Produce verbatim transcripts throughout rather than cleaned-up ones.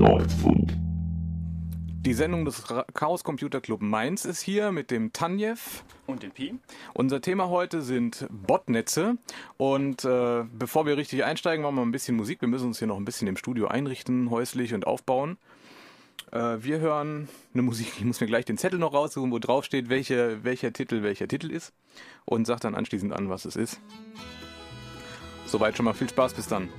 Nordfunk. Die Sendung des Chaos Computer Club Mainz ist hier mit dem Tanjev und dem Pi. Unser Thema heute sind Botnetze und äh, bevor wir richtig einsteigen, machen wir ein bisschen Musik. Wir müssen uns hier noch ein bisschen im Studio einrichten, häuslich und aufbauen. Äh, wir hören eine Musik, ich muss mir gleich den Zettel noch raussuchen, wo drauf steht, welche, welcher Titel welcher Titel ist und sag dann anschließend an, was es ist. Soweit schon mal viel Spaß, bis dann.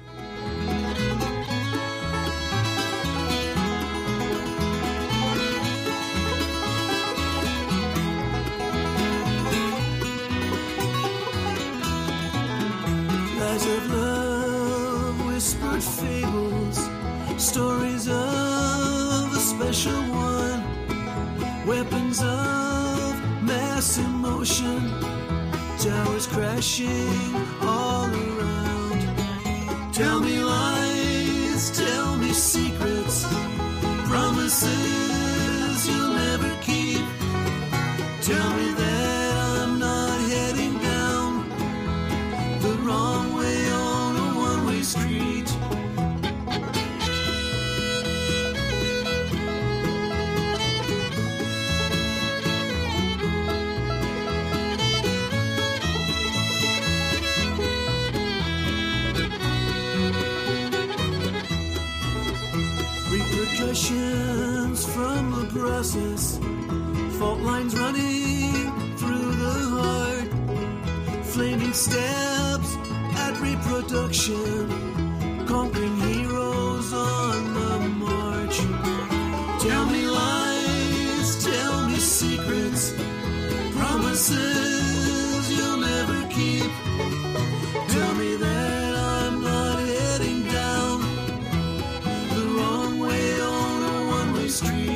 Lies of love, whispered fables, stories of a special one, weapons of mass emotion, towers crashing all around. Tell me lies, tell me secrets, promises you'll never keep. Tell me that I'm not heading down the wrong way on a one-way street. Repercussions from the process, fault lines running through the heart, flaming stabs at reproduction, conquering heroes on the march. Tell me lies, tell me secrets, promises you'll never keep. Tell me that I'm not heading down the wrong way on a one-way street.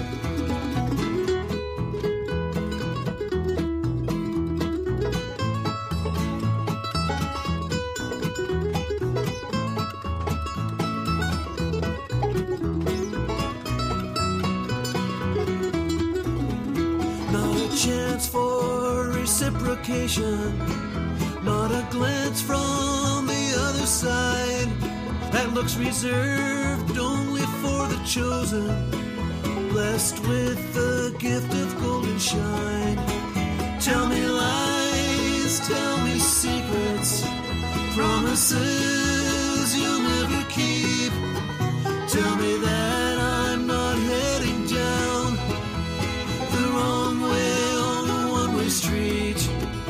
Chance for reciprocation, not a glance from the other side that looks reserved only for the chosen, blessed with the gift of golden shine. Tell me lies, tell me secrets, promises you'll never keep. Tell me that I'm not heading down the wrong way on a one-way street.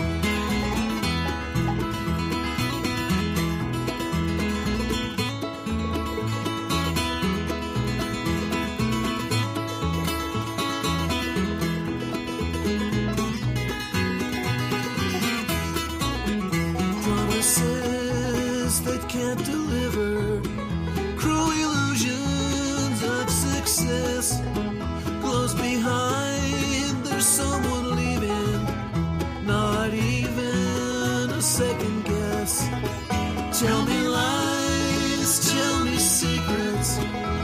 Promises that can't deliver, cruel illusions of success, close behind there's someone leaving, not even a second guess. Tell me lies, tell me secrets,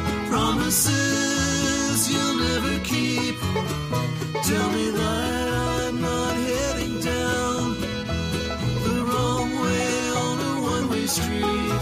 promises you'll never keep. Tell me that I'm not heading down the wrong way on a one-way street.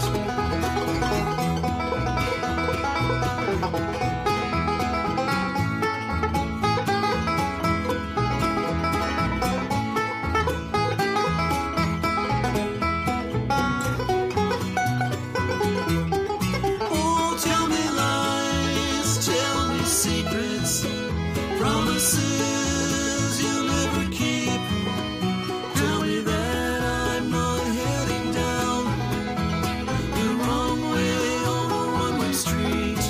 Oh, tell me lies, tell me secrets, promises you'll never keep. Tell me that I'm not heading down the wrong way on a one-way street.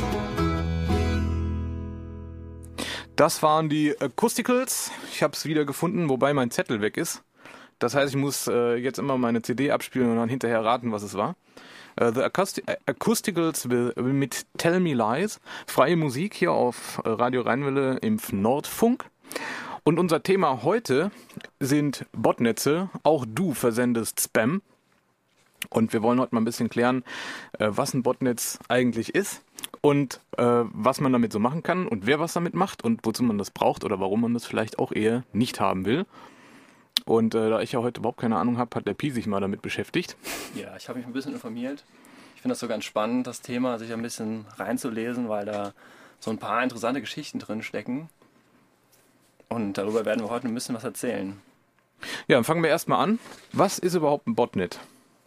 Das waren die Acousticals. Ich habe es wieder gefunden, wobei mein Zettel weg ist. Das heißt, ich muss äh, jetzt immer meine C D abspielen und dann hinterher raten, was es war. Uh, The Acoustic- Acousticals will, will mit Tell Me Lies. Freie Musik hier auf Radio Rheinwelle im Nordfunk. Und unser Thema heute sind Botnetze. Auch du versendest Spam. Und wir wollen heute mal ein bisschen klären, äh, was ein Botnetz eigentlich ist und äh, was man damit so machen kann und wer was damit macht und wozu man das braucht oder warum man das vielleicht auch eher nicht haben will. Und äh, da ich ja heute überhaupt keine Ahnung habe, hat der Pi sich mal damit beschäftigt. Ja, ich habe mich ein bisschen informiert. Ich finde das so ganz spannend, das Thema, sich ein bisschen reinzulesen, weil da so ein paar interessante Geschichten drin stecken. Und darüber werden wir heute ein bisschen was erzählen. Ja, dann fangen wir erstmal an. Was ist überhaupt ein Botnet?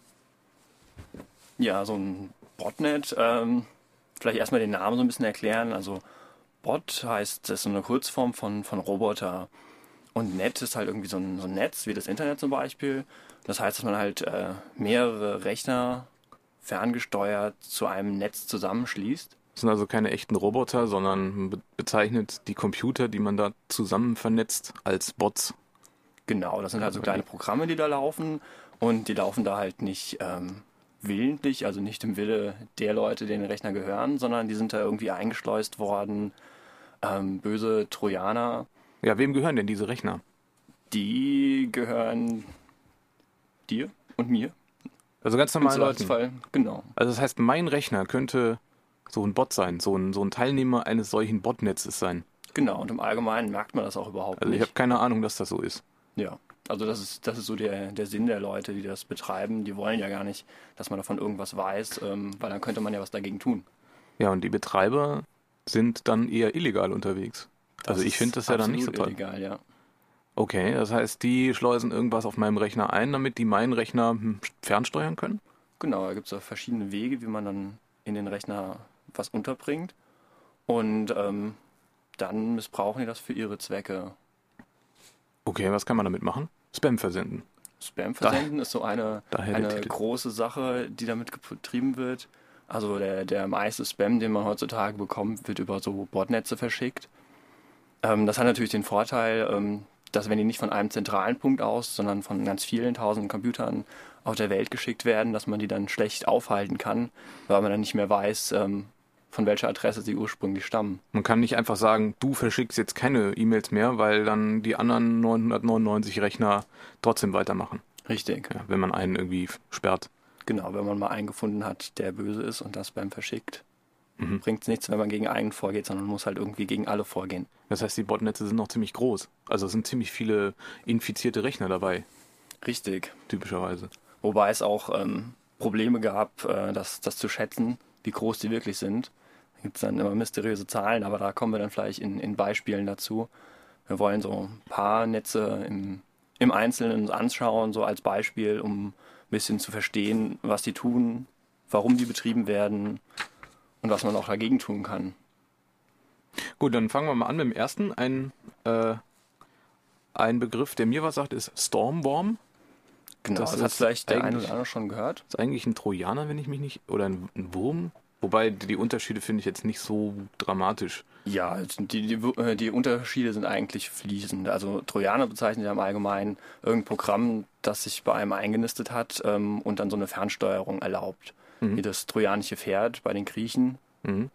Ja, so ein Botnet, ähm, vielleicht erstmal den Namen so ein bisschen erklären. Also Bot heißt, das ist so eine Kurzform von, von Roboter. Und Net ist halt irgendwie so ein, so ein Netz, wie das Internet zum Beispiel. Das heißt, dass man halt äh, mehrere Rechner ferngesteuert zu einem Netz zusammenschließt. Das sind also keine echten Roboter, sondern be- bezeichnet die Computer, die man da zusammen vernetzt, als Bots. Genau, das sind halt so kleine Programme, die da laufen. Und die laufen da halt nicht ähm, willentlich, also nicht im Wille der Leute, denen die Rechner gehören, sondern die sind da irgendwie eingeschleust worden. Ähm, böse Trojaner. Ja, wem gehören denn diese Rechner? Die gehören dir und mir. Also ganz Im normalen Leuten. Zweifelsfall, genau. Also das heißt, mein Rechner könnte so ein Bot sein, so ein, so ein Teilnehmer eines solchen Botnetzes sein. Genau, und im Allgemeinen merkt man das auch überhaupt Also ich nicht. habe keine Ahnung, dass das so ist. Ja, also das ist, das ist so der, der Sinn der Leute, die das betreiben. Die wollen ja gar nicht, dass man davon irgendwas weiß, ähm, weil dann könnte man ja was dagegen tun. Ja, und die Betreiber sind dann eher illegal unterwegs. Das also ich ist finde das ja dann nicht so absolut toll. illegal, ja. Okay, das heißt, die schleusen irgendwas auf meinem Rechner ein, damit die meinen Rechner hm, fernsteuern können? Genau, da gibt es ja verschiedene Wege, wie man dann in den Rechner was unterbringt. Und ähm, dann missbrauchen die das für ihre Zwecke. Okay, was kann man damit machen? Spam versenden. Spam versenden ist so eine, daher der eine Titel. große Sache, die damit betrieben wird. Also der, der meiste Spam, den man heutzutage bekommt, wird über so Botnetze verschickt. Ähm, das hat natürlich den Vorteil, ähm, dass wenn die nicht von einem zentralen Punkt aus, sondern von ganz vielen tausenden Computern auf der Welt geschickt werden, dass man die dann schlecht aufhalten kann, weil man dann nicht mehr weiß, ähm, von welcher Adresse sie ursprünglich stammen. Man kann nicht einfach sagen, du verschickst jetzt keine E-Mails mehr, weil dann die anderen neunhundertneunundneunzig Rechner trotzdem weitermachen. Richtig. Ja, wenn man einen irgendwie sperrt. Genau, wenn man mal einen gefunden hat, der böse ist und das Spam verschickt, Mhm. bringt es nichts, wenn man gegen einen vorgeht, sondern man muss halt irgendwie gegen alle vorgehen. Das heißt, die Botnetze sind noch ziemlich groß. Also es sind ziemlich viele infizierte Rechner dabei, Richtig. typischerweise. Wobei es auch ähm, Probleme gab, äh, das, das zu schätzen, wie groß die wirklich sind. Da gibt es dann immer mysteriöse Zahlen, aber da kommen wir dann vielleicht in, in Beispielen dazu. Wir wollen so ein paar Netze im, im Einzelnen uns anschauen, so als Beispiel, um ein bisschen zu verstehen, was die tun, warum die betrieben werden und was man auch dagegen tun kann. Gut, dann fangen wir mal an mit dem ersten. Ein, äh, ein Begriff, der mir was sagt, ist Stormworm. Genau, Das das, hat ist vielleicht der eine eigentlich- oder andere schon gehört. Das ist eigentlich ein Trojaner, wenn ich mich nicht... Oder ein, ein Wurm. Wobei die Unterschiede finde ich jetzt nicht so dramatisch. Ja, die, die, äh, die Unterschiede sind eigentlich fließend. Also Trojaner bezeichnen ja im Allgemeinen irgendein Programm, das sich bei einem eingenistet hat ähm, und dann so eine Fernsteuerung erlaubt. Mhm. Wie das trojanische Pferd bei den Griechen. Mhm.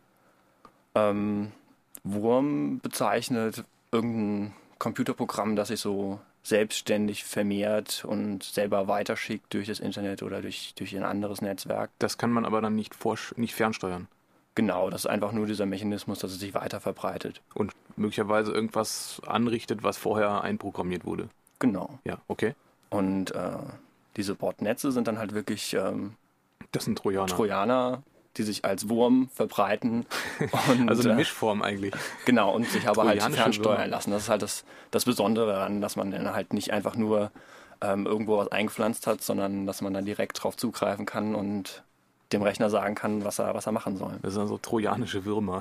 Ähm, Wurm bezeichnet irgendein Computerprogramm, das sich so selbstständig vermehrt und selber weiterschickt durch das Internet oder durch, durch ein anderes Netzwerk. Das kann man aber dann nicht, vorsch- nicht fernsteuern. Genau, das ist einfach nur dieser Mechanismus, dass es sich weiter verbreitet. Und möglicherweise irgendwas anrichtet, was vorher einprogrammiert wurde. Genau. Ja, okay. Und äh, diese Botnetze sind dann halt wirklich ähm, Das sind Trojaner. Trojaner, die sich als Wurm verbreiten. Und, also eine äh, Mischform eigentlich. Genau, und sich aber halt Trojanische fernsteuern Würmer. lassen. Das ist halt das, das Besondere daran, dass man dann halt nicht einfach nur ähm, irgendwo was eingepflanzt hat, sondern dass man dann direkt drauf zugreifen kann und dem Rechner sagen kann, was er, was er machen soll. Das sind also trojanische Würmer.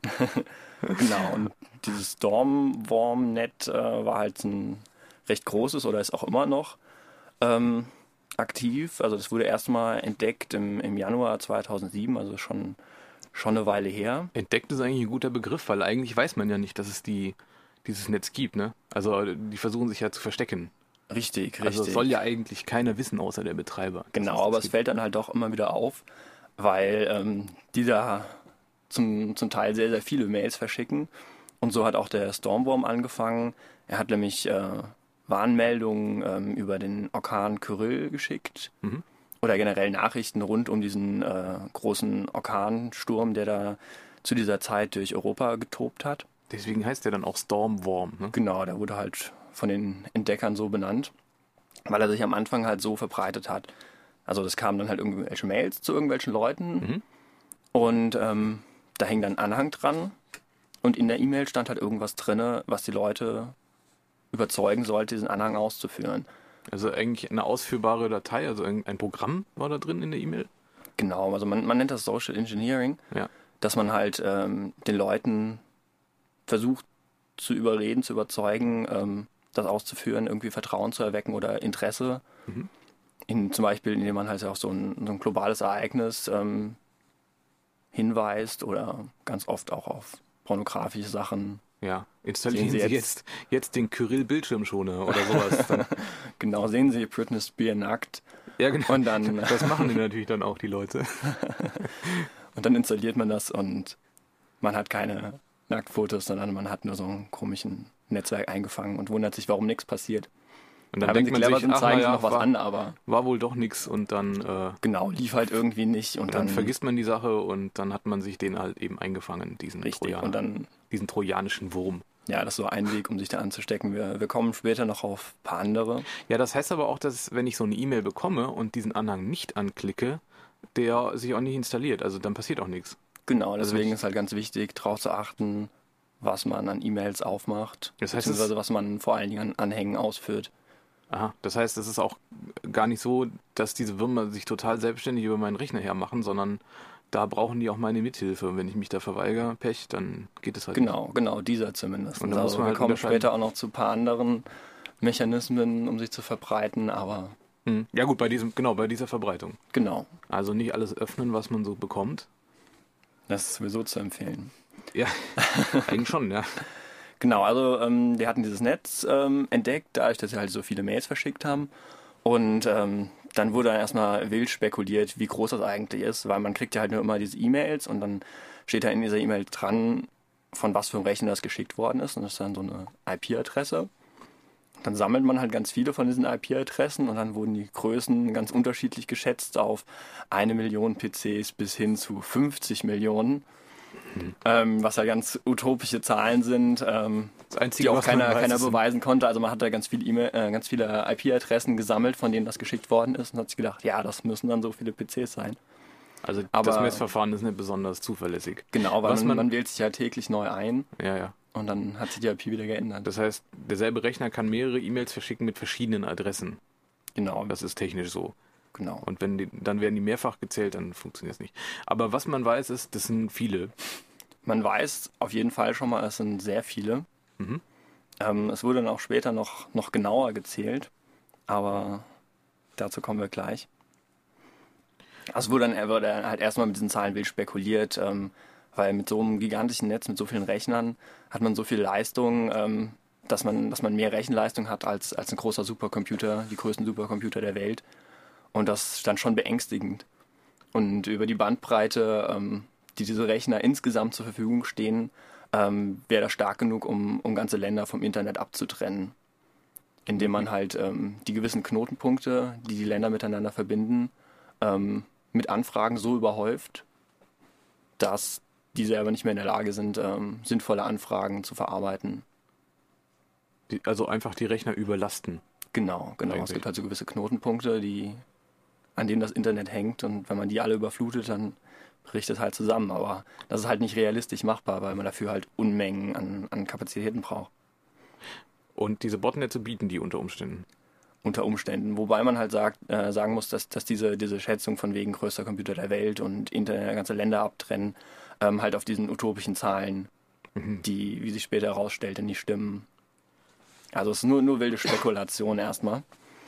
Genau, und dieses Stormworm-Net äh, war halt ein recht großes oder ist auch immer noch ähm, aktiv. Also das wurde erstmal entdeckt im, im Januar zweitausendsieben, also schon, schon eine Weile her. Entdeckt ist eigentlich ein guter Begriff, weil eigentlich weiß man ja nicht, dass es die, dieses Netz gibt, ne? Also die versuchen sich ja zu verstecken. Richtig, richtig. Also es soll ja eigentlich keiner wissen, außer der Betreiber. Genau, dass aber das es gibt. fällt dann halt doch immer wieder auf, weil ähm, die da zum, zum Teil sehr, sehr viele Mails verschicken. Und so hat auch der Stormworm angefangen. Er hat nämlich äh, Warnmeldungen ähm, über den Orkan Kyrill geschickt. Mhm. Oder generell Nachrichten rund um diesen äh, großen Orkansturm, der da zu dieser Zeit durch Europa getobt hat. Deswegen heißt der dann auch Stormworm, ne? Genau, der wurde halt von den Entdeckern so benannt, weil er sich am Anfang halt so verbreitet hat, Also das kamen dann halt irgendwelche Mails zu irgendwelchen Leuten Mhm. und ähm, da hing dann ein Anhang dran und in der E-Mail stand halt irgendwas drin, was die Leute überzeugen sollte, diesen Anhang auszuführen. Also eigentlich eine ausführbare Datei, also ein ein Programm war da drin in der E-Mail. Genau, also man, man nennt das Social Engineering, Ja. dass man halt ähm, den Leuten versucht zu überreden, zu überzeugen, ähm, das auszuführen, irgendwie Vertrauen zu erwecken oder Interesse. Mhm. In, zum Beispiel, indem man halt auch so ein, so ein globales Ereignis ähm, hinweist oder ganz oft auch auf pornografische Sachen. Ja, installieren Sehen Sie Sie jetzt- jetzt, jetzt den Kyrill-Bildschirmschoner oder sowas. Dann, Genau, sehen Sie Britney Spears nackt ja, genau. und dann, Das machen die natürlich dann auch, die Leute. und dann installiert man das und man hat keine Nacktfotos, sondern man hat nur so ein komischen Netzwerk eingefangen und wundert sich, warum nichts passiert. Und dann Ja, wenn denkt sie man clever sich, sind, ach, zeigen sie naja, noch was war, an, aber war wohl doch nichts und dann, äh, genau, lief halt irgendwie nicht und dann, dann, vergisst man die Sache und dann hat man sich den halt eben eingefangen, diesen richtig Trojaner, und dann, diesen trojanischen Wurm. ja, das ist so ein Weg, um sich da anzustecken. Wir, wir kommen später noch auf ein paar andere. Ja, das heißt aber auch, dass wenn ich so eine E-Mail bekomme und diesen Anhang nicht anklicke, der sich auch nicht installiert. Also dann passiert auch nichts. Genau, deswegen ich- ist halt ganz wichtig, darauf zu achten, was man an E-Mails aufmacht, Das heißt, beziehungsweise es- was man vor allen Dingen an Anhängen ausführt. Aha, das heißt, es ist auch gar nicht so, dass diese Würmer sich total selbstständig über meinen Rechner hermachen, sondern da brauchen die auch meine Mithilfe. Und wenn ich mich da verweigere, Pech, dann geht es halt nicht. Genau, genau, dieser zumindest. Und da muss Also man wir halt kommen unterscheiden. später auch noch zu ein paar anderen Mechanismen, um sich zu verbreiten, aber Hm. Ja gut, bei diesem, genau, bei dieser Verbreitung. genau, Also nicht alles öffnen, was man so bekommt. das ist sowieso zu empfehlen. Ja, eigentlich schon, ja. Genau, also ähm, die hatten dieses Netz ähm, entdeckt, dadurch, dass sie halt so viele Mails verschickt haben. Und ähm, dann wurde dann erstmal wild spekuliert, wie groß das eigentlich ist, weil man kriegt ja halt nur immer diese E-Mails und dann steht da in dieser E-Mail dran, von was für einem Rechner das geschickt worden ist. Und das ist dann so eine I P-Adresse. Dann sammelt man halt ganz viele von diesen I P-Adressen und dann wurden die Größen ganz unterschiedlich geschätzt auf eine Million P Cs bis hin zu fünfzig Millionen. Ähm, was ja ganz utopische Zahlen sind, ähm, Das Einzige, die auch was man keiner, weiß, keiner ist- beweisen konnte. Also man hat da ganz viele, E-Mail, äh, ganz viele I P-Adressen gesammelt, von denen das geschickt worden ist und hat sich gedacht, ja, das müssen dann so viele P Cs sein. Also Aber- das Messverfahren ist nicht besonders zuverlässig. Genau, weil Was man, man- man wählt sich ja täglich neu ein Ja, ja. und dann hat sich die I P wieder geändert. Das heißt, derselbe Rechner kann mehrere E-Mails verschicken mit verschiedenen Adressen. Genau, Das ist technisch so. genau. Und wenn die, dann werden die mehrfach gezählt, dann funktioniert es nicht. Aber was man weiß, ist, das sind viele. Man weiß auf jeden Fall schon mal, es sind sehr viele. Mhm. Ähm, es wurde dann auch später noch, noch genauer gezählt, aber dazu kommen wir gleich. Also es wurde dann wurde dann halt erstmal mit diesen Zahlen wild spekuliert, ähm, weil mit so einem gigantischen Netz, mit so vielen Rechnern, hat man so viel Leistung, ähm, dass man, dass man mehr Rechenleistung hat als, als ein großer Supercomputer, die größten Supercomputer der Welt. Und das ist dann schon beängstigend. Und über die Bandbreite, ähm, die diese Rechner insgesamt zur Verfügung stehen, ähm, wäre das stark genug, um, um ganze Länder vom Internet abzutrennen. Indem man halt ähm, die gewissen Knotenpunkte, die die Länder miteinander verbinden, ähm, mit Anfragen so überhäuft, dass die selber nicht mehr in der Lage sind, ähm, sinnvolle Anfragen zu verarbeiten. Die, also einfach die Rechner überlasten. Genau, genau. Es Eigentlich. gibt halt so gewisse Knotenpunkte, die, an denen das Internet hängt und wenn man die alle überflutet, dann bricht es halt zusammen. Aber das ist halt nicht realistisch machbar, weil man dafür halt Unmengen an, an Kapazitäten braucht. Und diese Botnetze bieten die unter Umständen. Unter Umständen. Wobei man halt sagt, äh, sagen muss, dass, dass diese, diese Schätzung von wegen größter Computer der Welt und Internet ganze Länder abtrennen, ähm, halt auf diesen utopischen Zahlen, Mhm. die, wie sich später herausstellte, nicht stimmen. Also es ist nur, nur wilde Spekulation erstmal.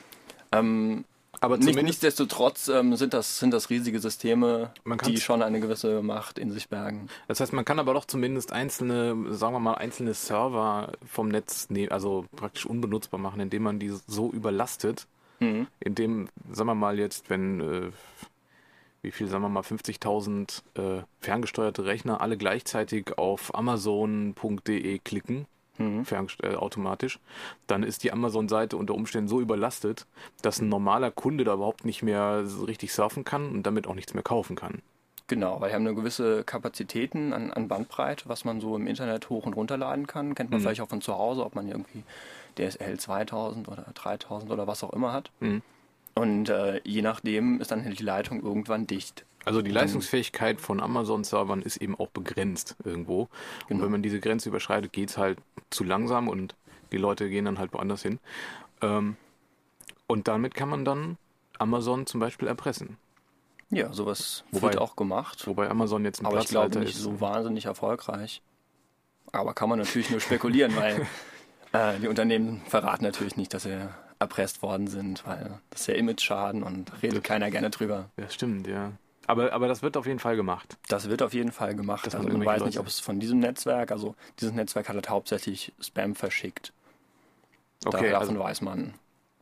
Ähm, Aber nicht, zumindest, nichtsdestotrotz ähm, sind, das, sind das riesige Systeme, Man die kann's- schon eine gewisse Macht in sich bergen. das heißt, man kann aber doch zumindest einzelne, sagen wir mal, einzelne Server vom Netz nehmen, also praktisch unbenutzbar machen, indem man die so überlastet, Mhm. indem, sagen wir mal jetzt, wenn, äh, wie viel, sagen wir mal, fünfzigtausend äh, ferngesteuerte Rechner alle gleichzeitig auf amazon punkt de klicken, Mhm. ferngest- äh, automatisch, dann ist die Amazon-Seite unter Umständen so überlastet, dass ein normaler Kunde da überhaupt nicht mehr so richtig surfen kann und damit auch nichts mehr kaufen kann. Genau, weil wir haben eine gewisse Kapazitäten an, an Bandbreite, was man so im Internet hoch- und runterladen kann. Kennt man Mhm. vielleicht auch von zu Hause, ob man irgendwie D S L zweitausend oder dreitausend oder was auch immer hat. Mhm. Und äh, je nachdem ist dann halt die Leitung irgendwann dicht. Also die Leistungsfähigkeit von Amazon-Servern ist eben auch begrenzt irgendwo. Genau. Und wenn man diese Grenze überschreitet, geht es halt zu langsam und die Leute gehen dann halt woanders hin. Ähm, und damit kann man dann Amazon zum Beispiel erpressen. Ja, sowas Wobei- wird auch gemacht. Wobei Amazon jetzt ein Aber ich glaube Platzhalter nicht ist. so wahnsinnig erfolgreich. Aber kann man natürlich nur spekulieren, weil äh, die Unternehmen verraten natürlich nicht, dass sie erpresst worden sind, weil das ist ja Image-Schaden und redet keiner gerne drüber. Ja, stimmt, ja. Aber, aber das wird auf jeden Fall gemacht. Das wird auf jeden Fall gemacht. Dass Also man man irgendwelche weiß nicht, Leute- ob es von diesem Netzwerk, also dieses Netzwerk hat halt hauptsächlich Spam verschickt. Okay, Davon also weiß man.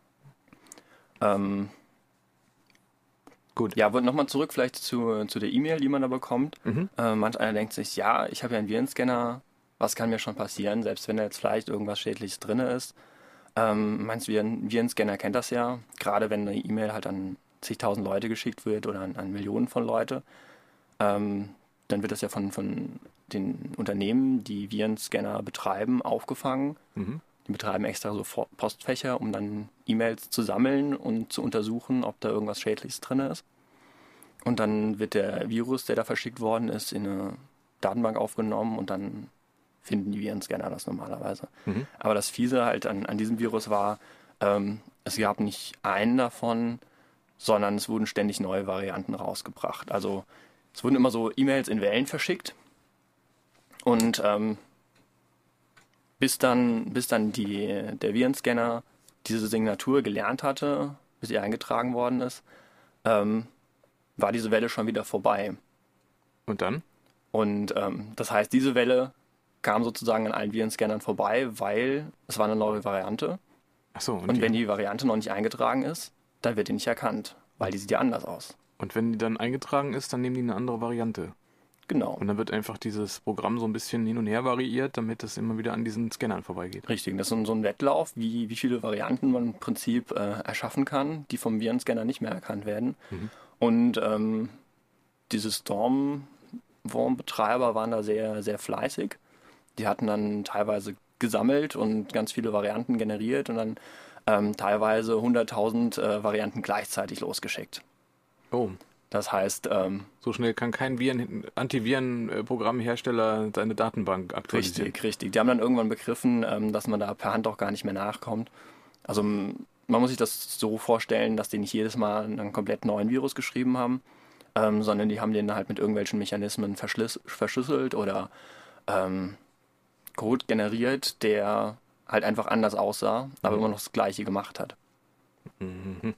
Ähm, gut. ja, nochmal zurück vielleicht zu, zu der E-Mail, die man da bekommt. Mhm. Äh, manch einer denkt sich, ja, ich habe ja einen Virenscanner, was kann mir schon passieren, selbst wenn da jetzt vielleicht irgendwas Schädliches drin ist. Ähm, meinst du, ein Virenscanner kennt das ja, gerade wenn eine E-Mail halt an zigtausend Leute geschickt wird oder an, an Millionen von Leute, ähm, dann wird das ja von, von den Unternehmen, die Virenscanner betreiben, aufgefangen. Mhm. Die betreiben extra so Vor- Postfächer, um dann E-Mails zu sammeln und zu untersuchen, ob da irgendwas Schädliches drin ist. Und dann wird der Virus, der da verschickt worden ist, in eine Datenbank aufgenommen und dann finden die Virenscanner das normalerweise. Mhm. Aber das Fiese halt an, an diesem Virus war, ähm, es gab nicht einen davon, sondern es wurden ständig neue Varianten rausgebracht. Also es wurden immer so E-Mails in Wellen verschickt und ähm, bis dann, bis dann die, der Virenscanner diese Signatur gelernt hatte, bis sie eingetragen worden ist, ähm, war diese Welle schon wieder vorbei. Und dann? Und ähm, das heißt, diese Welle kam sozusagen an allen Virenscannern vorbei, weil es war eine neue Variante. Achso, und, Und die, wenn die Variante noch nicht eingetragen ist, dann wird die nicht erkannt, weil die sieht ja anders aus. und wenn die dann eingetragen ist, dann nehmen die eine andere Variante. Genau. Und dann wird einfach dieses Programm so ein bisschen hin und her variiert, damit es immer wieder an diesen Scannern vorbeigeht. Richtig, das ist so ein- so ein Wettlauf, wie, wie viele Varianten man im Prinzip äh, erschaffen kann, die vom Virenscanner nicht mehr erkannt werden. Mhm. Und ähm, diese Storm-Worm-Betreiber waren da sehr, sehr fleißig. Die hatten dann teilweise gesammelt und ganz viele Varianten generiert und dann ähm, teilweise hunderttausend äh, Varianten gleichzeitig losgeschickt. Oh, Das heißt, ähm, so schnell kann kein Viren, Antiviren-Programmhersteller seine Datenbank aktualisieren. richtig, richtig. Die haben dann irgendwann begriffen, ähm, dass man da per Hand auch gar nicht mehr nachkommt. Also m, man muss sich das so vorstellen, dass die nicht jedes Mal einen komplett neuen Virus geschrieben haben, ähm, sondern die haben den halt mit irgendwelchen Mechanismen verschliss- verschlüsselt oder ähm, Code generiert, der halt einfach anders aussah, aber Mhm. immer noch das Gleiche gemacht hat. Mhm.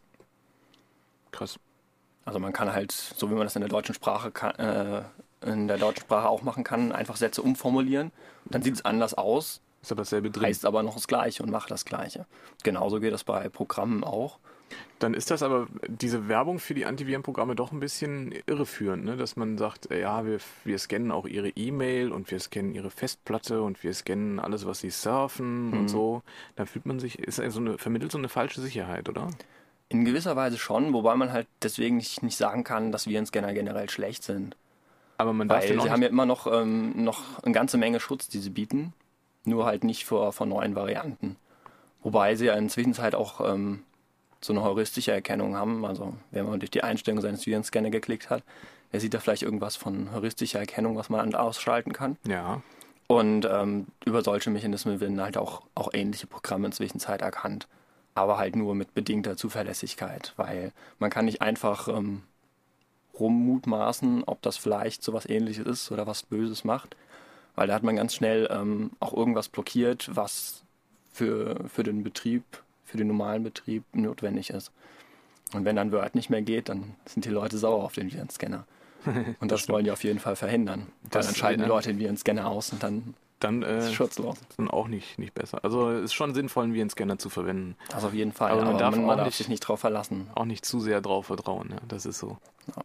Krass. Also man kann halt, so wie man das in der deutschen Sprache kann, äh, in der deutschen Sprache auch machen kann, einfach Sätze umformulieren. Dann sieht es anders aus, Ist aber dasselbe drin. heißt aber noch das Gleiche und macht das Gleiche. Genauso geht das bei Programmen auch. Dann ist das aber, diese Werbung für die Antivirenprogramme doch ein bisschen irreführend, ne? Dass man sagt, äh, ja, wir, wir scannen auch ihre E-Mail und wir scannen ihre Festplatte und wir scannen alles, was sie surfen Mhm. und so. Dann fühlt man sich, ist also eine, vermittelt so eine falsche Sicherheit, oder? In gewisser Weise schon, wobei man halt deswegen nicht, nicht sagen kann, dass Virenscanner generell schlecht sind. Aber man darf Weil den auch sie haben nicht, ja immer noch, ähm, noch eine ganze Menge Schutz, die sie bieten. Nur halt nicht vor, vor neuen Varianten. Wobei sie ja inzwischen halt auch ähm, so eine heuristische Erkennung haben. Also wenn man durch die Einstellung seines Virenscanner geklickt hat, der sieht da vielleicht irgendwas von heuristischer Erkennung, was man an- ausschalten kann. ja, Und ähm, über solche Mechanismen werden halt auch, auch ähnliche Programme inzwischen Zeit erkannt. Aber halt nur mit bedingter Zuverlässigkeit, weil man kann nicht einfach ähm, rummutmaßen, ob das vielleicht so was Ähnliches ist oder was Böses macht, weil da hat man ganz schnell ähm, auch irgendwas blockiert, was für, für den Betrieb, für den normalen Betrieb notwendig ist. Und wenn dann Word nicht mehr geht, dann sind die Leute sauer auf den Virenscanner. Und das, wollen die auf jeden Fall verhindern. Weil Das, dann schalten die äh, Leute den Virenscanner aus und dann dann ist äh, es schutzlos. ist dann auch nicht, nicht besser. Also es ist schon sinnvoll, einen Virenscanner zu verwenden. Also auf jeden Fall, Aber aber man man darf darf, man auch darf nicht- sich nicht drauf verlassen. Auch nicht zu sehr drauf vertrauen, ja, das ist so. Ja.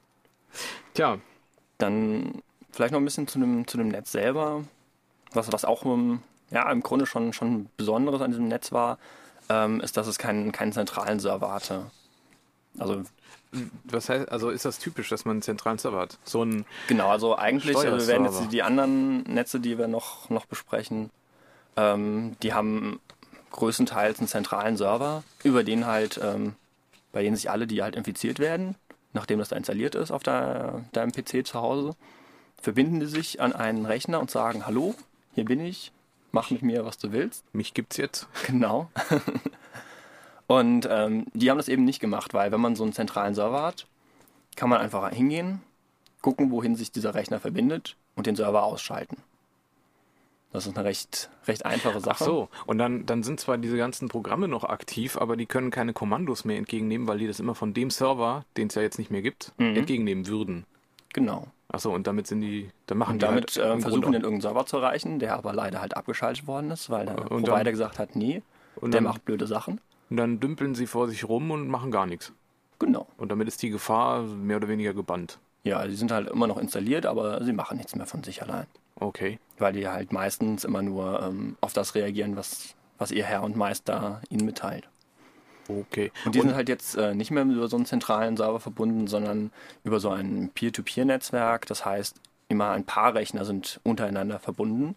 Tja, Dann vielleicht noch ein bisschen zu dem, zu dem Netz selber, was, was auch ähm, ja, im Grunde schon, schon Besonderes an diesem Netz war, ähm, ist, dass es keinen, keinen zentralen Server hatte. Also was heißt, also ist das typisch, dass man einen zentralen Server hat? So ein, genau, also eigentlich äh, Steuerserver. werden jetzt die, die anderen Netze, die wir noch, noch besprechen, ähm, die haben größtenteils einen zentralen Server, über den halt ähm, bei denen sich alle, die halt infiziert werden, nachdem das da installiert ist auf der, deinem P C zu Hause, verbinden die sich an einen Rechner und sagen, hallo, hier bin ich, mach mit mir, was du willst. Mich gibt's jetzt. Genau. Und ähm, die haben das eben nicht gemacht, weil wenn man so einen zentralen Server hat, kann man einfach hingehen, gucken, wohin sich dieser Rechner verbindet und den Server ausschalten. Das ist eine recht, recht einfache Sache. Ach so, und dann, dann sind zwar diese ganzen Programme noch aktiv, aber die können keine Kommandos mehr entgegennehmen, weil die das immer von dem Server, den es ja jetzt nicht mehr gibt, Mhm. entgegennehmen würden. Genau. Ach so, und damit sind die, dann machen Und die damit halt äh, im versuchen, Grunde- den irgendeinen Server zu erreichen, der aber leider halt abgeschaltet worden ist, weil der Und Provider dann- gesagt hat, nee, und der dann, macht blöde Sachen. und dann dümpeln sie vor sich rum und machen gar nichts. Genau. Und damit ist die Gefahr mehr oder weniger gebannt. Ja, die sind halt immer noch installiert, aber sie machen nichts mehr von sich allein. Okay. Weil die halt meistens immer nur ähm, auf das reagieren, was, was ihr Herr und Meister ihnen mitteilt. Okay. Und die sind halt jetzt äh, nicht mehr über so einen zentralen Server verbunden, sondern über so ein Peer-to-Peer-Netzwerk. Das heißt, immer ein paar Rechner sind untereinander verbunden.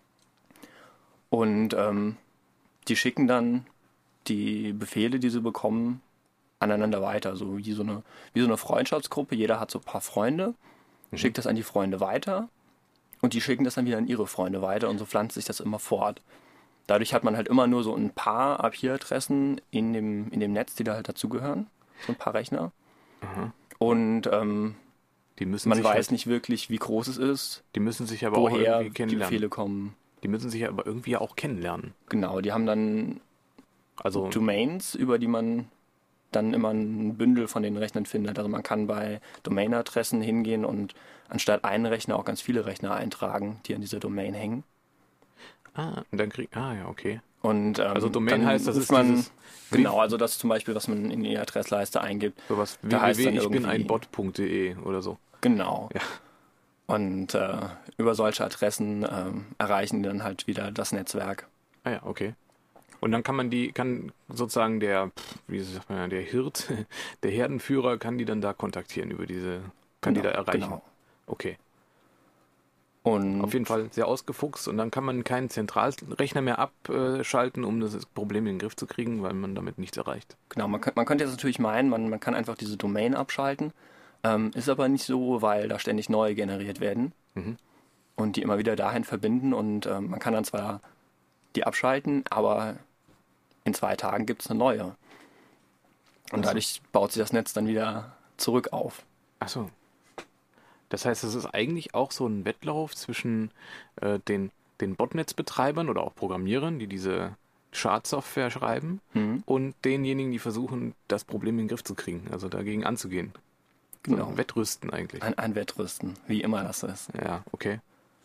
Und ähm, die schicken dann die Befehle, die sie bekommen, aneinander weiter. So wie so eine, wie so eine Freundschaftsgruppe. Jeder hat so ein paar Freunde, Mhm. schickt das an die Freunde weiter. Und die schicken das dann wieder an ihre Freunde weiter. Und so pflanzt sich das immer fort. Dadurch hat man halt immer nur so ein paar I P-Adressen in dem, in dem Netz, die da halt dazugehören. So ein paar Rechner. Aha. Und ähm, Die müssen man sich weiß halt, nicht wirklich, wie groß es ist, die müssen sich aber auch woher irgendwie die kennenlernen. Befehle kommen. Die müssen sich aber irgendwie auch kennenlernen. Genau, die haben dann Also Domains, über die man dann immer ein Bündel von den Rechnern findet. Also man kann bei Domainadressen hingehen und anstatt einen Rechner auch ganz viele Rechner eintragen, die an dieser Domain hängen. ah, und dann krieg ah ja, okay. Und, ähm, Also Domain dann heißt, das ruft ist man, dieses- genau, also das zum Beispiel, was man in die Adressleiste eingibt. Sowas Da heißt www dann ich bin ein irgendwie- Bot punkt de oder so. Genau. Ja. Und äh, über solche Adressen ähm, erreichen die dann halt wieder das Netzwerk. Ah ja, okay. Und dann kann man die, kann sozusagen der, pff, wie sagt man, der Hirt, der Herdenführer kann die dann da kontaktieren über diese, kann die da erreichen. Genau. Okay. Und Auf jeden Fall sehr ausgefuchst und dann kann man keinen Zentralrechner mehr abschalten, um das Problem in den Griff zu kriegen, weil man damit nichts erreicht. genau, man, kann, man könnte jetzt natürlich meinen, man, man kann einfach diese Domain abschalten. Ähm, ist aber nicht so, weil da ständig neue generiert werden Mhm. und die immer wieder dahin verbinden. Und ähm, man kann dann zwar die abschalten, aber in zwei Tagen gibt es eine neue. Und Ach so. dadurch baut sich das Netz dann wieder zurück auf. Ach so. Das heißt, es ist eigentlich auch so ein Wettlauf zwischen äh, den, den Botnetzbetreibern oder auch Programmierern, die diese Schadsoftware schreiben, Mhm. und denjenigen, die versuchen, das Problem in den Griff zu kriegen, also dagegen anzugehen. So Genau. ein Wettrüsten eigentlich. Ein, ein Wettrüsten, wie immer das so ist. Ja, okay.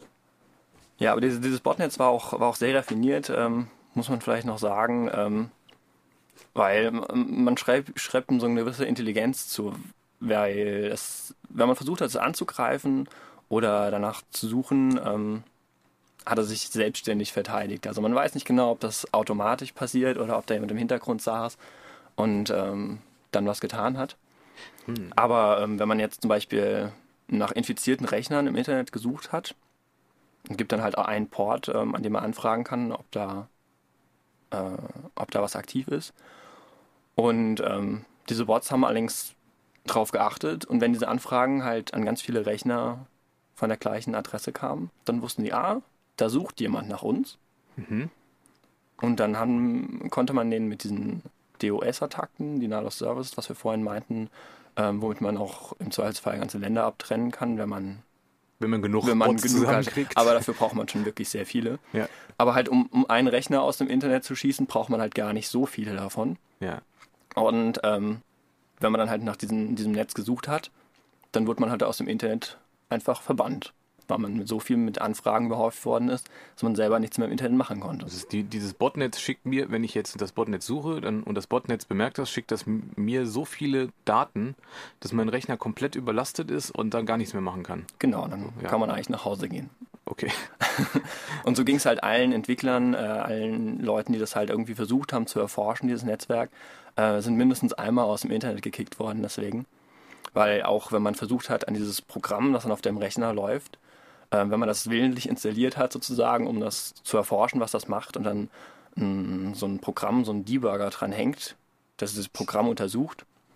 Ja, aber dieses, dieses Botnetz war auch, war auch sehr raffiniert, ähm, muss man vielleicht noch sagen, ähm, weil ähm, man schreibt, schreibt ihm so eine gewisse Intelligenz zu, weil es, wenn man versucht hat, es anzugreifen oder danach zu suchen, ähm, hat er sich selbstständig verteidigt. Also man weiß nicht genau, ob das automatisch passiert oder ob da jemand im Hintergrund saß und ähm, dann was getan hat. Hm. Aber ähm, wenn man jetzt zum Beispiel nach infizierten Rechnern im Internet gesucht hat, und gibt dann halt auch einen Port, ähm, an dem man anfragen kann, ob da, äh, ob da was aktiv ist. Und ähm, diese Bots haben allerdings drauf geachtet. Und wenn diese Anfragen halt an ganz viele Rechner von der gleichen Adresse kamen, dann wussten die, ah, da sucht jemand nach uns. Mhm. Und dann haben, konnte man den mit diesen DOS-Attacken, Denial of Service, was wir vorhin meinten, ähm, womit man auch im Zweifelsfall ganze Länder abtrennen kann, wenn man Wenn man genug wenn man Bots genug hat. zusammenkriegt. Aber dafür braucht man schon wirklich sehr viele. Ja. Aber halt, um, um einen Rechner aus dem Internet zu schießen, braucht man halt gar nicht so viele davon. Ja. Und ähm, wenn man dann halt nach diesem, diesem Netz gesucht hat, dann wurde man halt aus dem Internet einfach verbannt. Weil man mit so viel mit Anfragen behäuft worden ist, dass man selber nichts mehr im Internet machen konnte. Das ist die, dieses Botnetz schickt mir, wenn ich jetzt das Botnetz suche dann, und das Botnetz bemerkt das, schickt das m- mir so viele Daten, dass mein Rechner komplett überlastet ist und dann gar nichts mehr machen kann. Genau, dann Ja. kann man eigentlich nach Hause gehen. Okay. Und so ging es halt allen Entwicklern, äh, allen Leuten, die das halt irgendwie versucht haben zu erforschen, dieses Netzwerk, äh, sind mindestens einmal aus dem Internet gekickt worden deswegen. Weil auch wenn man versucht hat, an dieses Programm, das dann auf dem Rechner läuft, äh, wenn man das willentlich installiert hat sozusagen, um das zu erforschen, was das macht und dann mh, so ein Programm, so ein Debugger dran hängt, das dieses Programm untersucht,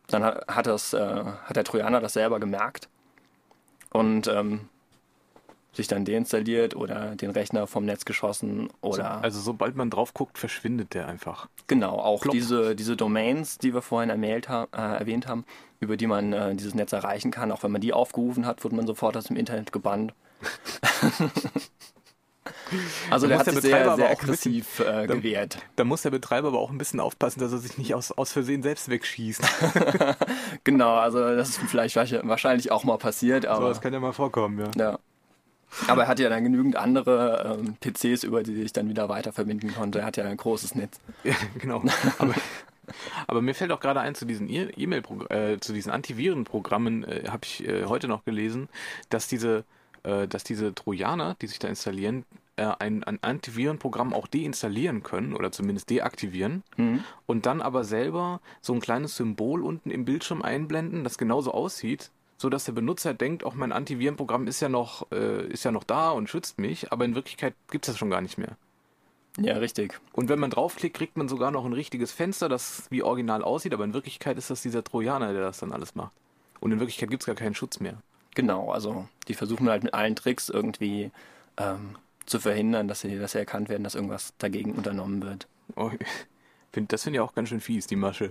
dann hat, hat, das, äh, hat der Trojaner das selber gemerkt und ähm, sich dann deinstalliert oder den Rechner vom Netz geschossen oder... Also sobald man drauf guckt, verschwindet der einfach. Genau, auch Plopp. diese, diese Domains, die wir vorhin erwähnt, ha- äh, erwähnt haben, über die man äh, dieses Netz erreichen kann, auch wenn man die aufgerufen hat, wird man sofort aus dem Internet gebannt. Also Da der muss hat der sich Betreiber sehr, aber sehr auch ein bisschen- aggressiv äh, gewehrt. Da muss der Betreiber aber auch ein bisschen aufpassen, dass er sich nicht aus, aus Versehen selbst wegschießt. Genau, also das ist vielleicht wahrscheinlich auch mal passiert, aber... So, das kann ja mal vorkommen, ja. Ja. Aber er hat ja dann genügend andere ähm, P Cs, über die sich dann wieder weiter verbinden konnte. Er hat ja ein großes Netz. Ja, genau. Aber, aber mir fällt auch gerade ein, zu diesen E- E-Mail, äh, zu diesen Antivirenprogrammen äh, habe ich äh, heute noch gelesen, dass diese, äh, dass diese Trojaner, die sich da installieren, äh, ein, ein Antivirenprogramm auch deinstallieren können oder zumindest deaktivieren Mhm. und dann aber selber so ein kleines Symbol unten im Bildschirm einblenden, das genauso aussieht, so dass der Benutzer denkt, auch mein Antivirenprogramm ist ja noch, äh, ist ja noch da und schützt mich, aber in Wirklichkeit gibt es das schon gar nicht mehr. Ja, richtig. Und wenn man draufklickt, kriegt man sogar noch ein richtiges Fenster, das wie original aussieht, aber in Wirklichkeit ist das dieser Trojaner, der das dann alles macht. Und in Wirklichkeit gibt es gar keinen Schutz mehr. Genau, also die versuchen halt mit allen Tricks irgendwie ähm, zu verhindern, dass sie, dass sie erkannt werden, dass irgendwas dagegen unternommen wird. Oh, ich find, das finde ich auch ganz schön fies, die Masche.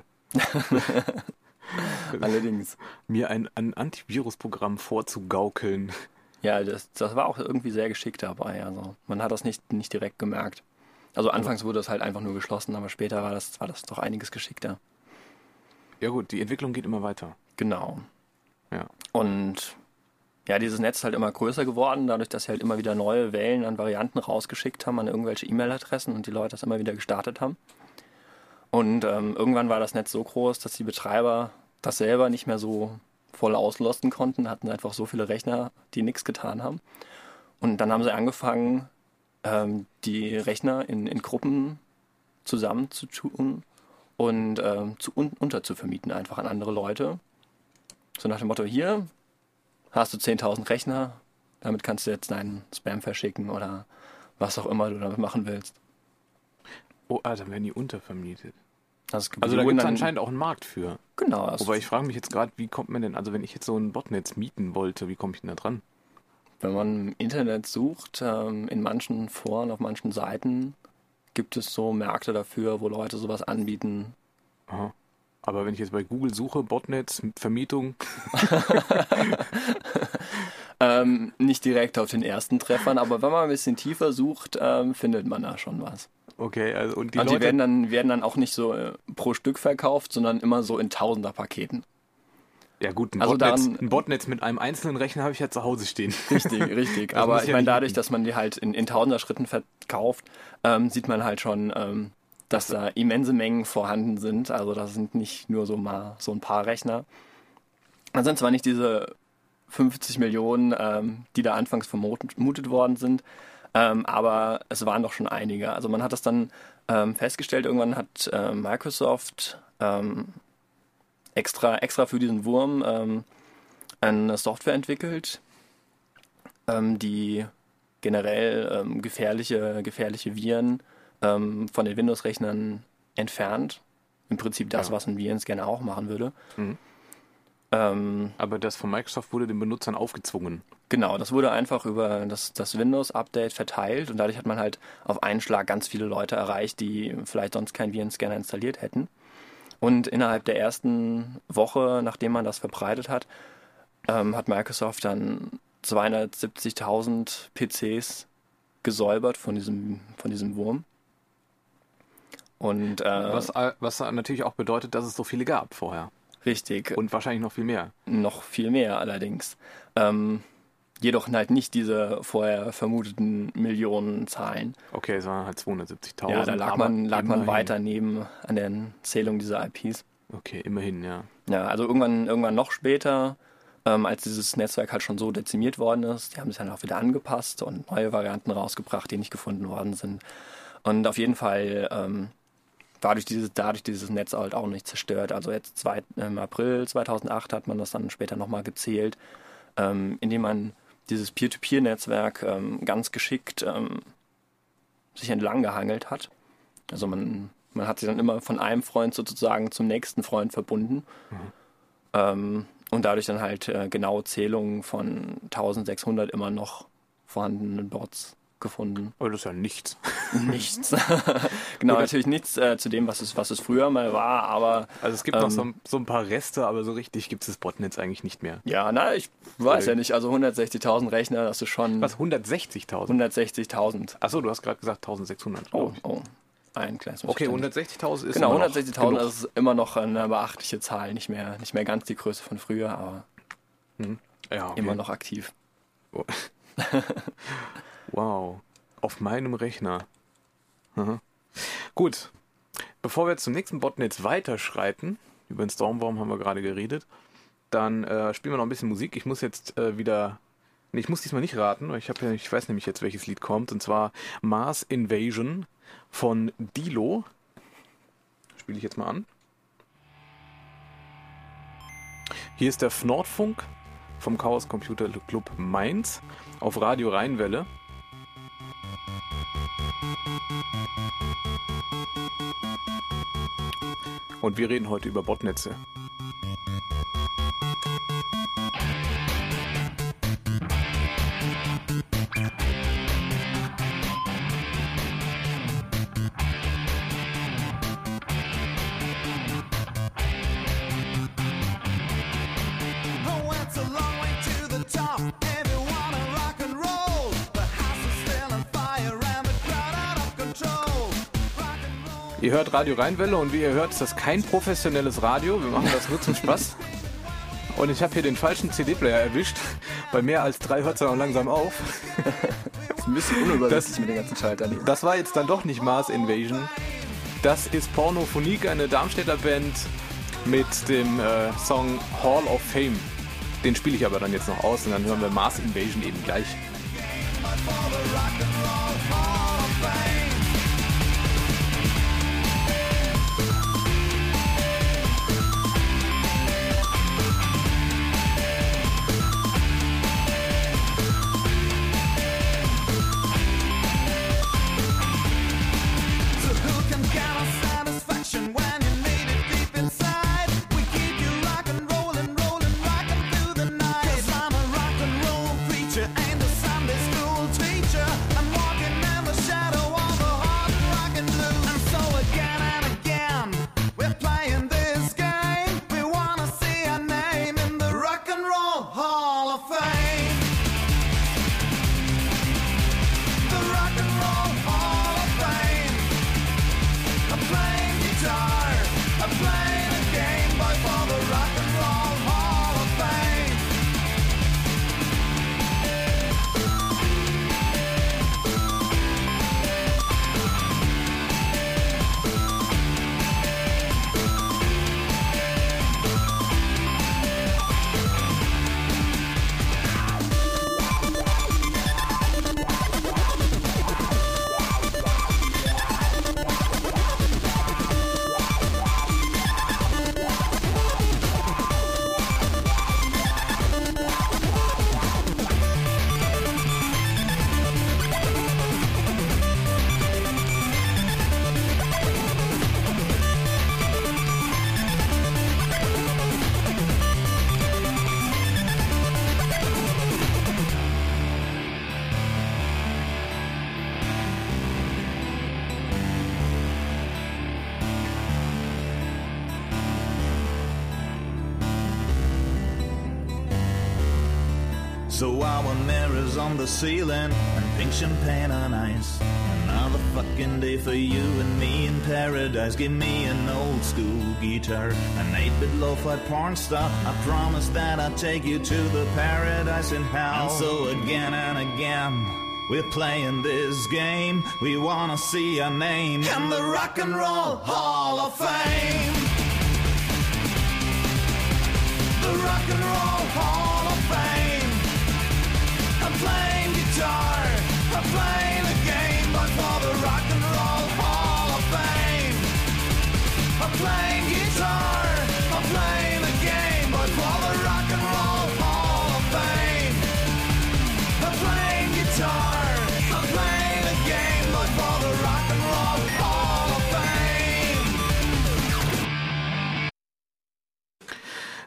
Allerdings. Mir ein, ein Antivirusprogramm vorzugaukeln. Ja, das, das war auch irgendwie sehr geschickt dabei. Also man hat das nicht, nicht direkt gemerkt. Also anfangs wurde es halt einfach nur geschlossen, aber später war das, war das doch einiges geschickter. Ja gut, die Entwicklung geht immer weiter. Genau. Ja. Und ja, dieses Netz ist halt immer größer geworden, dadurch, dass sie halt immer wieder neue Wellen an Varianten rausgeschickt haben, an irgendwelche E-Mail-Adressen und die Leute das immer wieder gestartet haben. Und ähm, irgendwann war das Netz so groß, dass die Betreiber das selber nicht mehr so voll auslasten konnten, hatten einfach so viele Rechner, die nichts getan haben. Und dann haben sie angefangen, ähm, die Rechner in, in Gruppen zusammenzutun und ähm, zu un unterzuvermieten einfach an andere Leute. So nach dem Motto, hier hast du zehntausend Rechner, damit kannst du jetzt deinen Spam verschicken oder was auch immer du damit machen willst. Oh, ah, dann werden die untervermietet. Also, es Also da wurden gibt es dann- anscheinend auch einen Markt für. Genau. Also Wobei ich frage mich jetzt gerade, wie kommt man denn, also wenn ich jetzt so ein Botnetz mieten wollte, wie komme ich denn da dran? wenn man im Internet sucht, ähm, in manchen Foren, auf manchen Seiten, gibt es so Märkte dafür, wo Leute sowas anbieten. Aha. Aber wenn ich jetzt bei Google suche, Botnetz, Vermietung, Ähm, nicht direkt auf den ersten Treffern, aber wenn man ein bisschen tiefer sucht, ähm, findet man da schon was. okay, also und die Und die Leute, werden dann, werden dann auch nicht so äh, pro Stück verkauft, sondern immer so in Tausender-Paketen. ja gut, ein, also Botnetz, daran- ein Botnetz mit einem einzelnen Rechner habe ich ja zu Hause stehen. Richtig, richtig. Das muss Aber ich ich ja meine, nicht dadurch, mieten. dass man die halt in, in Tausender-Schritten verkauft, ähm, sieht man halt schon, ähm, dass da immense Mengen vorhanden sind. Also das sind nicht nur so mal so ein paar Rechner. Das sind zwar nicht diese fünfzig Millionen, ähm, die da anfangs vermutet, vermutet worden sind, ähm, aber es waren doch schon einige. Also man hat das dann ähm, festgestellt, irgendwann hat äh, Microsoft ähm, extra, extra für diesen Wurm ähm, eine Software entwickelt, ähm, die generell ähm, gefährliche, gefährliche Viren ähm, von den Windows-Rechnern entfernt. Im Prinzip das, Ja. was ein Virenscanner auch machen würde. Mhm. Ähm, Aber das von Microsoft wurde den Benutzern aufgezwungen. Genau, das wurde einfach über das, das Windows-Update verteilt und dadurch hat man halt auf einen Schlag ganz viele Leute erreicht, die vielleicht sonst keinen Virenscanner installiert hätten. Und innerhalb der ersten Woche, nachdem man das verbreitet hat, ähm, hat Microsoft dann zweihundertsiebzigtausend P Cs gesäubert von diesem, von diesem Wurm. Und äh, Was, was natürlich auch bedeutet, dass es so viele gab vorher. richtig, Und wahrscheinlich noch viel mehr. noch viel mehr allerdings. Ähm, jedoch halt nicht diese vorher vermuteten Millionen Zahlen. Okay, es waren halt zweihundertsiebzigtausend. Ja, da lag aber man, lag man immerhin. weiter neben an der Zählung dieser I Ps. Okay, immerhin, ja. Ja, also irgendwann, irgendwann noch später, ähm, als dieses Netzwerk halt schon so dezimiert worden ist, die haben sich dann auch wieder angepasst und neue Varianten rausgebracht, die nicht gefunden worden sind. Und auf jeden Fall ähm, war durch dieses, dadurch dieses Netz halt auch nicht zerstört. Also jetzt zwei, im April zweitausendacht hat man das dann später nochmal gezählt, ähm, indem man dieses Peer-to-Peer-Netzwerk ähm, ganz geschickt ähm, sich entlang gehangelt hat. Also man, man hat sich dann immer von einem Freund sozusagen zum nächsten Freund verbunden. Ähm, und dadurch dann halt äh, genaue Zählungen von eintausendsechshundert immer noch vorhandenen Bots gefunden. Aber das ist ja nichts. Nichts. Genau, natürlich nichts äh, zu dem, was es, was es früher mal war, aber... Also es gibt ähm, noch so, so ein paar Reste, aber so richtig gibt es das Botnetz eigentlich nicht mehr. Ja, na, ich weiß Oder- ja nicht. Also hundertsechzigtausend Rechner, das ist schon... Was, hundertsechzigtausend? hundertsechzigtausend. Achso, du hast gerade gesagt eintausendsechshundert. Oh, oh. Ein kleines Okay, Missverständnis. hundertsechzigtausend ist Genau, immer noch hundertsechzigtausend genug. ist immer noch eine beachtliche Zahl. Nicht mehr, nicht mehr ganz die Größe von früher, aber Ja, okay. immer noch aktiv. Wow, auf meinem Rechner. Aha. Gut, bevor wir jetzt zum nächsten Botnetz weiterschreiten, über den Stormworm haben wir gerade geredet, dann äh, spielen wir noch ein bisschen Musik. Ich muss jetzt äh, wieder, nee, ich muss diesmal nicht raten, weil ich, hab ja, ich weiß nämlich jetzt, welches Lied kommt, und zwar Mars Invasion von Dilo. Spiele ich jetzt mal an. Hier ist der Nordfunk vom Chaos Computer Club Mainz auf Radio Rheinwelle. Und wir reden heute über Botnetze. Oh, it's a long way to the top. If you wanna rock and roll, the house is still on fire and the crowd out of control. Rock and roll. Ihr hört Radio Rheinwelle und wie ihr hört, ist das kein professionelles Radio. Wir machen das nur zum Spaß. Und ich habe hier den falschen C D-Player erwischt. Bei mehr als drei hört es dann auch langsam auf. Das ist ein bisschen unübersichtlich mit den ganzen Schaltern. Das war jetzt dann doch nicht Mars Invasion. Das ist Pornophonik, eine Darmstädter Band mit dem äh, Song Hall of Fame. Den spiele ich aber dann jetzt noch aus und dann hören wir Mars Invasion eben gleich. So who can count on satisfaction when you need it deep inside? We keep you rockin', rollin', rollin', rockin' through the night. 'Cause I'm a rock and roll preacher, ain't a Sunday school teacher. I'm walking in the shadow of the hard rockin' blues. And so again and again, we're playing this game. We wanna see our name in the Rock and Roll Hall of Fame. The Rock and Roll Hall of Fame. I'm playing guitar, I'm playing a Game Boy for the Rock and Roll Hall of Fame. So our mirrors on the ceiling and pink champagne on ice. Another fucking day for you and me in paradise. Give me an old school guitar, an eight-bit lo-fi porn star. I promise that I'll take you to the paradise in hell. And so again and again, we're playing this game. We wanna see our name in the Rock and Roll Hall of Fame. The Rock and Roll Hall of Fame. I'm playing guitar, I'm playing a game, but for the Rock and Roll Hall of Fame. I'm playing guitar, I'm playing a game, but for the Rock and Roll Hall of Fame. I'm playing guitar, I'm playing a game, but for the Rock and Roll Hall of Fame.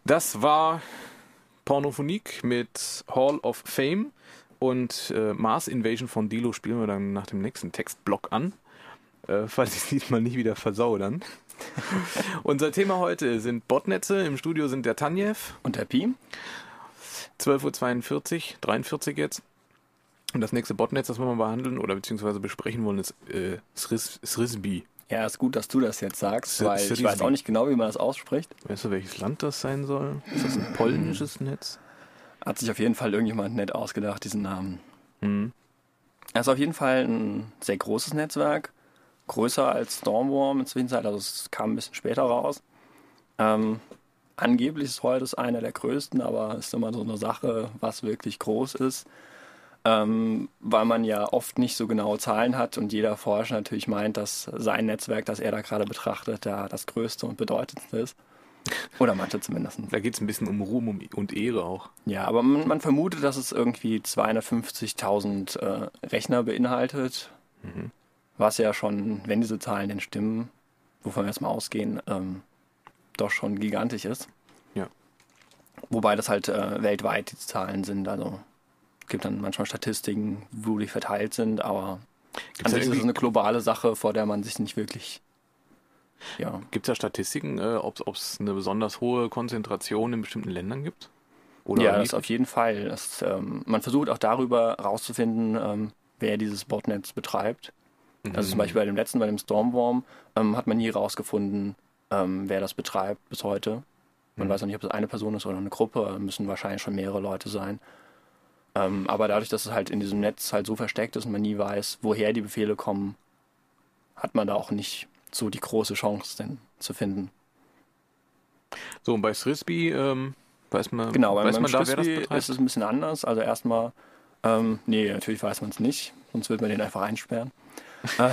Das war Pornophonik mit Hall of Fame und äh, Mars Invasion von Dilo spielen wir dann nach dem nächsten Textblock an. Äh, falls ich es diesmal nicht wieder versau dann. Unser Thema heute sind Botnetze. Im Studio sind der Tanjev und der Pi. zwölf Uhr zweiundvierzig, dreiundvierzig jetzt. Und das nächste Botnetz, das wir mal behandeln oder beziehungsweise besprechen wollen, ist äh, Srisby. Ja, ist gut, dass du das jetzt sagst, weil ich weiß auch nicht genau, wie man das ausspricht. Weißt du, welches Land das sein soll? Ist das ein polnisches Netz? Hat sich auf jeden Fall irgendjemand nett ausgedacht, diesen Namen. Mhm. Es ist auf jeden Fall ein sehr großes Netzwerk. Größer als Stormworm in der Zwischenzeit, also es kam ein bisschen später raus. Ähm, angeblich ist heute es einer der größten, aber es ist immer so eine Sache, was wirklich groß ist. Ähm, weil man ja oft nicht so genaue Zahlen hat und jeder Forscher natürlich meint, dass sein Netzwerk, das er da gerade betrachtet, da das größte und bedeutendste ist. Oder manche zumindest. Da geht es ein bisschen um Ruhm und Ehre auch. Ja, aber man, man vermutet, dass es irgendwie zweihundertfünfzigtausend äh, Rechner beinhaltet, Mhm. was ja schon, wenn diese Zahlen denn stimmen, wovon wir jetzt mal ausgehen, ähm, doch schon gigantisch ist. Ja. Wobei das halt äh, weltweit die Zahlen sind, also es gibt dann manchmal Statistiken, wo die verteilt sind, aber Gibt's an da sich ist es irgendwie- eine globale Sache, vor der man sich nicht wirklich, ja, Gibt es da Statistiken, äh, ob es eine besonders hohe Konzentration in bestimmten Ländern gibt? Oder ja, nicht? das auf jeden Fall. Das, ähm, man versucht auch darüber rauszufinden, ähm, wer dieses Botnetz betreibt. Also zum Beispiel bei dem letzten, bei dem Stormworm, ähm, hat man nie rausgefunden, ähm, wer das betreibt bis heute. Man Mhm. weiß auch nicht, ob es eine Person ist oder eine Gruppe, müssen wahrscheinlich schon mehrere Leute sein. Ähm, aber dadurch, dass es halt in diesem Netz halt so versteckt ist und man nie weiß, woher die Befehle kommen, hat man da auch nicht so die große Chance, denn zu finden. So, und bei Srisby ähm, weiß man, Genau, beim, weiß beim man da, wer das Frisbee betreibt? ist es ein bisschen anders. Also erstmal, ähm, nee, natürlich weiß man es nicht, sonst würde man den einfach einsperren. Äh,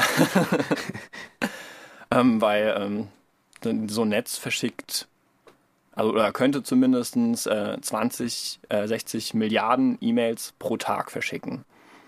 ähm, weil ähm, so ein Netz verschickt, also oder könnte zumindest äh, zwanzig, äh, sechzig Milliarden E-Mails pro Tag verschicken.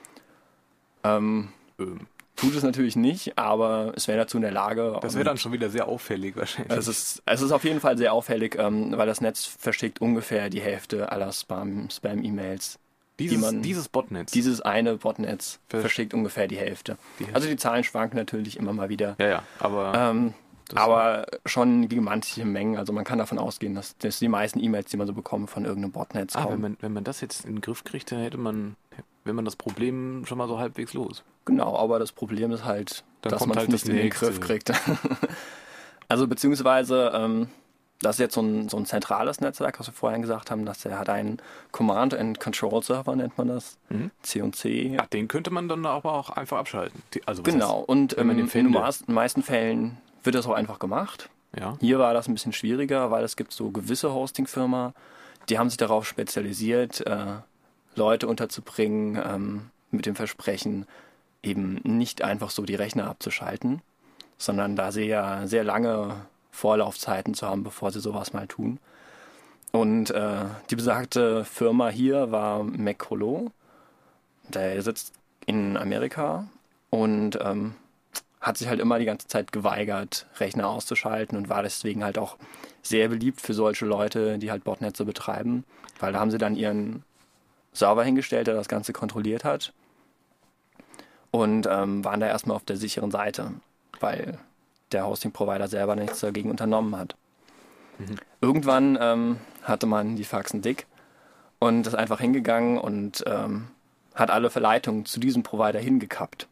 Ähm, Ähm, tut es natürlich nicht, aber es wäre dazu in der Lage. das wäre dann schon wieder sehr auffällig wahrscheinlich. Es ist, es ist auf jeden Fall sehr auffällig, ähm, weil das Netz verschickt ungefähr die Hälfte aller Spam, Spam-E-Mails. dieses, man- dieses Botnetz. Dieses eine Botnetz Versch- verschickt ungefähr die Hälfte. Die Hälfte. Also die Zahlen schwanken natürlich immer mal wieder. ja, ja, aber Ähm, das- aber schon gigantische Mengen. Also man kann davon ausgehen, dass, dass die meisten E-Mails, die man so bekommt, von irgendeinem Botnetz ah, wenn, kommen. man, wenn man das jetzt in den Griff kriegt, dann hätte man, wenn man das Problem schon mal so halbwegs los. Genau, aber das Problem ist halt, Dann dass kommt man es halt nicht das in den nächste. Griff kriegt. Also beziehungsweise, ähm, das ist jetzt so ein, so ein zentrales Netzwerk, was wir vorhin gesagt haben, dass er hat einen Command and Control Server, nennt man das, Mhm. C und C. Ja, den könnte man dann aber auch einfach abschalten. Die- Also was Genau, und wenn man ähm, den in den findet. meisten- meisten Fällen wird das auch einfach gemacht. heißt, ja. Hier war das ein bisschen schwieriger, weil es gibt so gewisse Hosting-Firmen, die haben sich darauf spezialisiert, äh, Leute unterzubringen ähm, mit dem Versprechen, eben nicht einfach so die Rechner abzuschalten, sondern da sehr, sehr lange Vorlaufzeiten zu haben, bevor sie sowas mal tun. Und äh, die besagte Firma hier war McCullough. Der sitzt in Amerika und ähm, hat sich halt immer die ganze Zeit geweigert, Rechner auszuschalten und war deswegen halt auch sehr beliebt für solche Leute, die halt Botnetze betreiben, weil da haben sie dann ihren Server hingestellt, der das Ganze kontrolliert hat und ähm, waren da erstmal auf der sicheren Seite, weil der Hosting-Provider selber nichts dagegen unternommen hat. Mhm. Irgendwann ähm, hatte man die Faxen dick und ist einfach hingegangen und ähm, hat alle Verleitungen zu diesem Provider hingekappt.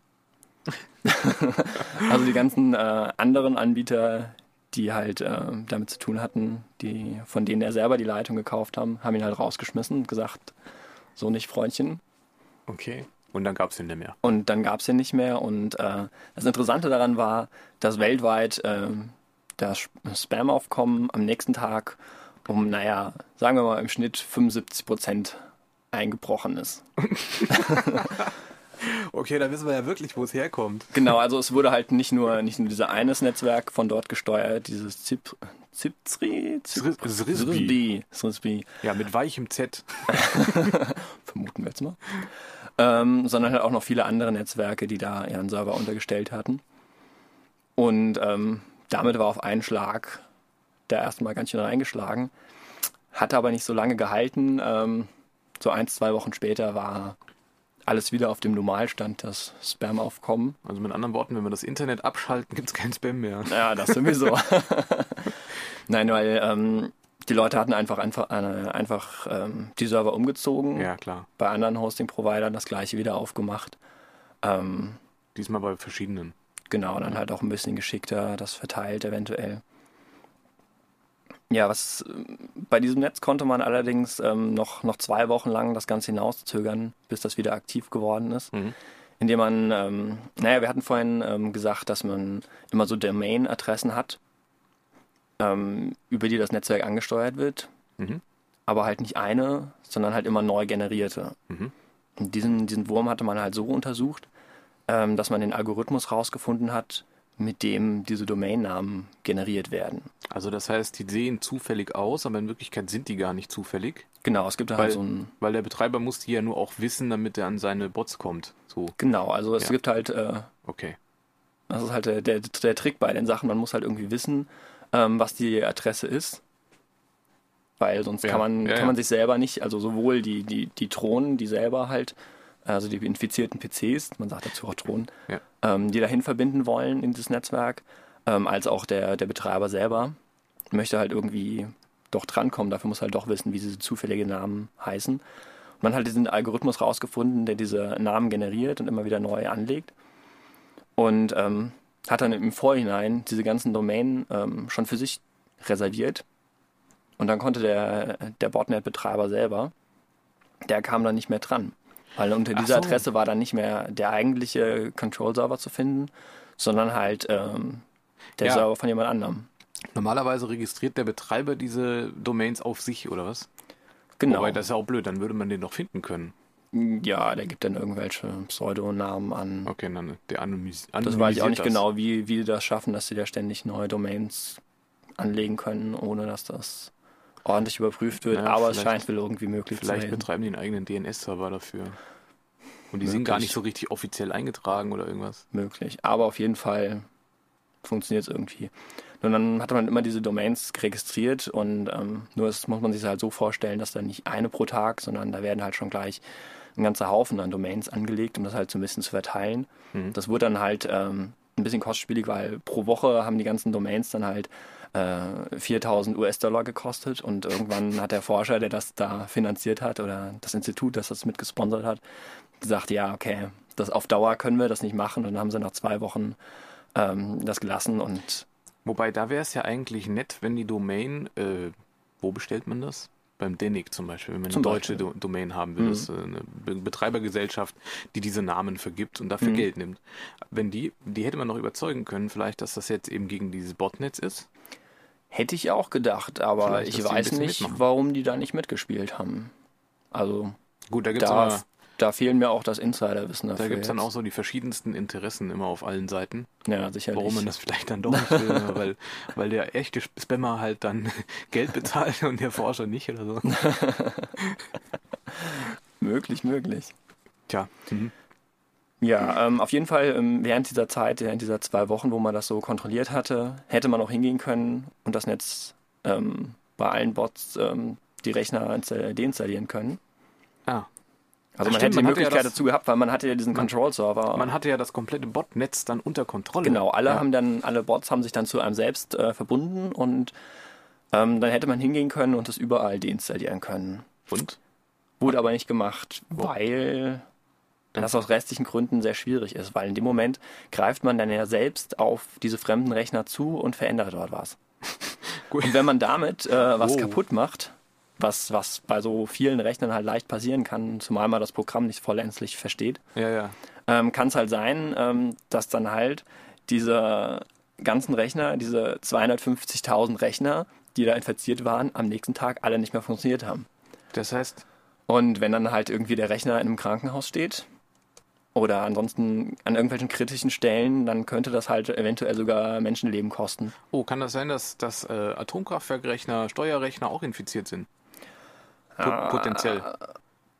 Also die ganzen äh, anderen Anbieter, die halt äh, damit zu tun hatten, die, von denen er selber die Leitung gekauft haben, haben ihn halt rausgeschmissen und gesagt, so nicht, Freundchen. Okay. Und dann gab es den nicht mehr. Und dann gab es den nicht mehr. Und äh, das Interessante daran war, dass weltweit äh, das Spam-Aufkommen am nächsten Tag um, naja, sagen wir mal im Schnitt fünfundsiebzig Prozent eingebrochen ist. Okay, da wissen wir ja wirklich, wo es herkommt. Genau, also es wurde halt nicht nur nicht nur dieses eines Netzwerk von dort gesteuert, dieses Zip, Zipzri, Zip, Srisby. Srisby, Srisby, Ja, mit weichem Z. vermuten wir jetzt mal, ähm, sondern halt auch noch viele andere Netzwerke, die da ihren Server untergestellt hatten. Und ähm, damit war auf einen Schlag der erste Mal ganz schön reingeschlagen. Hat aber nicht so lange gehalten. Ähm, so ein, zwei Wochen später war alles wieder auf dem Normalstand, das Spam-Aufkommen. Also mit anderen Worten, wenn wir das Internet abschalten, gibt es keinen Spam mehr. Ja, das sowieso. Nein, weil ähm, die Leute hatten einfach, einfach, äh, einfach ähm, die Server umgezogen. Ja, klar. Bei anderen Hosting-Providern das gleiche wieder aufgemacht. Ähm, Diesmal bei verschiedenen. Genau, dann halt auch ein bisschen geschickter, das verteilt eventuell. Ja, was bei diesem Netz konnte man allerdings ähm, noch, noch zwei Wochen lang das Ganze hinauszögern, bis das wieder aktiv geworden ist. Mhm. Indem man, ähm, naja, wir hatten vorhin ähm, gesagt, dass man immer so Domain-Adressen hat, ähm, über die das Netzwerk angesteuert wird, Mhm. aber halt nicht eine, sondern halt immer neu generierte. Mhm. Und diesen, diesen Wurm hatte man halt so untersucht, ähm, dass man den Algorithmus rausgefunden hat, mit dem diese Domainnamen generiert werden. Also das heißt, die sehen zufällig aus, aber in Wirklichkeit sind die gar nicht zufällig. Genau, es gibt da Weil, halt so ein... weil der Betreiber muss die ja nur auch wissen, damit er an seine Bots kommt. So, Genau, also es Ja. gibt halt... Äh, okay. das ist halt der, der, der Trick bei den Sachen, man muss halt irgendwie wissen, ähm, was die Adresse ist. Weil sonst Ja, kann man ja, kann ja. man sich selber nicht, also sowohl die, die, die Drohnen, die selber halt, also die infizierten P Cs, man sagt dazu auch Drohnen, Ja. ähm, die dahin verbinden wollen in das Netzwerk, ähm, als auch der, der Betreiber selber möchte halt irgendwie doch drankommen. Dafür muss halt doch wissen, wie diese zufälligen Namen heißen. Und man hat halt diesen Algorithmus rausgefunden, der diese Namen generiert und immer wieder neu anlegt. Und ähm, hat dann im Vorhinein diese ganzen Domänen ähm, schon für sich reserviert. Und dann konnte der, der Botnet-Betreiber selber, der kam dann nicht mehr dran. Weil unter Ach dieser so. Adresse war dann nicht mehr der eigentliche Control-Server zu finden, sondern halt ähm, der Ja. Server von jemand anderem. Normalerweise registriert der Betreiber diese Domains auf sich, oder was? Genau. Wobei, das ist ja auch blöd, dann würde man den doch finden können. Ja, der gibt dann irgendwelche Pseudonamen an. Okay, dann der anonymis- Das weiß ich auch anonymisiert nicht das. genau, wie, wie die das schaffen, dass sie da ständig neue Domains anlegen können, ohne dass das ordentlich überprüft wird. Ja, Aber es vielleicht- scheint wohl irgendwie möglich zu Vielleicht sein. betreiben die einen eigenen D N S-Server dafür. Und die sind Möglich. gar nicht so richtig offiziell eingetragen oder irgendwas. Möglich. Aber auf jeden Fall funktioniert es irgendwie. Und dann hatte man immer diese Domains registriert und ähm, nur das muss man sich halt so vorstellen, dass da nicht eine pro Tag, sondern da werden halt schon gleich ein ganzer Haufen an Domains angelegt, um das halt so ein bisschen zu verteilen. Mhm. Das wurde dann halt ähm, ein bisschen kostspielig, weil pro Woche haben die ganzen Domains dann halt äh, viertausend US-Dollar gekostet und irgendwann hat der Forscher, der das da finanziert hat oder das Institut, das das mitgesponsert hat, gesagt, ja, okay, das auf Dauer können wir das nicht machen und dann haben sie nach zwei Wochen ähm, das gelassen und Wobei, da wäre es ja eigentlich nett, wenn die Domain, äh, wo bestellt man das? Beim D E N I C zum Beispiel, wenn man Zum eine deutsche Beispiel. Do Domain haben will, Mhm. das ist eine Be Betreibergesellschaft, die diese Namen vergibt und dafür Mhm. Geld nimmt. Wenn die, die hätte man noch überzeugen können, vielleicht, dass das jetzt eben gegen dieses Botnetz ist. hätte ich auch gedacht, aber Vielleicht, ich dass die ein weiß bisschen nicht, mitmachen. warum die da nicht mitgespielt haben. Also Gut, da gibt es da, aber... da fehlen mir auch das Insiderwissen dafür. Da gibt es dann jetzt. auch so die verschiedensten Interessen immer auf allen Seiten, Ja, sicherlich. warum man das vielleicht dann doch nicht will, weil, weil der echte Spammer halt dann Geld bezahlt und der Forscher nicht oder so. Möglich, möglich. Tja, mhm. Ja, ähm, auf jeden Fall ähm, während dieser Zeit, während dieser zwei Wochen, wo man das so kontrolliert hatte, hätte man auch hingehen können und das Netz ähm, bei allen Bots ähm, die Rechner insta- deinstallieren können. ah, Also Ach man stimmt, hätte die man hatte ja Möglichkeit das- dazu gehabt, weil man hatte ja diesen Man- Control-Server. man hatte ja das komplette Botnetz dann unter Kontrolle. Genau, alle ja. haben dann, alle Bots haben sich dann zu einem selbst äh, verbunden und ähm, dann hätte man hingehen können und das überall deinstallieren können. Und? Wurde aber nicht gemacht, weil das aus restlichen Gründen sehr schwierig ist, weil in dem Moment greift man dann ja selbst auf diese fremden Rechner zu und verändert dort was. Gut. Und wenn man damit äh, was Wow. kaputt macht, was, was bei so vielen Rechnern halt leicht passieren kann, zumal man das Programm nicht vollends versteht, Ja, ja. ähm, kann es halt sein, ähm, dass dann halt diese ganzen Rechner, diese zweihundertfünfzigtausend Rechner, die da infiziert waren, am nächsten Tag alle nicht mehr funktioniert haben. Das heißt, Und wenn dann halt irgendwie der Rechner in einem Krankenhaus steht oder ansonsten an irgendwelchen kritischen Stellen, dann könnte das halt eventuell sogar Menschenleben kosten. oh, kann das sein, dass, dass äh, Atomkraftwerkrechner, Steuerrechner auch infiziert sind? Po Ah. Potenziell.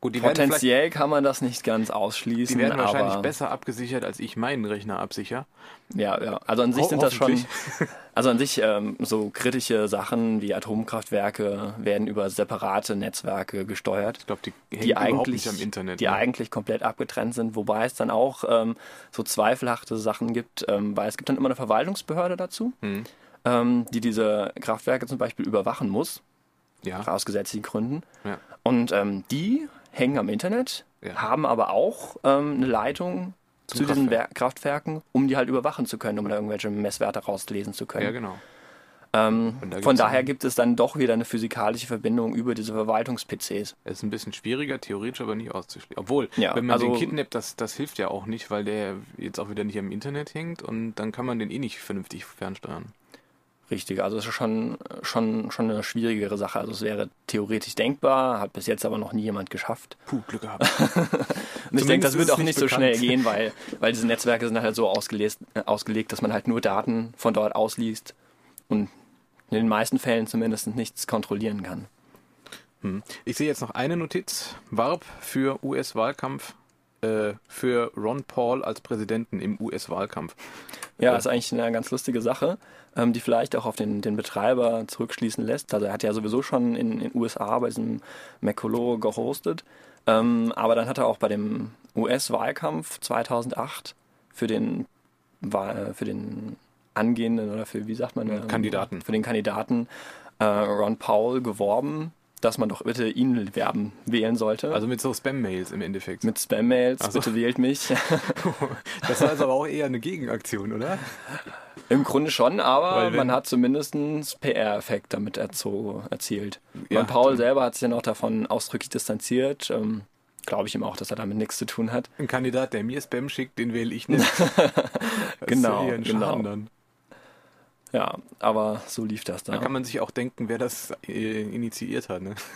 Gut, die werden Potenziell kann man das nicht ganz ausschließen. Die werden wahrscheinlich aber, besser abgesichert, als ich meinen Rechner absichere. Ja, ja. Also an sich Ho- sind das schon, hoffentlich. also an sich ähm, so kritische Sachen wie Atomkraftwerke werden über separate Netzwerke gesteuert, Ich glaube, die hängen die überhaupt eigentlich, nicht am Internet. die ne? eigentlich komplett abgetrennt sind, wobei es dann auch ähm, so zweifelhafte Sachen gibt, ähm, weil es gibt dann immer eine Verwaltungsbehörde dazu, Hm. ähm, die diese Kraftwerke zum Beispiel überwachen muss, Ja. aus gesetzlichen Gründen. Ja. Und ähm, die hängen am Internet, Ja. haben aber auch ähm, eine Leitung Zum zu diesen Kraftwerk. Wer- Kraftwerken, um die halt überwachen zu können, um da irgendwelche Messwerte rauslesen zu können. ja, genau. ähm, Und da von gibt's daher dann- gibt es dann doch wieder eine physikalische Verbindung über diese Verwaltungs-P Cs. Es ist ein bisschen schwieriger, theoretisch aber nicht auszuschließen. Obwohl, Ja, wenn man also- den kidnappt, das, das hilft ja auch nicht, weil der jetzt auch wieder nicht am Internet hängt und dann kann man den eh nicht vernünftig fernsteuern. Richtig, also es ist schon, schon, schon eine schwierigere Sache. Also es wäre theoretisch denkbar, hat bis jetzt aber noch nie jemand geschafft. Puh, Glück gehabt. Und ich denke, das ist wird es auch nicht nicht so bekannt. schnell gehen, weil, weil diese Netzwerke sind halt so ausgelegt, äh, ausgelegt, dass man halt nur Daten von dort ausliest und in den meisten Fällen zumindest nichts kontrollieren kann. Hm. Ich sehe jetzt noch eine Notiz. Warb für U S-Wahlkampf, äh, für Ron Paul als Präsidenten im U S-Wahlkampf. Ja, Äh, ist eigentlich eine ganz lustige Sache, ähm, die vielleicht auch auf den, den Betreiber zurückschließen lässt. Also er hat ja sowieso schon in den U S A bei diesem Macolo gehostet, ähm, aber dann hat er auch bei dem U S-Wahlkampf zweitausendacht für den, Wahl- für den angehenden oder für, wie sagt man, ähm, Kandidaten. für den Kandidaten äh, Ron Paul geworben, dass man doch bitte ihn werben wählen sollte. Also mit so Spam-Mails im Endeffekt. mit Spam-Mails, Ach so. bitte wählt mich. Das war also aber auch eher eine Gegenaktion, oder? Im Grunde schon, aber Weil wenn- man hat zumindest einen P R-Effekt damit erzo- erzielt. Ja, und Paul dann- selber hat sich ja noch davon ausdrücklich distanziert. Ähm, Glaube ich ihm auch, dass er damit nichts zu tun hat. Ein Kandidat, der mir Spam schickt, den wähle ich nicht. Das Genau, ist ja eher ein genau. Schaden dann. Ja, aber so lief das Da dann. kann man sich auch denken, wer das äh, initiiert hat. Ne?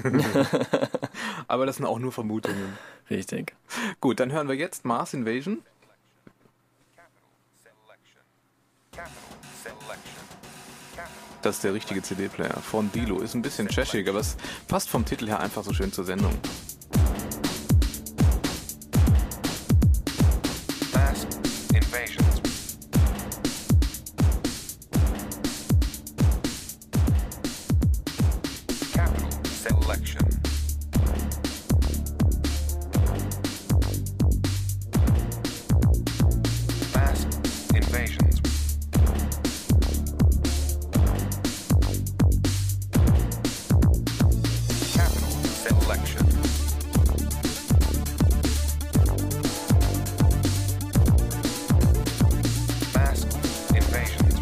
Aber das sind auch nur Vermutungen. Richtig. Gut, dann hören wir jetzt Mars Invasion. Das ist der richtige C D-Player von Dilo. Ist ein bisschen trashig, aber es passt vom Titel her einfach so schön zur Sendung. Mass invasions. Capital selection. Mass invasions. Capital selection. Mass invasions.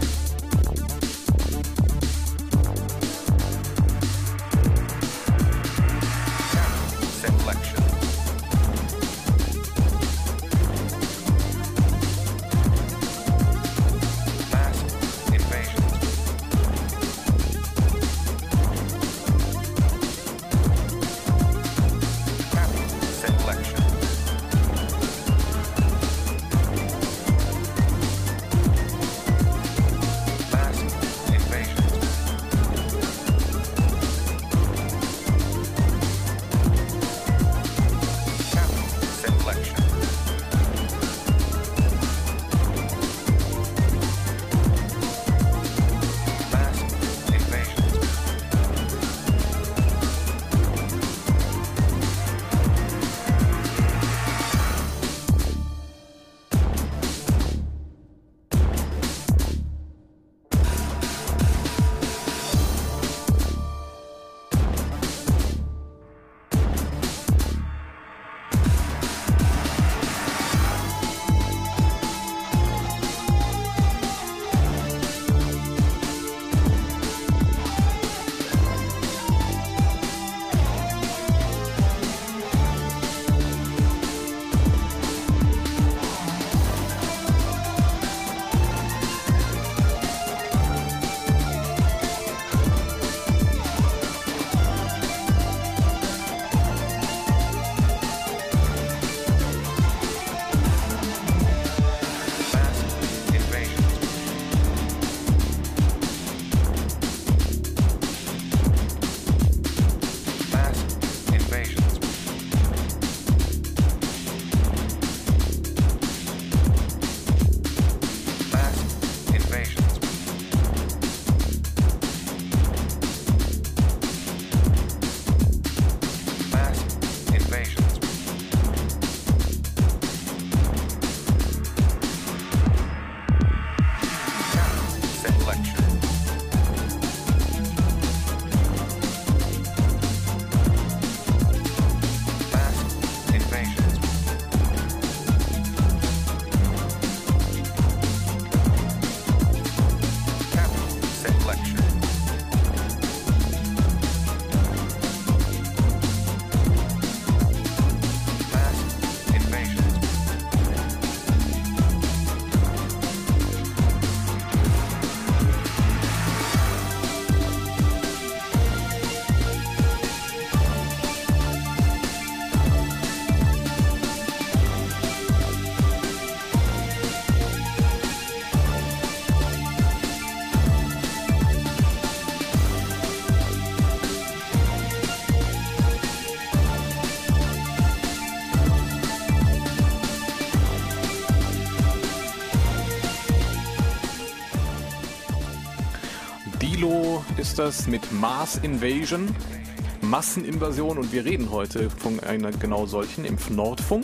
Ghostbusters mit Mars Invasion, Masseninvasion, und wir reden heute von einer genau solchen im Nordfunk.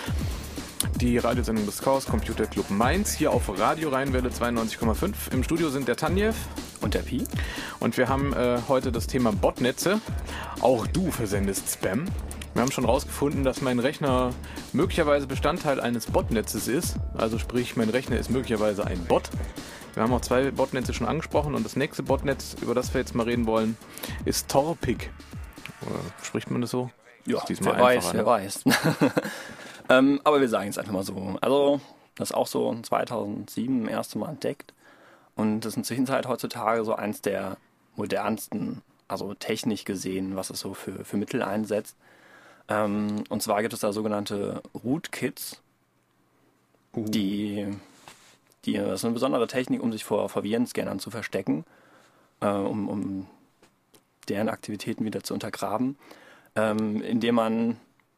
Die Radiosendung des Chaos Computer Club Mainz, hier auf Radio Rheinwelle zweiundneunzig Komma fünf. Im Studio sind der Tanjev und der Pi. Und wir haben äh, heute das Thema Botnetze. Auch du versendest Spam. Wir haben schon rausgefunden, dass mein Rechner möglicherweise Bestandteil eines Botnetzes ist. Also sprich, mein Rechner ist möglicherweise ein Bot. Wir haben auch zwei Botnetze schon angesprochen, und das nächste Botnetz, über das wir jetzt mal reden wollen, ist Torpig. Oder spricht man das so? Ja, ist diesmal wer weiß, ne? wer weiß. ähm, aber wir sagen es einfach mal so. Also, das ist auch so zweitausendsieben das erste Mal entdeckt. Und das ist inzwischen halt heutzutage so eins der modernsten, also technisch gesehen, was es so für, für Mittel einsetzt. Ähm, und zwar gibt es da sogenannte Rootkits, uh. die, die, das ist eine besondere Technik, um sich vor, vor Virenscannern zu verstecken, äh, um, um deren Aktivitäten wieder zu untergraben, ähm, indem man,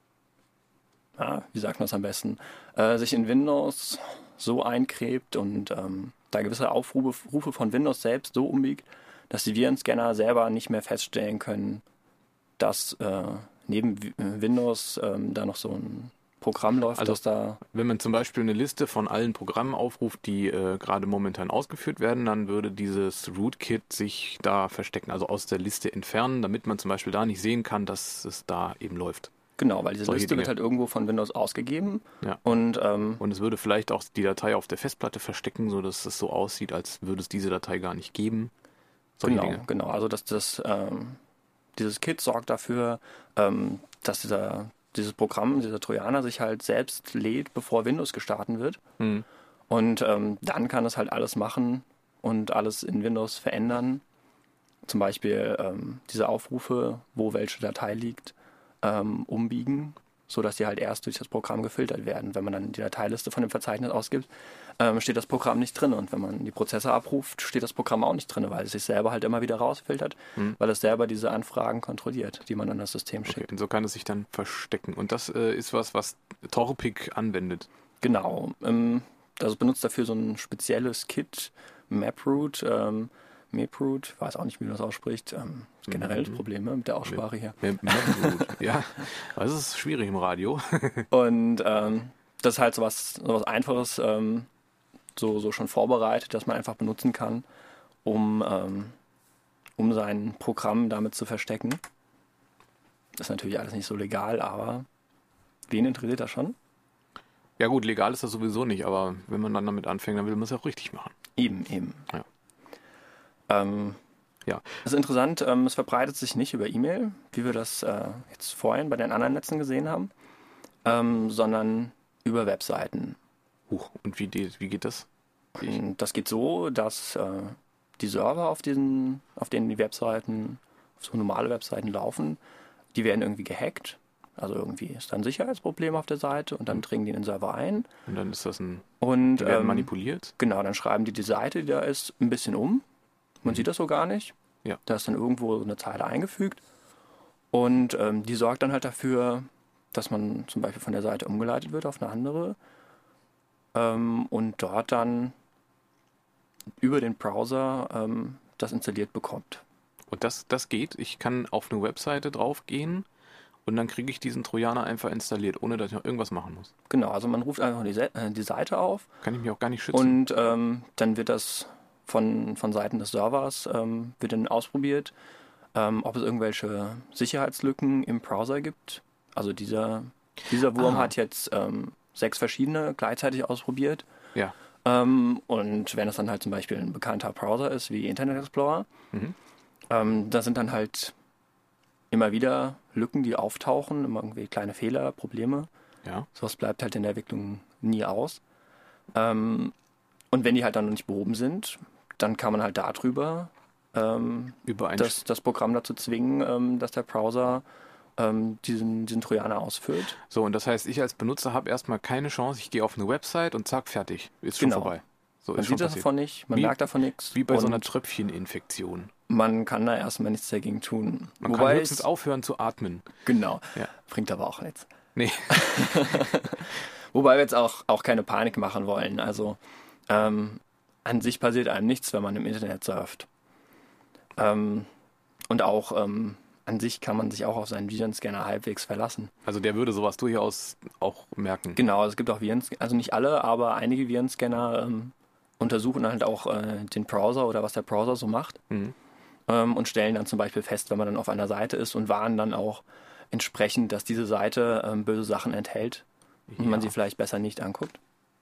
ja, wie sagt man es am besten, äh, sich in Windows so eingräbt und ähm, da gewisse Aufrufe Rufe von Windows selbst so umbiegt, dass die Virenscanner selber nicht mehr feststellen können, dass äh, neben Windows ähm, da noch so ein Programm läuft, also, das da... Wenn man zum Beispiel eine Liste von allen Programmen aufruft, die äh, gerade momentan ausgeführt werden, dann würde dieses Rootkit sich da verstecken, also aus der Liste entfernen, damit man zum Beispiel da nicht sehen kann, dass es da eben läuft. Genau, weil diese Solche Liste Dinge. wird halt irgendwo von Windows ausgegeben. Ja. Und, ähm, und es würde vielleicht auch die Datei auf der Festplatte verstecken, sodass es so aussieht, als würde es diese Datei gar nicht geben. Solche genau, Dinge. genau. Also dass das, ähm, dieses Kit sorgt dafür, ähm, dass dieser, dieses Programm, dieser Trojaner sich halt selbst lädt, bevor Windows gestartet wird. Mhm. Und ähm, dann kann es halt alles machen und alles in Windows verändern. Zum Beispiel ähm, diese Aufrufe, wo welche Datei liegt, ähm, umbiegen, sodass die halt erst durch das Programm gefiltert werden. Wenn man dann die Dateiliste von dem Verzeichnis ausgibt, ähm, steht das Programm nicht drin. Und wenn man die Prozesse abruft, steht das Programm auch nicht drin, weil es sich selber halt immer wieder rausfiltert, mhm. weil es selber diese Anfragen kontrolliert, die man an das System schickt. Okay, und so kann es sich dann verstecken. Und das äh, ist was, was Torpig anwendet. Genau. Ähm, das benutzt dafür so ein spezielles Kit, MapRoot, ähm, MapRoot, weiß auch nicht, wie man das ausspricht. Ähm, generell mhm. Probleme mit der Aussprache hier. MapRoot, ja. Das ist schwierig im Radio. Und ähm, das ist halt so was, so was Einfaches, ähm, so, so schon vorbereitet, dass man einfach benutzen kann, um, ähm, um sein Programm damit zu verstecken. Das ist natürlich alles nicht so legal, aber wen interessiert das schon? Ja gut, legal ist das sowieso nicht, aber wenn man dann damit anfängt, dann will man es auch richtig machen. Eben, eben. Ja. Ähm, ja. Das ist interessant, ähm, es verbreitet sich nicht über E-Mail, wie wir das äh, jetzt vorhin bei den anderen Netzen gesehen haben, ähm, sondern über Webseiten. Huch, und wie, die, wie geht das? Und das geht so, dass äh, die Server, auf, diesen, auf denen die Webseiten, so normale Webseiten laufen, die werden irgendwie gehackt. Also irgendwie ist da ein Sicherheitsproblem auf der Seite und dann dringen die in den Server ein. Und dann ist das ein... Und, die werden ähm, manipuliert? Genau, dann schreiben die die Seite, die da ist, ein bisschen um. Man mhm. sieht das so gar nicht. Ja. Da ist dann irgendwo eine Zeile eingefügt. Und ähm, die sorgt dann halt dafür, dass man zum Beispiel von der Seite umgeleitet wird auf eine andere. Ähm, und dort dann über den Browser ähm, das installiert bekommt. Und das, das geht? Ich kann auf eine Webseite draufgehen und dann kriege ich diesen Trojaner einfach installiert, ohne dass ich noch irgendwas machen muss? Genau, also man ruft einfach die, Se- äh, die Seite auf. Kann ich mich auch gar nicht schützen? Und ähm, dann wird das von, von Seiten des Servers ähm, wird dann ausprobiert, ähm, ob es irgendwelche Sicherheitslücken im Browser gibt. Also dieser, dieser Wurm ah. hat jetzt ähm, sechs verschiedene gleichzeitig ausprobiert. Ja. Ähm, und wenn es dann halt zum Beispiel ein bekannter Browser ist, wie Internet Explorer, mhm. ähm, da sind dann halt immer wieder Lücken, die auftauchen, immer irgendwie kleine Fehler, Probleme. Ja. Sowas bleibt halt in der Entwicklung nie aus. Ähm, und wenn die halt dann noch nicht behoben sind, dann kann man halt darüber ähm, das, das Programm dazu zwingen, ähm, dass der Browser ähm, diesen, diesen Trojaner ausfüllt. So, und das heißt, ich als Benutzer habe erstmal keine Chance. Ich gehe auf eine Website und zack, fertig. Ist schon genau. vorbei. So, man ist sieht schon das davon nicht, man wie, merkt davon nichts. Wie bei so einer und Tröpfcheninfektion. Man kann da erstmal nichts dagegen tun. Man Wobei kann höchstens aufhören zu atmen. Genau. Ja. Bringt aber auch nichts. Nee. Wobei wir jetzt auch, auch keine Panik machen wollen. Also ähm, an sich passiert einem nichts, wenn man im Internet surft. Ähm, und auch ähm, an sich kann man sich auch auf seinen Virenscanner halbwegs verlassen. Also der würde sowas durchaus auch merken. Genau, es gibt auch Virenscanner, also nicht alle, aber einige Virenscanner ähm, untersuchen halt auch äh, den Browser oder was der Browser so macht Mhm. ähm, und stellen dann zum Beispiel fest, wenn man dann auf einer Seite ist und warnen dann auch entsprechend, dass diese Seite ähm, böse Sachen enthält und man Ja. sie vielleicht besser nicht anguckt.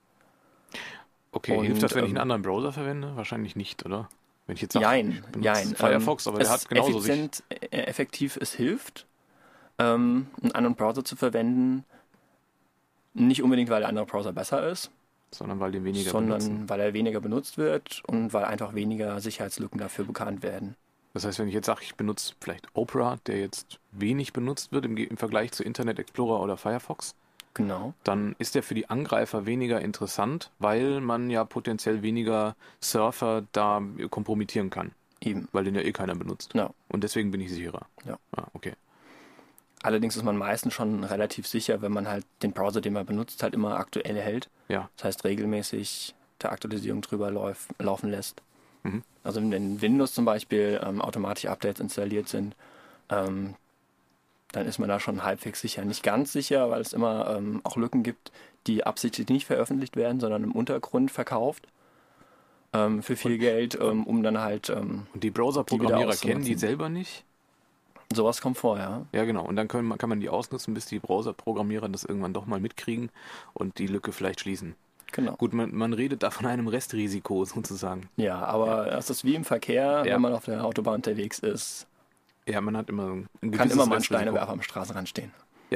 Okay, Und, hilft das, wenn ich ähm, einen anderen Browser verwende? Wahrscheinlich nicht, oder? Wenn ich jetzt sage, Jein, ich benutze jein. Firefox, ähm, aber der es hat genauso ist sich... effizient, äh, effektiv, es hilft, ähm, einen anderen Browser zu verwenden. Nicht unbedingt, weil der andere Browser besser ist, Sondern weil die weniger sondern benutzen. weil er weniger benutzt wird und weil einfach weniger Sicherheitslücken dafür bekannt werden. Das heißt, wenn ich jetzt sage, ich benutze vielleicht Opera, der jetzt wenig benutzt wird im, Ge- im Vergleich zu Internet Explorer oder Firefox, Genau. dann ist der für die Angreifer weniger interessant, weil man ja potenziell weniger Surfer da kompromittieren kann, Eben. weil den ja eh keiner benutzt. Ja. Und deswegen bin ich sicherer. Ja. Ah, okay. Allerdings ist man meistens schon relativ sicher, wenn man halt den Browser, den man benutzt, halt immer aktuell hält. Ja. Das heißt, regelmäßig der Aktualisierung drüber lauf, laufen lässt. Mhm. Also wenn Windows zum Beispiel ähm, automatische Updates installiert sind, ähm, dann ist man da schon halbwegs sicher. Nicht ganz sicher, weil es immer ähm, auch Lücken gibt, die absichtlich nicht veröffentlicht werden, sondern im Untergrund verkauft ähm, für viel Geld, ähm, um dann halt Und ähm, die Die wieder Browser-Programmierer kennen die auszunutzen. selber nicht? sowas kommt vor, ja. Ja, genau. Und dann können, man- kann man die ausnutzen, bis die Browser-Programmierer das irgendwann doch mal mitkriegen und die Lücke vielleicht schließen. Genau. Gut, man, man redet da von einem Restrisiko sozusagen. Ja, aber das ist wie im Verkehr, Ja. wenn man auf der Autobahn unterwegs ist, Ja, man hat immer ein kann gewisses immer mal ein Restrisiko. Steinewerfer am Straßenrand stehen. Ja,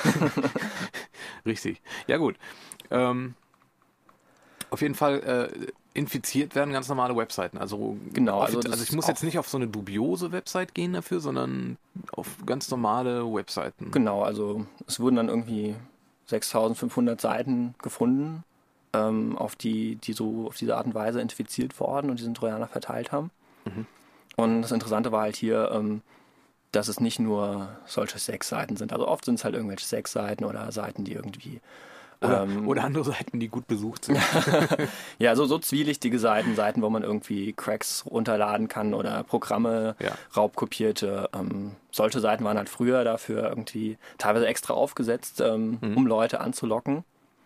richtig. Ja gut. Ähm, auf jeden Fall äh, infiziert werden ganz normale Webseiten. Also, Genau, auf, also also, das ich ist muss auch- jetzt nicht auf so eine dubiose Website gehen dafür, sondern auf ganz normale Webseiten. Genau, also es wurden dann irgendwie sechstausendfünfhundert Seiten gefunden, ähm, auf die, die so auf diese Art und Weise infiziert worden und diesen Trojaner verteilt haben. Mhm. Und das Interessante war halt hier, ähm, dass es nicht nur solche Sexseiten sind. Also oft sind es halt irgendwelche Sexseiten oder Seiten, die irgendwie Oder, ähm, oder andere Seiten, die gut besucht sind. ja, so, so zwielichtige Seiten, Seiten, wo man irgendwie Cracks runterladen kann oder Programme, Ja. raubkopierte. Ähm, solche Seiten waren halt früher dafür irgendwie teilweise extra aufgesetzt, ähm, um Leute anzulocken.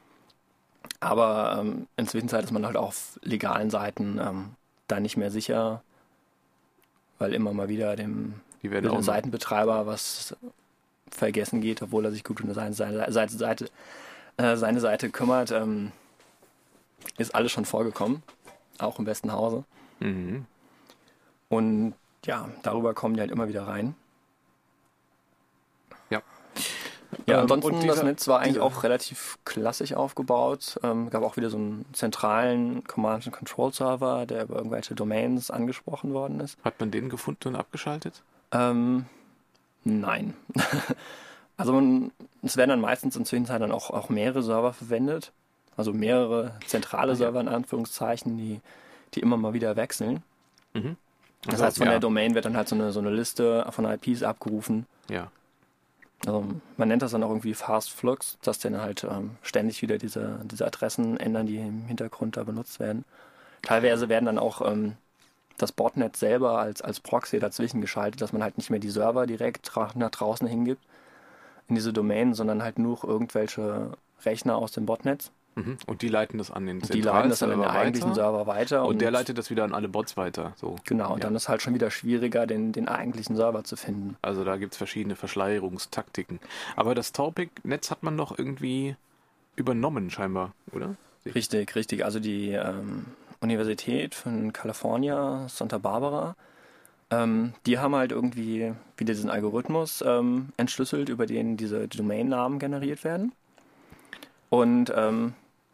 Aber ähm, in der Zwischenzeit ist man halt auf legalen Seiten ähm, da nicht mehr sicher, weil immer mal wieder dem, Die werden dem auch Seitenbetreiber was vergessen geht, obwohl er sich gut um seine Seite, Seite, Seite, äh, seine Seite kümmert. Ähm, ist alles schon vorgekommen, auch im besten Hause. Mhm. Und ja, darüber kommen die halt immer wieder rein. Ja. Ja, Ähm, ansonsten, und dieser- das Netz war eigentlich dieser- auch relativ klassisch aufgebaut. Ähm, gab auch wieder so einen zentralen Command-and-Control-Server, der über irgendwelche Domains angesprochen worden ist. Hat man den gefunden und abgeschaltet? Ähm, nein. Also man, es werden dann meistens inzwischen dann auch, auch mehrere Server verwendet. Also mehrere zentrale Ah, ja. Server in Anführungszeichen, die, die immer mal wieder wechseln. Mhm. Das Also, heißt, von ja. der Domain wird dann halt so eine, so eine Liste von I Ps abgerufen. Ja. Also man nennt das dann auch irgendwie Fast Flux, dass dann halt ähm, ständig wieder diese, diese Adressen ändern, die im Hintergrund da benutzt werden. Teilweise werden dann auch ähm, das Botnet selber als, als Proxy dazwischen geschaltet, dass man halt nicht mehr die Server direkt tra- nach draußen hingibt in diese Domain, sondern halt nur irgendwelche Rechner aus dem Botnetz. Mhm. Und die leiten das an den Die leiten das dann in den Zentralserver eigentlichen weiter. Server weiter. Und der leitet das wieder an alle Bots weiter. So. Genau, und Ja. dann ist halt schon wieder schwieriger, den, den eigentlichen Server zu finden. Also da gibt es verschiedene Verschleierungstaktiken. Aber das Taupic-Netz hat man doch irgendwie übernommen scheinbar, oder? Richtig, richtig. Also die ähm, Universität von California, Santa Barbara, ähm, die haben halt irgendwie wieder diesen Algorithmus ähm, entschlüsselt, über den diese Domainnamen generiert werden. Und ähm,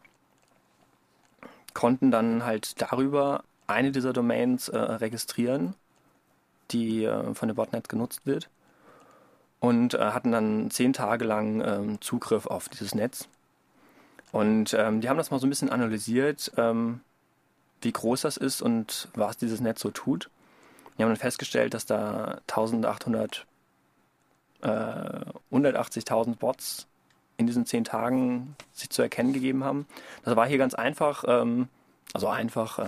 konnten dann halt darüber eine dieser Domains äh, registrieren, die äh, von dem Botnet genutzt wird. Und äh, hatten dann zehn Tage lang ähm, Zugriff auf dieses Netz. Und ähm, die haben das mal so ein bisschen analysiert, ähm, wie groß das ist und was dieses Netz so tut. Die haben dann festgestellt, dass da eintausendachthundert, äh, hundertachtzigtausend Bots in diesen zehn Tagen sich zu erkennen gegeben haben. Das war hier ganz einfach, ähm, also einfach, ähm,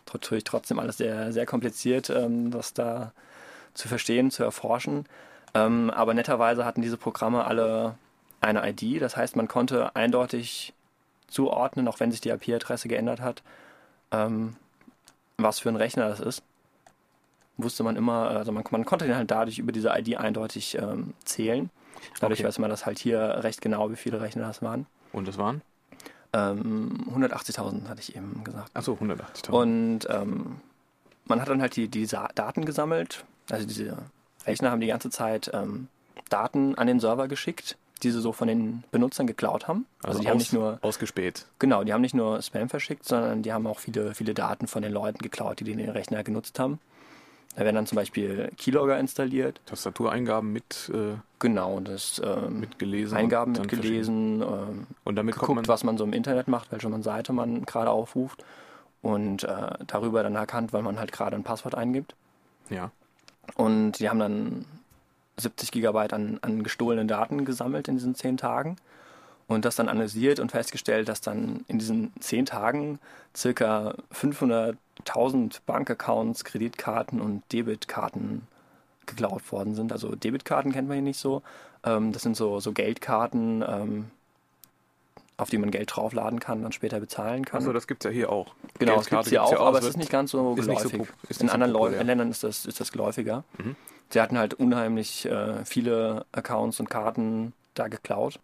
natürlich trotzdem alles sehr, sehr kompliziert, ähm, das da zu verstehen, zu erforschen. Ähm, aber netterweise hatten diese Programme alle eine I D. Das heißt, man konnte eindeutig zuordnen, auch wenn sich die I P-Adresse geändert hat, ähm, was für ein Rechner das ist. Wusste man immer, also man, man konnte den halt dadurch über diese I D eindeutig ähm, zählen. Dadurch Okay. weiß man das halt hier recht genau, wie viele Rechner das waren. Und das waren? Ähm, hundertachtzigtausend hatte ich eben gesagt. Achso, hundertachtzigtausend. Und ähm, man hat dann halt die, die Sa- Daten gesammelt. Also diese Rechner haben die ganze Zeit ähm, Daten an den Server geschickt, die sie so von den Benutzern geklaut haben. Also, die haben nicht nur ausgespäht. genau, die haben nicht nur Spam verschickt, sondern die haben auch viele, viele Daten von den Leuten geklaut, die den Rechner genutzt haben. Da werden dann zum Beispiel Keylogger installiert. Tastatureingaben mit, äh, Genau, das ähm, mitgelesen. Eingaben und dann mitgelesen, ähm, verschieden. Und damit kommt geguckt, man, was man so im Internet macht, welche man Seite man gerade aufruft und äh, darüber dann erkannt, weil man halt gerade ein Passwort eingibt. ja. Und die haben dann siebzig Gigabyte an, an gestohlenen Daten gesammelt in diesen zehn Tagen und das dann analysiert und festgestellt, dass dann in diesen zehn Tagen circa fünfhunderttausend Bankaccounts, Kreditkarten und Debitkarten geklaut worden sind. Also Debitkarten kennt man hier nicht so. Ähm, das sind so, so Geldkarten, ähm, auf die man Geld draufladen kann, dann später bezahlen kann. Achso, das gibt's ja hier auch. Genau, das gibt Geldkarte es ja gibt's auch, aber es wird- ist nicht ganz so ist nicht so geläufig. pop- ist In nicht so anderen Leu- populär. Ländern ist das, ist das geläufiger. Mhm. Sie hatten halt unheimlich äh, viele Accounts und Karten da geklaut.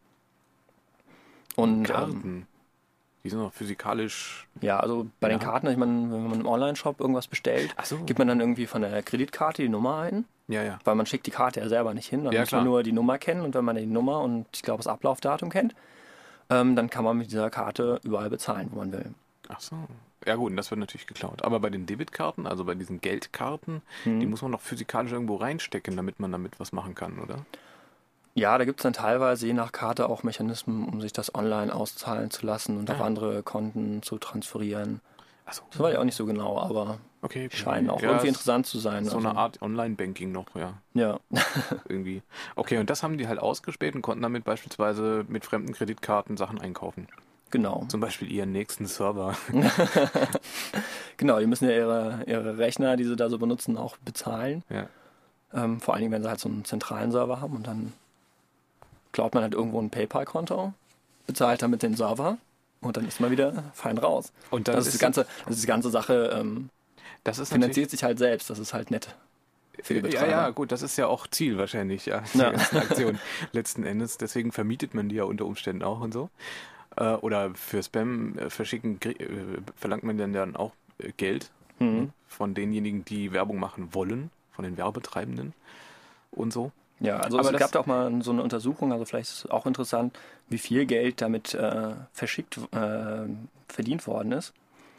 Und ähm, Karten. Die sind noch physikalisch. ja, also bei den Ja. Karten, ich meine, wenn man im Online-Shop irgendwas bestellt, Ach so. gibt man dann irgendwie von der Kreditkarte die Nummer ein, Ja, ja. weil man schickt die Karte ja selber nicht hin, dann Ja, muss klar. man nur die Nummer kennen und wenn man die Nummer und ich glaube das Ablaufdatum kennt, ähm, dann kann man mit dieser Karte überall bezahlen, wo man will. Ach so. Ja gut, und das wird natürlich geklaut. Aber bei den Debitkarten, also bei diesen Geldkarten, Mhm. die muss man doch physikalisch irgendwo reinstecken, damit man damit was machen kann, oder? Ja, da gibt es dann teilweise je nach Karte auch Mechanismen, um sich das online auszahlen zu lassen und auf Ah. andere Konten zu transferieren. Achso. Das weiß ich auch nicht so genau, aber Okay. die scheinen auch Ja, irgendwie ist interessant zu sein. So also, eine Art Online-Banking noch, ja. Ja, Irgendwie. Okay, und das haben die halt ausgespäht und konnten damit beispielsweise mit fremden Kreditkarten Sachen einkaufen. genau. Zum Beispiel ihren nächsten Server. Genau, die müssen ja ihre, ihre Rechner, die sie da so benutzen, auch bezahlen. Ja. Ähm, vor allen Dingen, wenn sie halt so einen zentralen Server haben und dann klaut man halt irgendwo ein PayPal-Konto, bezahlt damit den Server und dann ist man wieder fein raus. Und dann Das ist die ganze, das ist die ganze Sache, ähm, das ist finanziert sich halt selbst, das ist halt nett für die Ja, Betreiber. ja, gut, das ist ja auch Ziel wahrscheinlich, ja, Ja. der ganzen Aktion letzten Endes. Deswegen vermietet man die ja unter Umständen auch und so. Äh, Oder für Spam äh, verschicken krie- äh, verlangt man dann, dann auch äh, Geld Mhm. von denjenigen, die Werbung machen wollen, von den Werbetreibenden und so. Ja, also Aber es das- gab da auch mal so eine Untersuchung, also vielleicht ist es auch interessant, wie viel Geld damit äh, verschickt, äh, verdient worden ist.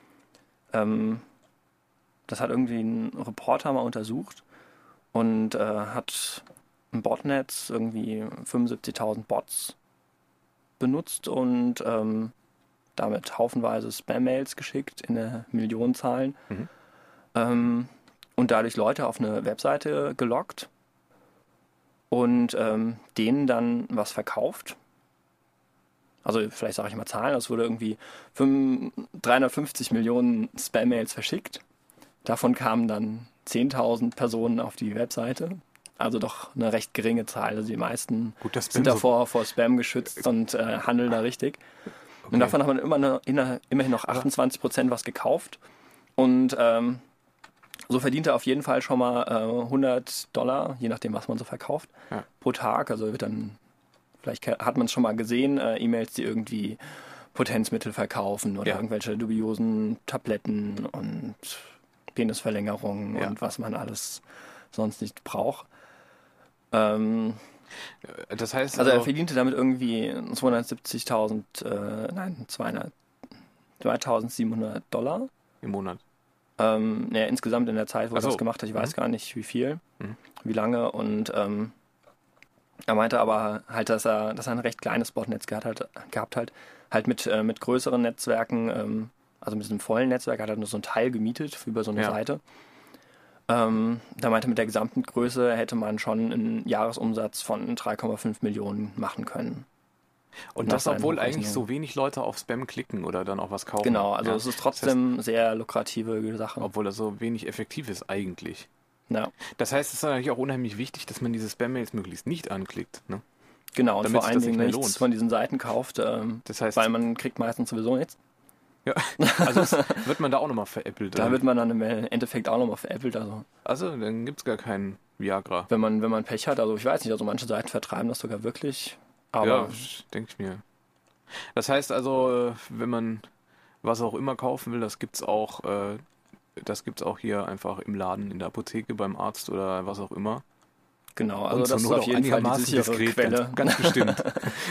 Ähm, das hat irgendwie ein Reporter mal untersucht und äh, hat im Botnetz irgendwie fünfundsiebzigtausend Bots benutzt und ähm, damit haufenweise Spam-Mails geschickt in der Millionenzahlen Mhm. ähm, und dadurch Leute auf eine Webseite gelockt und ähm, denen dann was verkauft. Also vielleicht sage ich mal Zahlen, es wurde irgendwie fünf- dreihundertfünfzig Millionen Spam-Mails verschickt. Davon kamen dann zehntausend Personen auf die Webseite. Also doch eine recht geringe Zahl. Also die meisten Gut, das sind Spam so- davor vor Spam geschützt und äh, handeln da richtig. Okay. Und davon hat man immer noch, inner- immerhin noch achtundzwanzig Prozent was gekauft. Und ähm, so verdient er auf jeden Fall schon mal äh, hundert Dollar, je nachdem, was man so verkauft, Ja. pro Tag. Also wird dann, vielleicht ke- hat man es schon mal gesehen, äh, E-Mails, die irgendwie Potenzmittel verkaufen oder Ja. irgendwelche dubiosen Tabletten und Penisverlängerungen Ja. und was man alles sonst nicht braucht. Ähm, Das heißt, also er verdiente damit irgendwie zweihundertsiebzigtausend, äh, nein, zweihundert, zweitausendsiebenhundert Dollar. im Monat. Ähm, ja, insgesamt in der Zeit, wo Ach er so. das gemacht hat, ich weiß Mhm. gar nicht, wie viel, Mhm. wie lange. Und ähm, er meinte aber halt, dass er, dass er ein recht kleines Botnetz gehabt hat, gehabt hat halt mit, äh, mit größeren Netzwerken, ähm, also mit diesem vollen Netzwerk, hat er nur so ein Teil gemietet über so eine Ja. Seite. Ähm, da meinte, mit der gesamten Größe hätte man schon einen Jahresumsatz von drei Komma fünf Millionen machen können. Und nach das, seinen obwohl eigentlich Hochrechnungen. so wenig Leute auf Spam klicken oder dann auch was kaufen. Genau, also Ja. es ist trotzdem sehr lukrative Sache. Obwohl das so wenig effektiv ist eigentlich. Ja, Das heißt, es ist natürlich auch unheimlich wichtig, dass man diese Spam-Mails möglichst nicht anklickt. Ne? genau. Und Damit vor sich allen das Dingen nicht mehr nichts lohnt. von diesen Seiten kauft, ähm, Das heißt, weil man kriegt meistens sowieso nichts. ja, also es, wird man da auch nochmal veräppelt. Da oder? wird man dann im Endeffekt auch nochmal veräppelt. Also Also dann gibt es gar keinen Viagra. wenn man, wenn man Pech hat, also ich weiß nicht, also manche Seiten vertreiben das sogar wirklich. Aber Ja, denke ich mir. Das heißt also, äh, wenn man was auch immer kaufen will, das gibt's auch, äh, das gibt's auch hier einfach im Laden, in der Apotheke, beim Arzt oder was auch immer. genau, also Und zur das ist Not auf auch jeden Fall die einigermaßen sichere diskret, Quelle. Ganz, ganz bestimmt.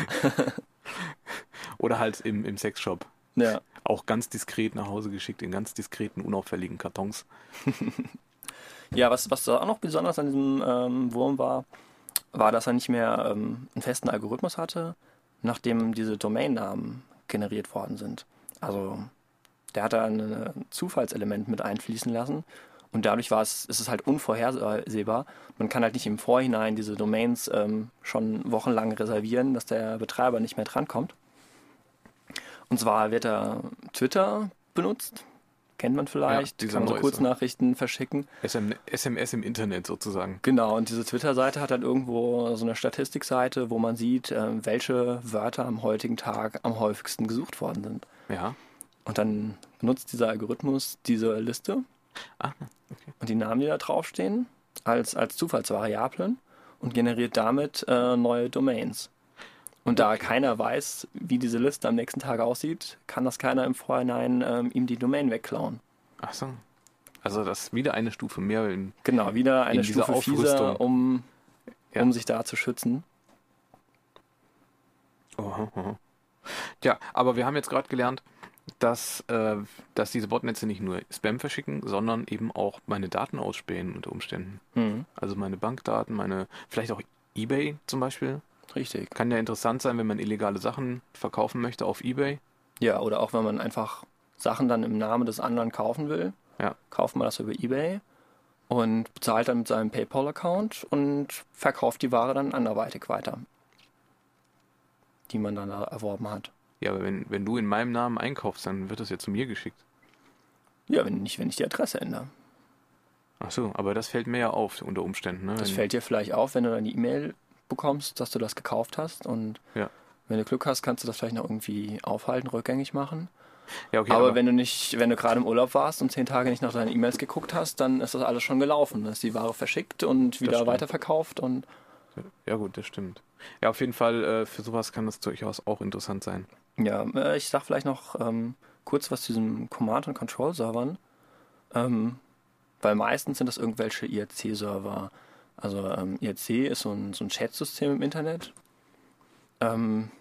Oder halt im, im Sexshop. Ja. Auch ganz diskret nach Hause geschickt, in ganz diskreten, unauffälligen Kartons. Ja, was, was da auch noch besonders an diesem ähm, Wurm war, war, dass er nicht mehr ähm, einen festen Algorithmus hatte, nachdem diese Domainnamen generiert worden sind. Also der hat da ein Zufallselement mit einfließen lassen und dadurch war es, ist es halt unvorhersehbar. Man kann halt nicht im Vorhinein diese Domains ähm, schon wochenlang reservieren, dass der Betreiber nicht mehr drankommt. Und zwar wird da Twitter benutzt, kennt man vielleicht, Ja, diese kann man so neueste. Kurznachrichten verschicken. S M S im Internet sozusagen. Genau, und diese Twitter-Seite hat dann irgendwo so eine Statistikseite, wo man sieht, äh, welche Wörter am heutigen Tag am häufigsten gesucht worden sind. Ja. Und dann benutzt dieser Algorithmus diese Liste Ah, okay. und die Namen, die da draufstehen, als, als Zufallsvariablen und generiert damit äh, neue Domains. Und da keiner weiß, wie diese Liste am nächsten Tag aussieht, kann das keiner im Vorhinein ähm, ihm die Domain wegklauen. Ach so. Also das ist wieder eine Stufe mehr in, Genau, wieder eine In dieser Stufe Aufrüstung. fieser, um, Ja. um sich da zu schützen. Aha, aha. Tja, aber wir haben jetzt gerade gelernt, dass, äh, dass diese Botnetze nicht nur Spam verschicken, sondern eben auch meine Daten ausspähen unter Umständen. Mhm. Also meine Bankdaten, meine, vielleicht auch eBay zum Beispiel. Richtig. Kann ja interessant sein, wenn man illegale Sachen verkaufen möchte auf eBay. Ja, oder auch wenn man einfach Sachen dann im Namen des anderen kaufen will, Ja. kauft man das über eBay und bezahlt dann mit seinem PayPal-Account und verkauft die Ware dann anderweitig weiter, die man dann da erworben hat. Ja, aber wenn, wenn du in meinem Namen einkaufst, dann wird das ja zu mir geschickt. Ja, wenn nicht, wenn ich die Adresse ändere. Ach so, aber das fällt mir ja auf unter Umständen. Ne? Das Wenn- fällt dir vielleicht auf, wenn du dann die E-Mail bekommst, dass du das gekauft hast und Ja. wenn du Glück hast, kannst du das vielleicht noch irgendwie aufhalten, rückgängig machen. Ja, okay, aber, wenn du nicht, wenn du gerade im Urlaub warst und zehn Tage nicht nach deinen E-Mails geguckt hast, dann ist das alles schon gelaufen. Dann ist die Ware verschickt und wieder stimmt. weiterverkauft und Ja gut, das stimmt. Ja, auf jeden Fall, äh, für sowas kann das durchaus auch interessant sein. ja, äh, ich sag vielleicht noch ähm, kurz was zu diesen Command- und Control-Servern, ähm, weil meistens sind das irgendwelche I R C-Server. Also ähm, I R C ist so ein, so ein Chat-System im Internet, ähm,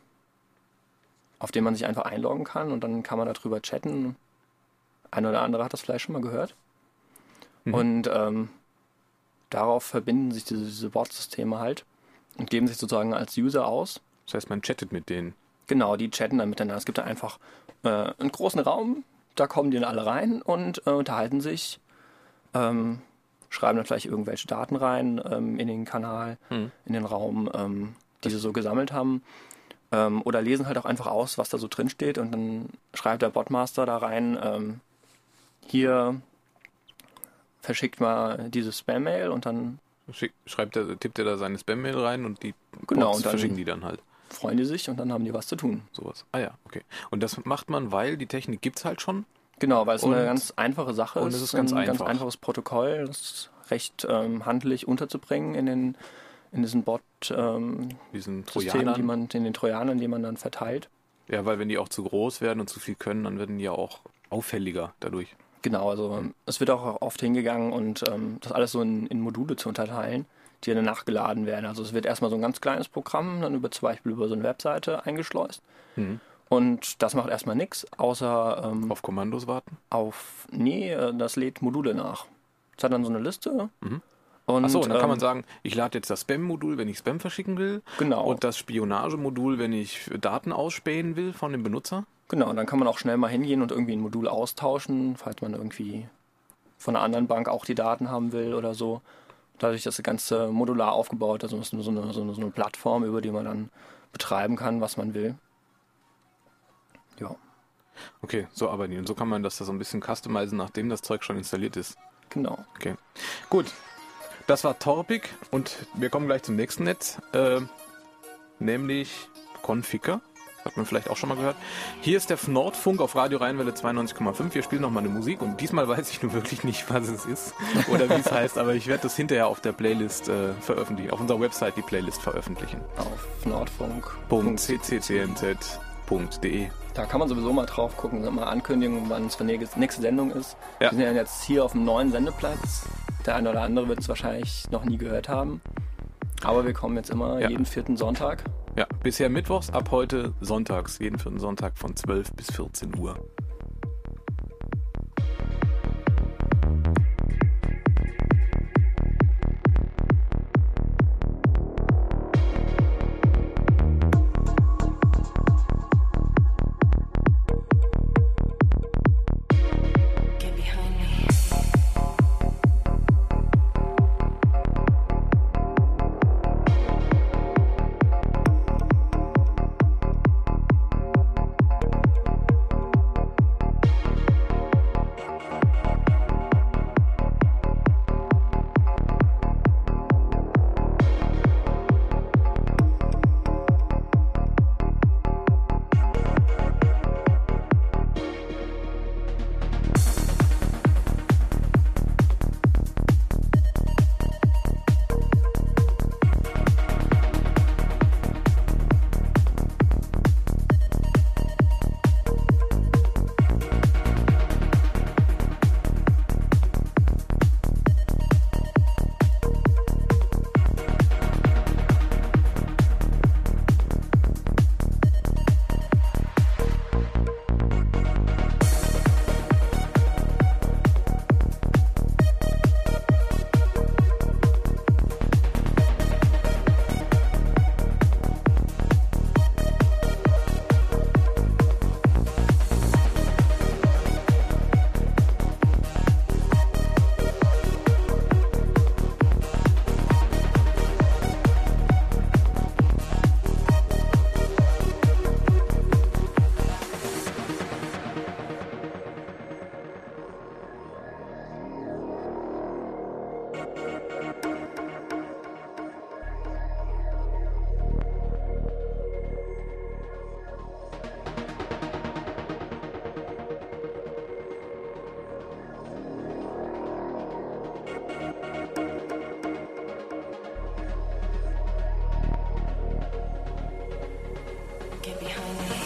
auf dem man sich einfach einloggen kann und dann kann man darüber chatten. Ein oder andere hat das vielleicht schon mal gehört. Mhm. Und ähm, darauf verbinden sich diese, diese Bot-Systeme halt und geben sich sozusagen als User aus. Das heißt, man chattet mit denen. Genau, die chatten dann miteinander. Es gibt da einfach äh, einen großen Raum, da kommen die dann alle rein und äh, unterhalten sich, ähm, schreiben dann vielleicht irgendwelche Daten rein ähm, in den Kanal, Mhm. in den Raum, ähm, die sie so gesammelt haben. Ähm, oder lesen halt auch einfach aus, was da so drin steht und dann schreibt der Botmaster da rein, ähm, hier verschickt mal diese Spam-Mail und dann Schick, schreibt er, tippt er da seine Spam-Mail rein und die Genau, Bots und dann- verschicken die dann halt. freuen die sich und dann haben die was zu tun. Sowas. Ah ja, okay. Und das macht man, weil die Technik gibt's halt schon. Genau, weil es Und- eine ganz einfache Sache und ist. es ist ganz ein ganz einfach. einfaches Protokoll, das ist recht ähm, handlich unterzubringen in den in diesen Bot-Systemen, Diesen die Trojanern. man in den Trojanern, die man dann verteilt. Ja, weil wenn die auch zu groß werden und zu viel können, dann werden die ja auch auffälliger dadurch. Genau, also ähm, es wird auch oft hingegangen und ähm, das alles so in, in Module zu unterteilen, die dann nachgeladen werden. Also es wird erstmal so ein ganz kleines Programm, dann über zum Beispiel über so eine Webseite eingeschleust. Mhm. Und das macht erstmal nichts, außer ähm, Auf Kommandos warten. auf, nee, äh, das lädt Module nach. Es hat dann so eine Liste. Mhm. Und, Achso, und dann kann man ähm, sagen, ich lade jetzt das Spam-Modul, wenn ich Spam verschicken will. Genau. Und das Spionagemodul, wenn ich Daten ausspähen will von dem Benutzer. Genau, und dann kann man auch schnell mal hingehen und irgendwie ein Modul austauschen, falls man irgendwie von einer anderen Bank auch die Daten haben will oder so. Dadurch ist das Ganze modular aufgebaut, also es ist so eine, so eine, so eine Plattform, über die man dann betreiben kann, was man will. Ja. Okay, so arbeiten die. Und so kann man das da so ein bisschen customizen, nachdem das Zeug schon installiert ist. Genau. Okay. Gut. Das war Torpig und wir kommen gleich zum nächsten Netz, äh, nämlich Conficker. Hat man vielleicht auch schon mal gehört. Hier ist der Nordfunk auf Radio Rheinwelle zweiundneunzig Komma fünf. Wir spielen nochmal eine Musik und diesmal weiß ich nun wirklich nicht, was es ist oder wie es heißt, aber ich werde das hinterher auf der Playlist äh, veröffentlichen, auf unserer Website die Playlist veröffentlichen. Auf nordfunk Punkt c c c n z punkt d e. Da kann man sowieso mal drauf gucken, mal Ankündigungen, wann unsere nächste Sendung ist. Ja. Wir sind ja jetzt hier auf dem neuen Sendeplatz. Der eine oder andere wird es wahrscheinlich noch nie gehört haben. Aber wir kommen jetzt immer Ja. jeden vierten Sonntag. Ja, bisher mittwochs, ab heute sonntags, jeden vierten Sonntag von zwölf bis vierzehn Uhr. Get behind me. Get behind me.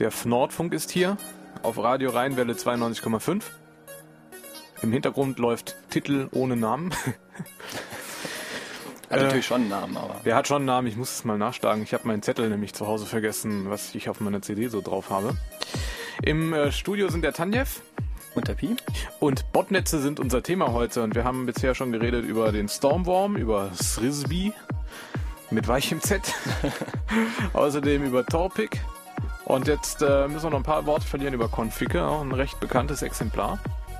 Der F Nordfunk ist hier auf Radio Rheinwelle zweiundneunzig Komma fünf. Im Hintergrund läuft Titel ohne Namen. Hat Äh, natürlich schon einen Namen, aber. Der hat schon einen Namen, ich muss es mal nachschlagen. Ich habe meinen Zettel nämlich zu Hause vergessen, was ich auf meiner C D so drauf habe. Im äh, Studio sind der Tanjev Und der Pi? und Botnetze sind unser Thema heute. Und wir haben bisher schon geredet über den Stormworm, über Srisby mit weichem Z, außerdem über Torpik. Und jetzt äh, müssen wir noch ein paar Worte verlieren über Configure, auch ein recht bekanntes Exemplar.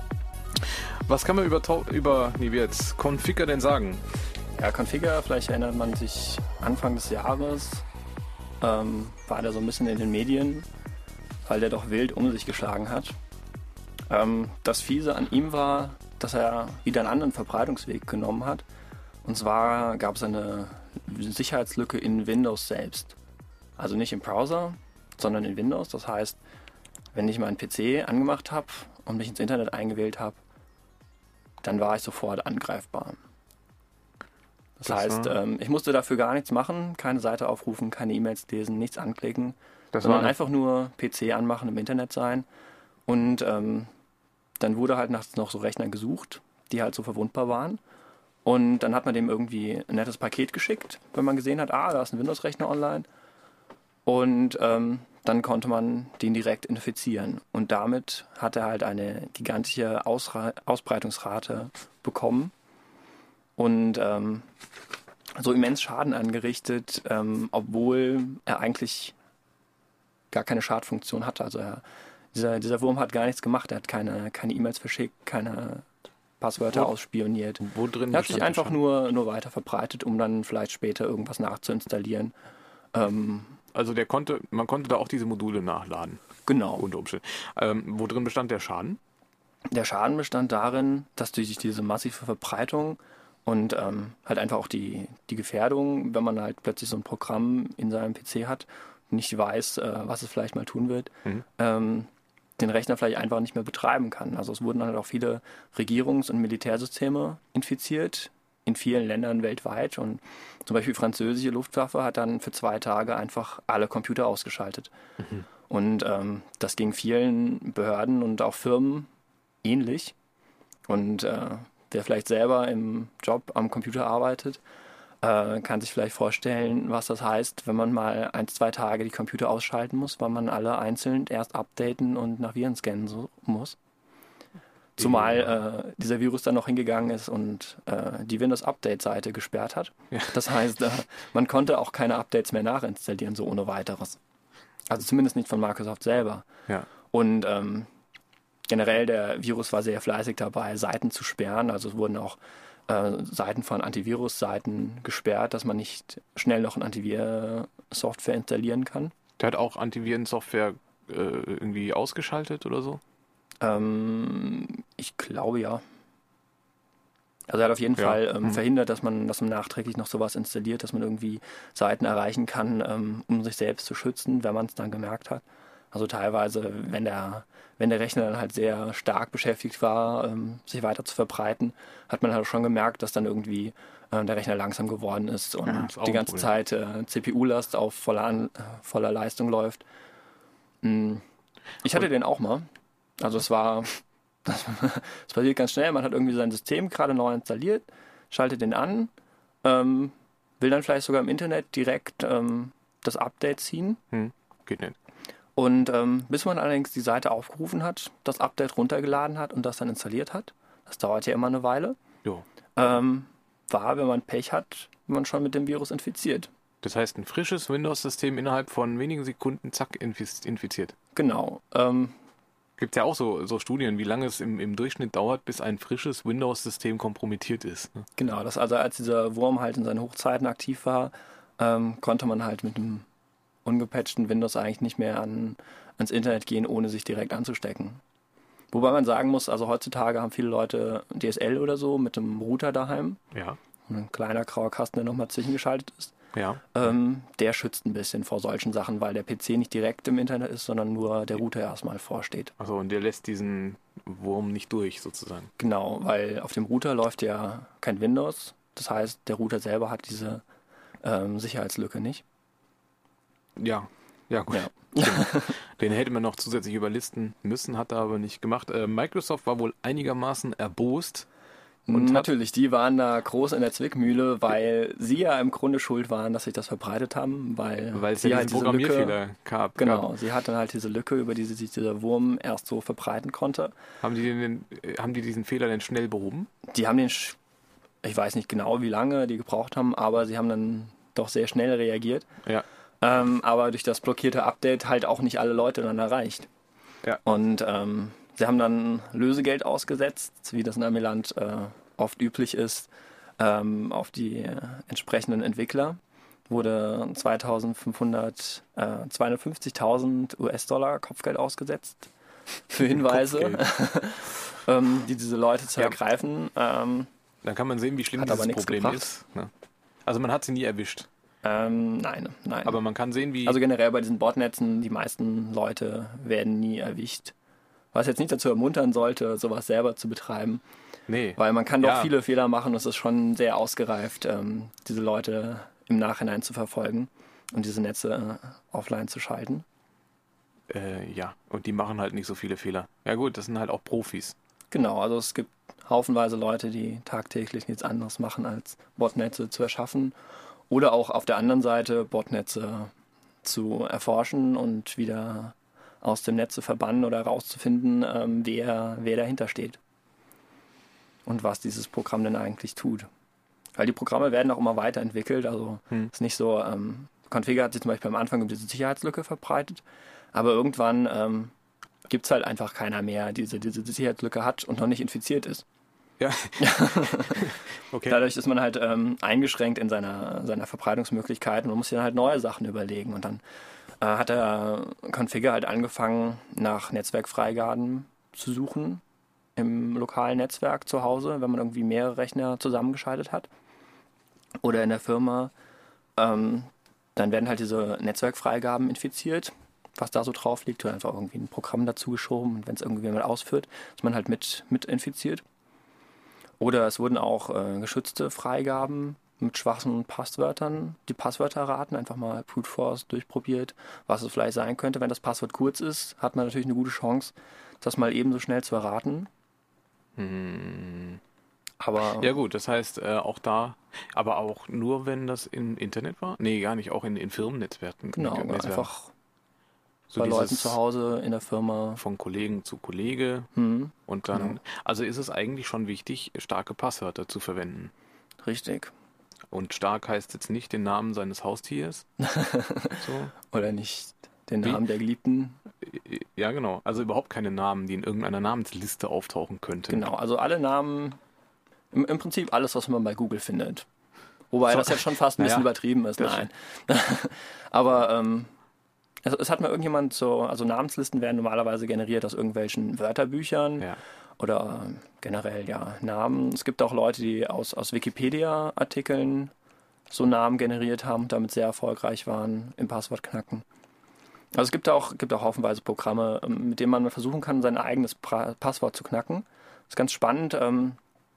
Was kann man über, Tor- über nee, wie jetzt, Configure denn sagen? Ja, Configure, vielleicht erinnert man sich, Anfang des Jahres ähm, war der so ein bisschen in den Medien, weil der doch wild um sich geschlagen hat. Ähm, das Fiese an ihm war, dass er wieder einen anderen Verbreitungsweg genommen hat. Und zwar gab es eine Sicherheitslücke in Windows selbst. Also nicht im Browser, sondern in Windows. Das heißt, wenn ich meinen P C angemacht habe und mich ins Internet eingewählt habe, dann war ich sofort angreifbar. Das, Das heißt, war- ähm, ich musste dafür gar nichts machen, keine Seite aufrufen, keine E-Mails lesen, nichts anklicken, Das sondern war einfach nur P C anmachen, im Internet sein. Und ähm, dann wurde halt nachts noch so Rechner gesucht, die halt so verwundbar waren. Und dann hat man dem irgendwie ein nettes Paket geschickt, wenn man gesehen hat, ah, da ist ein Windows-Rechner online. Und ähm, dann konnte man den direkt infizieren. Und damit hat er halt eine gigantische Ausra- Ausbreitungsrate bekommen. Und ähm, so immens Schaden angerichtet, ähm, obwohl er eigentlich gar keine Schadfunktion hatte. Also er, dieser, dieser Wurm hat gar nichts gemacht. Er hat keine keine E-Mails verschickt, keine Passwörter Wo- ausspioniert. Wo drin Er hat sich bestand der einfach Schaden? nur, nur weiter verbreitet, um dann vielleicht später irgendwas nachzuinstallieren. Ähm, Also der konnte, man konnte da auch diese Module nachladen, genau. unter Umständen. Ähm, wo drin bestand der Schaden? Der Schaden bestand darin, dass durch diese massive Verbreitung und ähm, halt einfach auch die, die Gefährdung, wenn man halt plötzlich so ein Programm in seinem P C hat und nicht weiß, äh, was es vielleicht mal tun wird, Mhm. ähm, den Rechner vielleicht einfach nicht mehr betreiben kann. Also es wurden halt auch viele Regierungs- und Militärsysteme infiziert in vielen Ländern weltweit und zum Beispiel die französische Luftwaffe hat dann für zwei Tage einfach alle Computer ausgeschaltet. Und ähm, das ging vielen Behörden und auch Firmen ähnlich. Und äh, wer vielleicht selber im Job am Computer arbeitet, äh, kann sich vielleicht vorstellen, was das heißt, wenn man mal ein, zwei Tage die Computer ausschalten muss, weil man alle einzeln erst updaten und nach Viren scannen so, muss. Zumal äh, dieser Virus dann noch hingegangen ist und äh, die Windows-Update-Seite gesperrt hat. Ja. Das heißt, äh, man konnte auch keine Updates mehr nachinstallieren, so ohne weiteres. Also zumindest nicht von Microsoft selber. Ja. Und ähm, generell, der Virus war sehr fleißig dabei, Seiten zu sperren. Also es wurden auch äh, Seiten von Antivirus-Seiten gesperrt, dass man nicht schnell noch eine Antivirus-Software installieren kann. Der hat auch Antivirensoftware äh, irgendwie ausgeschaltet oder so? Ähm, ich glaube ja. Also er hat auf jeden Ja. Fall ähm, Mhm. verhindert, dass man, dass man nachträglich noch sowas installiert, dass man irgendwie Seiten erreichen kann, ähm, um sich selbst zu schützen, wenn man es dann gemerkt hat. Also teilweise, wenn der, wenn der Rechner dann halt sehr stark beschäftigt war, ähm, sich weiter zu verbreiten, hat man halt schon gemerkt, dass dann irgendwie äh, der Rechner langsam geworden ist und Ja, ist auch die ein ganze Problem. Zeit äh, C P U-Last auf voller, An- äh, voller Leistung läuft. Mm. Ich hatte den auch mal. Also es war, das, das passiert ganz schnell, man hat irgendwie sein System gerade neu installiert, schaltet den an, ähm, will dann vielleicht sogar im Internet direkt ähm, das Update ziehen. Hm, geht nicht. Und ähm, bis man allerdings die Seite aufgerufen hat, das Update runtergeladen hat und das dann installiert hat, das dauert ja immer eine Weile, Jo. ähm, war, wenn man Pech hat, man schon mit dem Virus infiziert. Das heißt, ein frisches Windows-System innerhalb von wenigen Sekunden, zack, infiz- infiziert. Genau. Ähm, Gibt ja auch so, so Studien, wie lange es im, im Durchschnitt dauert, bis ein frisches Windows-System kompromittiert ist. Ne? Genau, das also als dieser Wurm halt in seinen Hochzeiten aktiv war, ähm, konnte man halt mit einem ungepatchten Windows eigentlich nicht mehr an, ans Internet gehen, ohne sich direkt anzustecken. Wobei man sagen muss, also heutzutage haben viele Leute D S L oder so mit einem Router daheim, Ja, ein kleiner grauer Kasten, der nochmal zwischengeschaltet ist. ja. Ähm, der schützt ein bisschen vor solchen Sachen, weil der P C nicht direkt im Internet ist, sondern nur der Router erstmal vorsteht. Also und der lässt diesen Wurm nicht durch, sozusagen. Genau, weil auf dem Router läuft ja kein Windows. Das heißt, der Router selber hat diese ähm, Sicherheitslücke nicht. Ja. Ja, gut. Ja. Stimmt. Den hätte man noch zusätzlich überlisten müssen, hat er aber nicht gemacht. Äh, Microsoft war wohl einigermaßen erbost. Und natürlich, die waren da groß in der Zwickmühle, weil sie ja im Grunde schuld waren, dass sich das verbreitet haben, weil, Weil es sie ja halt diesen diese Lücke, Programmierfehler gab. genau, gab. sie hatte halt diese Lücke, über die sich dieser Wurm erst so verbreiten konnte. Haben die, den, äh, haben die diesen Fehler denn schnell behoben? Die haben den, sch- ich weiß nicht genau, wie lange die gebraucht haben, aber sie haben dann doch sehr schnell reagiert. Ja. Ähm, aber durch das blockierte Update halt auch nicht alle Leute dann erreicht. Ja. Und ähm, sie haben dann Lösegeld ausgesetzt, wie das in Amiland äh, oft üblich ist, ähm, auf die äh, entsprechenden Entwickler. Wurde zweitausendfünfhundert, äh, zweihundertfünfzigtausend U S-Dollar Kopfgeld ausgesetzt für Hinweise, ähm, die diese Leute zu Ja. ergreifen. Ähm, Dann kann man sehen, wie schlimm Hat dieses aber nichts Problem gebracht. ist. Ne? Also man hat sie nie erwischt. ähm, nein, nein. Aber man kann sehen, wie... Also generell bei diesen Botnetzen, die meisten Leute werden nie erwischt. Was jetzt nicht dazu ermuntern sollte, sowas selber zu betreiben. nee. Weil man kann doch Ja. viele Fehler machen und es ist schon sehr ausgereift, ähm, diese Leute im Nachhinein zu verfolgen und diese Netze äh, offline zu schalten. Äh, ja, und die machen halt nicht so viele Fehler. Ja gut, das sind halt auch Profis. Genau, also es gibt haufenweise Leute, die tagtäglich nichts anderes machen, als Botnetze zu erschaffen oder auch auf der anderen Seite Botnetze zu erforschen und wieder aus dem Netz zu verbannen oder herauszufinden, ähm, wer, wer dahinter steht und was dieses Programm denn eigentlich tut. Weil die Programme werden auch immer weiterentwickelt, also Hm. ist nicht so, ähm, Configure hat sich zum Beispiel am Anfang über diese Sicherheitslücke verbreitet, aber irgendwann ähm, gibt es halt einfach keiner mehr, die diese, diese Sicherheitslücke hat und noch nicht infiziert ist. Ja. Okay. Dadurch ist man halt ähm, eingeschränkt in seiner, seiner Verbreitungsmöglichkeiten und muss sich dann halt neue Sachen überlegen. Und dann äh, hat der Configure halt angefangen, nach Netzwerkfreigaben zu suchen im lokalen Netzwerk zu Hause, wenn man irgendwie mehrere Rechner zusammengeschaltet hat. Oder in der Firma. Ähm, dann werden halt diese Netzwerkfreigaben infiziert, was da so drauf liegt, oder einfach irgendwie ein Programm dazu geschoben und wenn es irgendwie jemand ausführt, ist man halt mit, mit infiziert. Oder es wurden auch äh, geschützte Freigaben mit schwachen Passwörtern, die Passwörter erraten, einfach mal Brute Force durchprobiert, was es vielleicht sein könnte. Wenn das Passwort kurz ist, hat man natürlich eine gute Chance, das mal ebenso schnell zu erraten. Hm. Aber Ja gut, das heißt äh, auch da, aber auch nur, wenn das im Internet war? Nee, gar nicht, auch in, in Firmennetzwerken. genau, Netzwerken. einfach so bei dieses Leuten zu Hause in der Firma. von Kollegen zu Kollege Hm, und dann, Genau. also ist es eigentlich schon wichtig, starke Passwörter zu verwenden. richtig. Und stark heißt jetzt nicht den Namen seines Haustiers. so. Oder nicht den Wie? Namen der Geliebten. Ja, genau. Also überhaupt keine Namen, die in irgendeiner Namensliste auftauchen könnten. Genau, also alle Namen, im, im Prinzip alles, was man bei Google findet. Wobei So. das jetzt schon fast ein bisschen Naja, übertrieben ist, das- nein. Aber ähm, es, es hat mal irgendjemand so, also Namenslisten werden normalerweise generiert aus irgendwelchen Wörterbüchern Ja. oder ähm, generell ja Namen. Es gibt auch Leute, die aus, aus Wikipedia-Artikeln so Namen generiert haben und damit sehr erfolgreich waren im Passwortknacken. Also es gibt auch, gibt auch haufenweise Programme, ähm, mit denen man versuchen kann, sein eigenes pra- Passwort zu knacken. Das ist ganz spannend, ähm,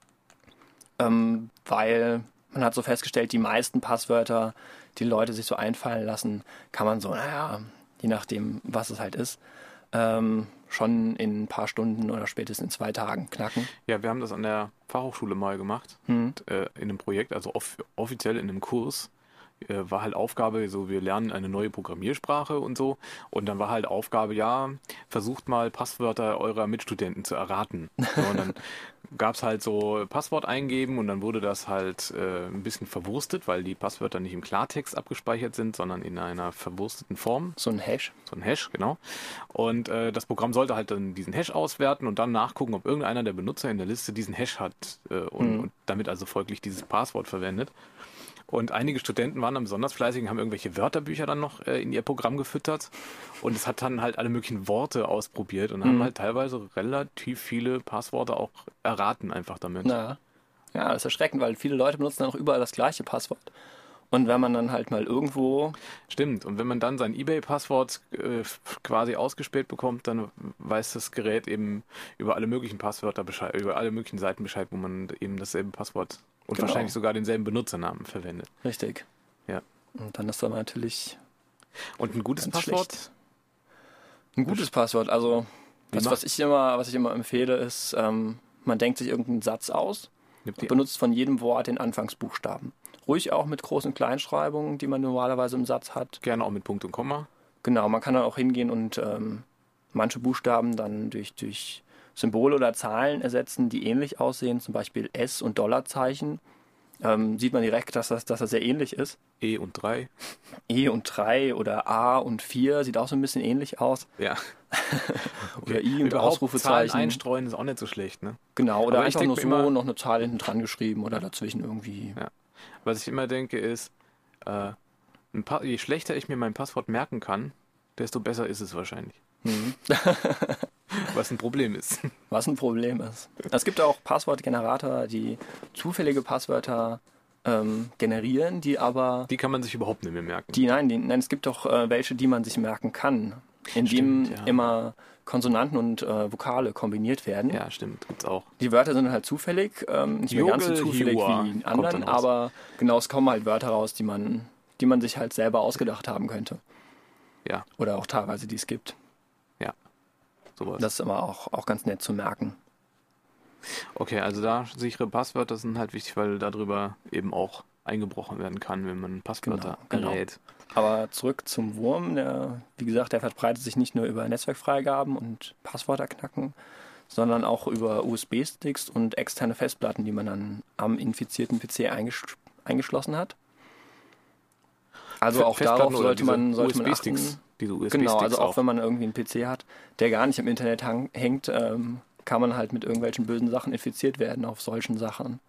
ähm, weil man hat so festgestellt, die meisten Passwörter, die Leute sich so einfallen lassen, kann man so, naja, je nachdem, was es halt ist, ähm, schon in ein paar Stunden oder spätestens in zwei Tagen knacken. Ja, wir haben das an der Fachhochschule mal gemacht, Hm. äh, in einem Projekt, also off offiziell in einem Kurs. Äh, war halt Aufgabe, so wir lernen eine neue Programmiersprache und so. Und dann war halt Aufgabe, ja, versucht mal Passwörter eurer Mitstudenten zu erraten. So, und dann gab es halt so Passwort eingeben und dann wurde das halt äh, ein bisschen verwurstet, weil die Passwörter nicht im Klartext abgespeichert sind, sondern in einer verwursteten Form. So ein Hash. So ein Hash, genau. Und äh, das Programm sollte halt dann diesen Hash auswerten und dann nachgucken, ob irgendeiner der Benutzer in der Liste diesen Hash hat äh, und, Mhm. und damit also folglich dieses Passwort verwendet. Und einige Studenten waren dann besonders fleißig und haben irgendwelche Wörterbücher dann noch äh, in ihr Programm gefüttert. Und es hat dann halt alle möglichen Worte ausprobiert und haben Mhm. halt teilweise relativ viele Passworte auch erraten einfach damit. Na, ja, das ist erschreckend, weil viele Leute benutzen dann auch überall das gleiche Passwort. Und wenn man dann halt mal irgendwo, Stimmt. Und wenn man dann sein eBay-Passwort äh, quasi ausgespäht bekommt, dann weiß das Gerät eben über alle möglichen Passwörter Bescheid, über alle möglichen Seiten Bescheid, wo man eben dasselbe Passwort und Genau. wahrscheinlich sogar denselben Benutzernamen verwendet. richtig. Ja. Und dann ist dann natürlich Und ein gutes Ganz Passwort? schlecht. Ein gutes Passwort, also das, macht- was ich immer, was ich immer empfehle, ist, ähm, man denkt sich irgendeinen Satz aus Nimmt und die- benutzt von jedem Wort den Anfangsbuchstaben. Ruhig auch mit Groß- und Kleinschreibungen, die man normalerweise im Satz hat. Gerne auch mit Punkt und Komma. Genau, man kann dann auch hingehen und ähm, manche Buchstaben dann durch, durch Symbole oder Zahlen ersetzen, die ähnlich aussehen, zum Beispiel S und Dollarzeichen. Ähm, sieht man direkt, dass das, dass das sehr ähnlich ist. E und drei. E und drei oder A und vier sieht auch so ein bisschen ähnlich aus. Ja. Oder I und Überhaupt Ausrufezeichen. Zahlen einstreuen ist auch nicht so schlecht, ne? Genau, oder Aber ich einfach nur denk so mir immer- noch eine Zahl hinten dran geschrieben oder dazwischen irgendwie. Ja. Was ich immer denke ist, äh, ein Pa- je schlechter ich mir mein Passwort merken kann, desto besser ist es wahrscheinlich. Mhm. Was ein Problem ist. Was ein Problem ist. Es gibt auch Passwortgenerator, die zufällige Passwörter ähm, generieren, die aber, Die kann man sich überhaupt nicht mehr merken. die, nein, die, nein, es gibt auch äh, welche, die man sich merken kann, indem Stimmt, ja. immer Konsonanten und äh, Vokale kombiniert werden. Ja, stimmt, gibt's auch. Die Wörter sind halt zufällig, ähm, nicht mehr ganz so Jogel, zufällig Hiwa wie die kommt anderen, dann raus. aber genau, es kommen halt Wörter raus, die man, die man sich halt selber ausgedacht haben könnte. Ja, Oder auch teilweise, die es gibt. ja. Sowas. Das ist immer auch, auch ganz nett zu merken. Okay, also da sichere Passwörter sind halt wichtig, weil darüber eben auch eingebrochen werden kann, wenn man Passwörter Genau, genau. errät. Aber zurück zum Wurm. Der, wie gesagt, der verbreitet sich nicht nur über Netzwerkfreigaben und Passwörter knacken, sondern auch über U S B-Sticks und externe Festplatten, die man dann am infizierten P C eingesch eingeschlossen hat. Also Fe- auch Festplatten darauf oder sollte diese man, sollte man U S B-Sticks, achten. diese U S B-Sticks Genau, also auch, auch. wenn man irgendwie einen P C hat, der gar nicht im Internet hang, hängt, ähm, kann man halt mit irgendwelchen bösen Sachen infiziert werden auf solchen Sachen.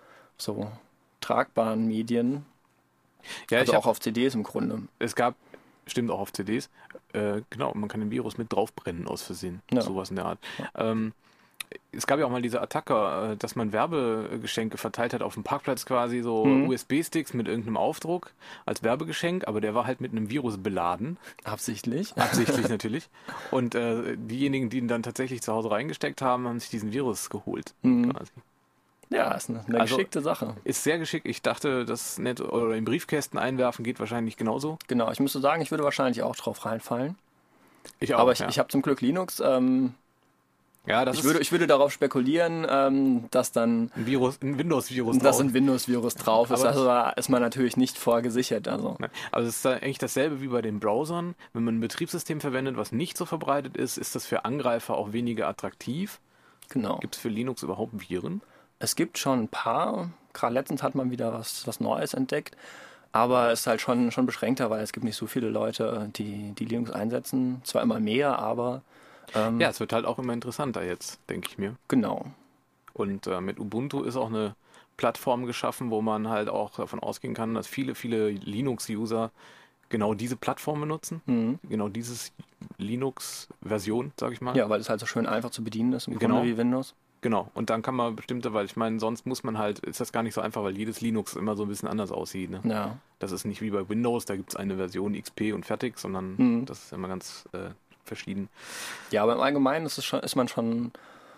So tragbaren Medien, Ja, also ich auch hab, auf C Ds im Grunde. es gab, stimmt auch auf C Ds, äh, genau, man kann den Virus mit draufbrennen aus Versehen. Ja. Sowas in der Art. Ähm, es gab ja auch mal diese Attacke, äh, dass man Werbegeschenke verteilt hat auf dem Parkplatz quasi, so Mhm. U S B-Sticks mit irgendeinem Aufdruck als Werbegeschenk, aber der war halt mit einem Virus beladen. Absichtlich. Absichtlich natürlich. Und äh, diejenigen, die ihn dann tatsächlich zu Hause reingesteckt haben, haben sich diesen Virus geholt. Mhm. Quasi. Ja, ist eine, eine Also- geschickte Sache. Ist sehr geschickt. Ich dachte, das nicht oder in Briefkästen einwerfen geht wahrscheinlich genauso. Genau, ich müsste sagen, ich würde wahrscheinlich auch drauf reinfallen. Ich auch. Aber ich, ja. ich habe zum Glück Linux. Ähm, ja, das ich, ist würde, ich würde darauf spekulieren, ähm, dass dann ein Virus, ein Windows-Virus dass drauf. ein Windows-Virus drauf ist. Aber- Also da ist man natürlich nicht vorgesichert. Also. Ne? Also es ist da eigentlich dasselbe wie bei den Browsern. Wenn man ein Betriebssystem verwendet, was nicht so verbreitet ist, ist das für Angreifer auch weniger attraktiv. Genau. Gibt es für Linux überhaupt Viren? Es gibt schon ein paar. Gerade letztens hat man wieder was, was Neues entdeckt. Aber es ist halt schon, schon beschränkter, weil es gibt nicht so viele Leute, die, die Linux einsetzen. Zwar immer mehr, aber ähm, Ja, es wird halt auch immer interessanter jetzt, denke ich mir. genau. Und äh, mit Ubuntu ist auch eine Plattform geschaffen, wo man halt auch davon ausgehen kann, dass viele, viele Linux-User genau diese Plattform benutzen. Mhm. Genau dieses Linux-Version, sag ich mal. Ja, weil es halt so schön einfach zu bedienen ist, im Genau. Grunde wie Windows. Genau. Und dann kann man bestimmte, weil ich meine, sonst muss man halt, ist das gar nicht so einfach, weil jedes Linux immer so ein bisschen anders aussieht. Ne? Ja. Das ist nicht wie bei Windows, da gibt es eine Version X P und fertig, sondern Mhm. das ist immer ganz äh, verschieden. Ja, aber im Allgemeinen ist, es schon, ist man schon.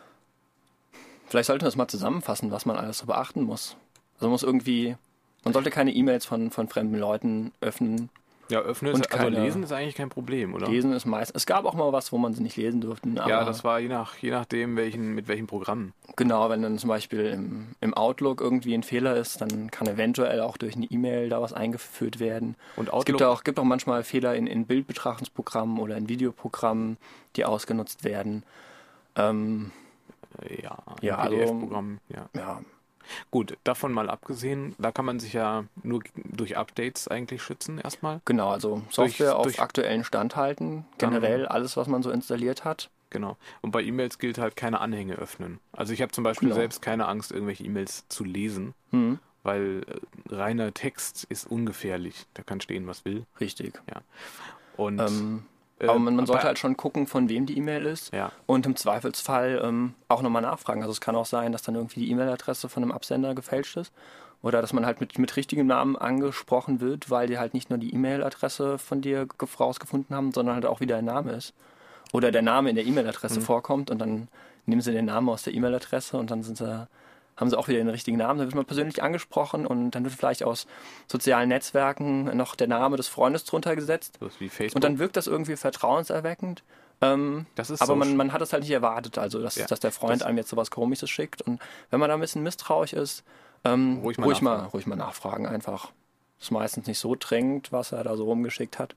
Vielleicht sollte man das mal zusammenfassen, was man alles so beachten muss. Also man muss irgendwie. Man sollte keine E-Mails von, von fremden Leuten öffnen. Ja, öffnen, Und ist, also keine- lesen ist eigentlich kein Problem, oder? Lesen ist meist. Es gab auch mal was, wo man sie nicht lesen durfte. Aber Ja, das war je, nach, je nachdem, welchen, mit welchem Programm. genau, wenn dann zum Beispiel im, im Outlook irgendwie ein Fehler ist, dann kann eventuell auch durch eine E-Mail da was eingeführt werden. Und Es Outlook, gibt auch, gibt auch manchmal Fehler in, in Bildbetrachtungsprogrammen oder in Videoprogrammen, die ausgenutzt werden. Ähm, äh, ja, Ja, ein also- P D F-Programm, ja. ja, Gut, davon mal abgesehen, da kann man sich ja nur durch Updates eigentlich schützen erstmal. genau, also Software Durch- auf durch- aktuellen Stand halten, generell alles, was man so installiert hat. Genau. Und bei E-Mails gilt halt keine Anhänge öffnen. Also ich habe zum Beispiel Genau. selbst keine Angst, irgendwelche E-Mails zu lesen, Hm, weil äh, reiner Text ist ungefährlich. Da kann stehen, was will. richtig. Und Ähm, äh, aber man, man sollte bei- halt schon gucken, von wem die E-Mail ist. ja, Und im Zweifelsfall ähm, auch nochmal nachfragen. Also es kann auch sein, dass dann irgendwie die E-Mail-Adresse von einem Absender gefälscht ist. Oder dass man halt mit, mit richtigem Namen angesprochen wird, weil die halt nicht nur die E-Mail-Adresse von dir ge- rausgefunden haben, sondern halt auch wie dein Name ist. Oder der Name in der E-Mail-Adresse Mhm. vorkommt und dann nehmen sie den Namen aus der E-Mail-Adresse und dann sind sie haben sie auch wieder den richtigen Namen, dann wird man persönlich angesprochen und dann wird vielleicht aus sozialen Netzwerken noch der Name des Freundes drunter gesetzt. So wie Facebook. Und dann wirkt das irgendwie vertrauenserweckend. Ähm, Das ist aber so man, sch- man hat es halt nicht erwartet, also dass, Ja, dass der Freund das- einem jetzt sowas Komisches schickt. Und wenn man da ein bisschen misstrauisch ist, ähm, Ruhig ruhig, mal mal, nachfragen. ruhig mal nachfragen einfach. Ist meistens nicht so drängend, was er da so rumgeschickt hat.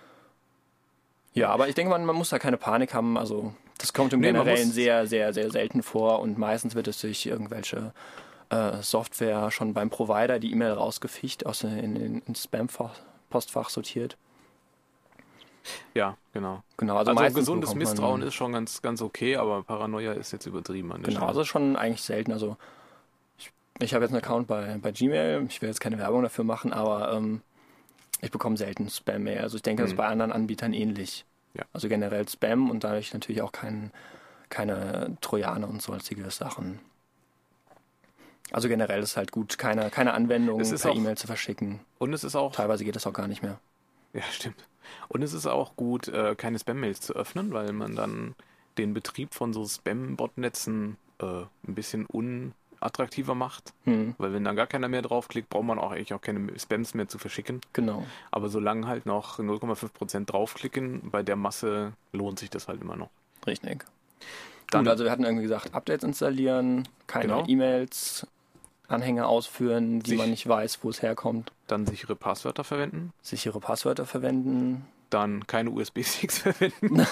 Ja, aber ich denke, man, man muss da keine Panik haben. Also das kommt im Nee, man Generellen muss- sehr, sehr, sehr selten vor und meistens wird es durch irgendwelche äh, Software schon beim Provider die E-Mail rausgefischt, aus in, in, ins Spam-Postfach sortiert. Ja, genau. Genau, also, Also, meistens gesundes bekommt man- Misstrauen ist schon ganz, ganz okay, aber Paranoia ist jetzt übertrieben an der Genau, Stelle. also schon eigentlich selten. Also ich, ich habe jetzt einen Account bei, bei Gmail, ich will jetzt keine Werbung dafür machen, aber ähm, ich bekomme selten Spam-Mail. Also ich denke, das ist Mhm. bei anderen Anbietern ähnlich. Ja. Also generell Spam und dadurch natürlich auch kein, keine Trojaner und sonstige Sachen. Also generell ist halt gut, keine, keine Anwendung Es ist per auch- E-Mail zu verschicken. Und es ist auch, Teilweise geht das auch gar nicht mehr. ja, stimmt. Und es ist auch gut, äh, keine Spam-Mails zu öffnen, weil man dann den Betrieb von so Spam-Botnetzen äh, ein bisschen unattraktiver macht. Hm, Weil wenn dann gar keiner mehr draufklickt, braucht man auch eigentlich auch keine Spams mehr zu verschicken. genau. Aber solange halt noch null Komma fünf Prozent draufklicken, bei der Masse lohnt sich das halt immer noch. Richtig. Dann- Gut, also wir hatten irgendwie gesagt, Updates installieren, keine Genau. E-Mails, Anhänge ausführen, die Sich- man nicht weiß, wo es herkommt, Dann sichere Passwörter verwenden. sichere Passwörter verwenden. Dann keine U S B-Sticks verwenden.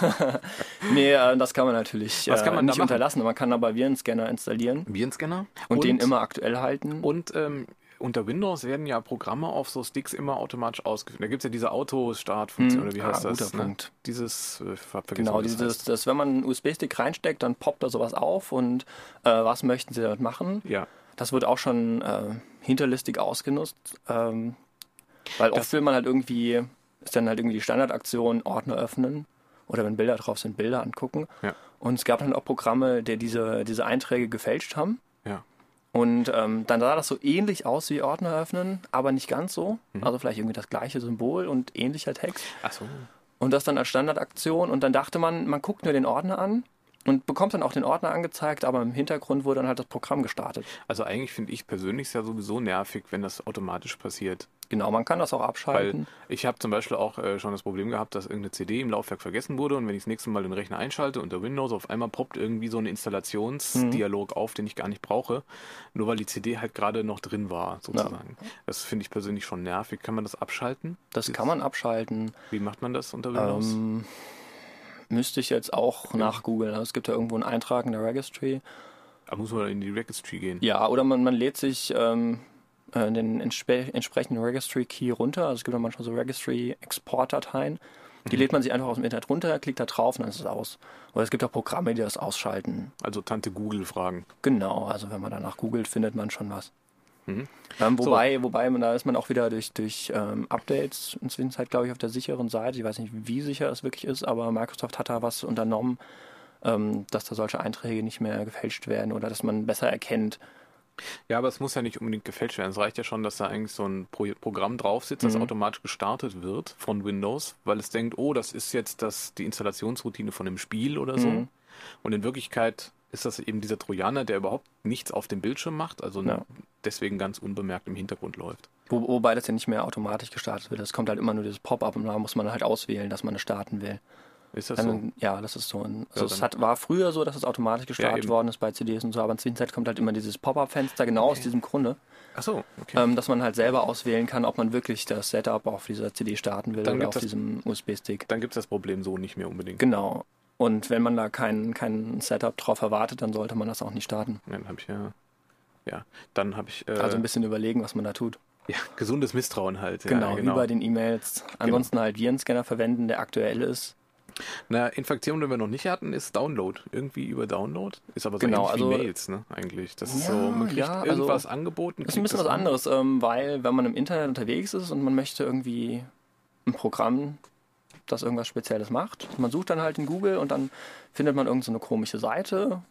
Nee, äh, das kann man natürlich Was äh, kann man da nicht machen? unterlassen. Man kann aber Virenscanner installieren Virenscanner. und, den immer aktuell halten. Und ähm, unter Windows werden ja Programme auf so Sticks immer automatisch ausgeführt. Da gibt es ja diese Autostartfunktion, Hm, oder wie ah, heißt das? guter Punkt. Dieses, äh, ich hab vergessen, Genau, wie das dieses, heißt. das, wenn man einen U S B-Stick reinsteckt, dann poppt da sowas auf und äh, was möchten Sie damit machen? Ja, Das wird auch schon äh, hinterlistig ausgenutzt, ähm, weil oft Das- will man halt irgendwie, ist dann halt irgendwie die Standardaktion Ordner öffnen oder wenn Bilder drauf sind, Bilder angucken. Ja. Und es gab dann auch Programme, die diese, diese Einträge gefälscht haben. ja. Und ähm, dann sah das so ähnlich aus wie Ordner öffnen, aber nicht ganz so. Mhm. Also vielleicht irgendwie das gleiche Symbol und ähnlicher Text. Ach so. Und das dann als Standardaktion. Und dann dachte man, man guckt nur den Ordner an und bekommt dann auch den Ordner angezeigt, aber im Hintergrund wurde dann halt das Programm gestartet. Also eigentlich finde ich persönlich es ja sowieso nervig, wenn das automatisch passiert. Genau, man kann das auch Weil abschalten. ich habe zum Beispiel auch äh, schon das Problem gehabt, dass irgendeine C D im Laufwerk vergessen wurde und wenn ich das nächste Mal den Rechner einschalte unter Windows, auf einmal poppt irgendwie so ein Installationsdialog auf, den ich gar nicht brauche, nur weil die C D halt gerade noch drin war, sozusagen. Das finde ich persönlich schon nervig. Kann man das abschalten? Das kann man abschalten. Wie macht man das unter Windows? Ähm, müsste ich jetzt auch nachgoogeln. Also es gibt ja irgendwo einen Eintrag in der Registry. Da muss man in die Registry gehen. Ja, oder man, man lädt sich ähm, äh, den entspe entsprechenden Registry-Key runter. Also es gibt ja manchmal so Registry-Export-Dateien. Die lädt man sich einfach aus dem Internet runter, klickt da drauf und dann ist es aus. Oder es gibt auch Programme, die das ausschalten. Also Tante Google fragen. Genau, also wenn man danach googelt, findet man schon was. Mhm. Ähm, wobei, wobei man, da ist man auch wieder durch, durch ähm, Updates inzwischen halt, glaube ich, auf der sicheren Seite. Ich weiß nicht, wie sicher es wirklich ist, aber Microsoft hat da was unternommen, ähm, dass da solche Einträge nicht mehr gefälscht werden oder dass man besser erkennt. Ja, aber es muss ja nicht unbedingt gefälscht werden. Es reicht ja schon, dass da eigentlich so ein Pro Programm drauf sitzt, das Mhm. automatisch gestartet wird von Windows, weil es denkt, oh, das ist jetzt das, die Installationsroutine von einem Spiel oder so. Mhm. Und in Wirklichkeit ist das eben dieser Trojaner, der überhaupt nichts auf dem Bildschirm macht, also Ja. deswegen ganz unbemerkt im Hintergrund läuft. Wo, wobei das ja nicht mehr automatisch gestartet wird. Es kommt halt immer nur dieses Pop-up und da muss man halt auswählen, dass man es starten will. Ist das so? Dann, ja, das ist so ein. Also Ja, es dann- hat, war früher so, dass es automatisch gestartet eben. worden ist bei C Ds und so, aber inzwischen kommt halt immer dieses Pop-up-Fenster genau aus diesem Grunde, Ach so, okay. ähm, dass man halt selber auswählen kann, ob man wirklich das Setup auf dieser C D starten will Dann oder gibt auf das- diesem U S B-Stick. Dann gibt es das Problem so nicht mehr unbedingt. Genau. Und wenn man da kein, kein Setup drauf erwartet, dann sollte man das auch nicht starten. Ja, dann habe ich ja. Ja, dann habe ich äh, Also ein bisschen überlegen, was man da tut. ja, gesundes Misstrauen halt. Genau, ja, wie bei den E-Mails. Ansonsten halt Virenscanner verwenden, der aktuell ist. Na, Infektion, die wir noch nicht hatten, ist Download. Irgendwie über Download. Ist aber so Genau, ähnlich wie also- Mails, ne? Eigentlich. Das ist Ja, so, man kriegt ja, also- irgendwas angeboten. Das ist ein klickt bisschen das was an. anderes, ähm, weil wenn man im Internet unterwegs ist und man möchte irgendwie ein Programm, das irgendwas Spezielles macht, man sucht dann halt in Google und dann findet man irgend so eine komische Seite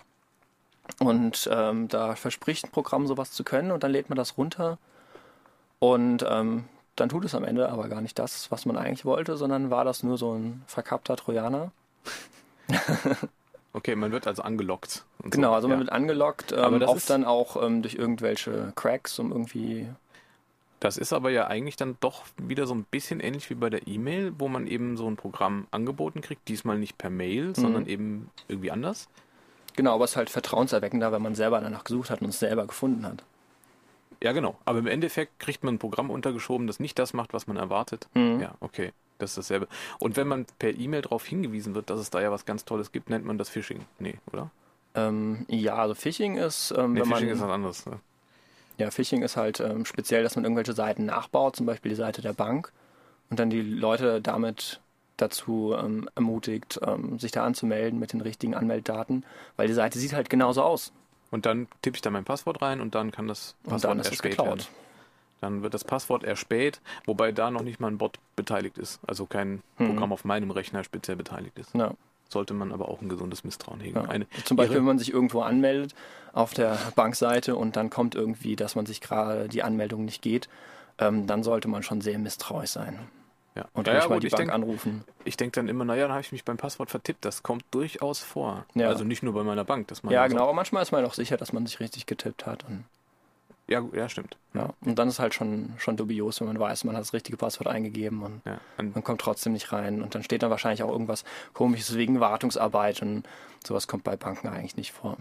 und ähm, da verspricht ein Programm sowas zu können und dann lädt man das runter und ähm, dann tut es am Ende aber gar nicht das, was man eigentlich wollte, sondern war das nur so ein verkappter Trojaner. Okay, man wird also angelockt. und Genau, so. also man ja. wird angelockt, ähm, Aber das oft ist- dann auch ähm, durch irgendwelche Cracks, um irgendwie... Das ist aber ja eigentlich dann doch wieder so ein bisschen ähnlich wie bei der E-Mail, wo man eben so ein Programm angeboten kriegt, diesmal nicht per Mail, sondern eben irgendwie anders. Genau, aber es ist halt vertrauenserweckender, wenn man selber danach gesucht hat und es selber gefunden hat. Ja, genau. Aber im Endeffekt kriegt man ein Programm untergeschoben, das nicht das macht, was man erwartet. Mhm. Ja, okay. Das ist dasselbe. Und wenn man per E-Mail darauf hingewiesen wird, dass es da ja was ganz Tolles gibt, nennt man das Phishing. Nee, oder? Ähm, ja, also Phishing ist, ähm, Nee, wenn Phishing man... ist was anderes. Ne? Ja, Phishing ist halt ähm, speziell, dass man irgendwelche Seiten nachbaut, zum Beispiel die Seite der Bank, und dann die Leute damit dazu ähm, ermutigt, ähm, sich da anzumelden mit den richtigen Anmelddaten, weil die Seite sieht halt genauso aus. Und dann tippe ich da mein Passwort rein und dann kann das Und Passwort dann ist es erspäht geklaut. werden. Dann wird das Passwort erspäht, wobei da noch nicht mal ein Bot beteiligt ist. Also kein Mhm. Programm auf meinem Rechner speziell beteiligt ist. Ja. Sollte man aber auch ein gesundes Misstrauen hegen. Ja. Eine, Zum Beispiel, ihre- wenn man sich irgendwo anmeldet auf der Bankseite und dann kommt irgendwie, dass man sich gerade die Anmeldung nicht geht, ähm, dann sollte man schon sehr misstrauisch sein. ja. Und ja, ruhig ja, mal gut, die ich Bank denke anrufen. ich denk dann immer, naja, dann habe ich mich beim Passwort vertippt. Das kommt durchaus vor. Ja. Also nicht nur bei meiner Bank. Dass man Ja, also- genau, aber manchmal ist man auch sicher, dass man sich richtig getippt hat. Und, Ja, ja, stimmt. ja. und dann ist halt schon, schon dubios, wenn man weiß, man hat das richtige Passwort eingegeben und Ja. An, man kommt trotzdem nicht rein. Und dann steht dann wahrscheinlich auch irgendwas Komisches wegen Wartungsarbeit und sowas kommt bei Banken eigentlich nicht vor.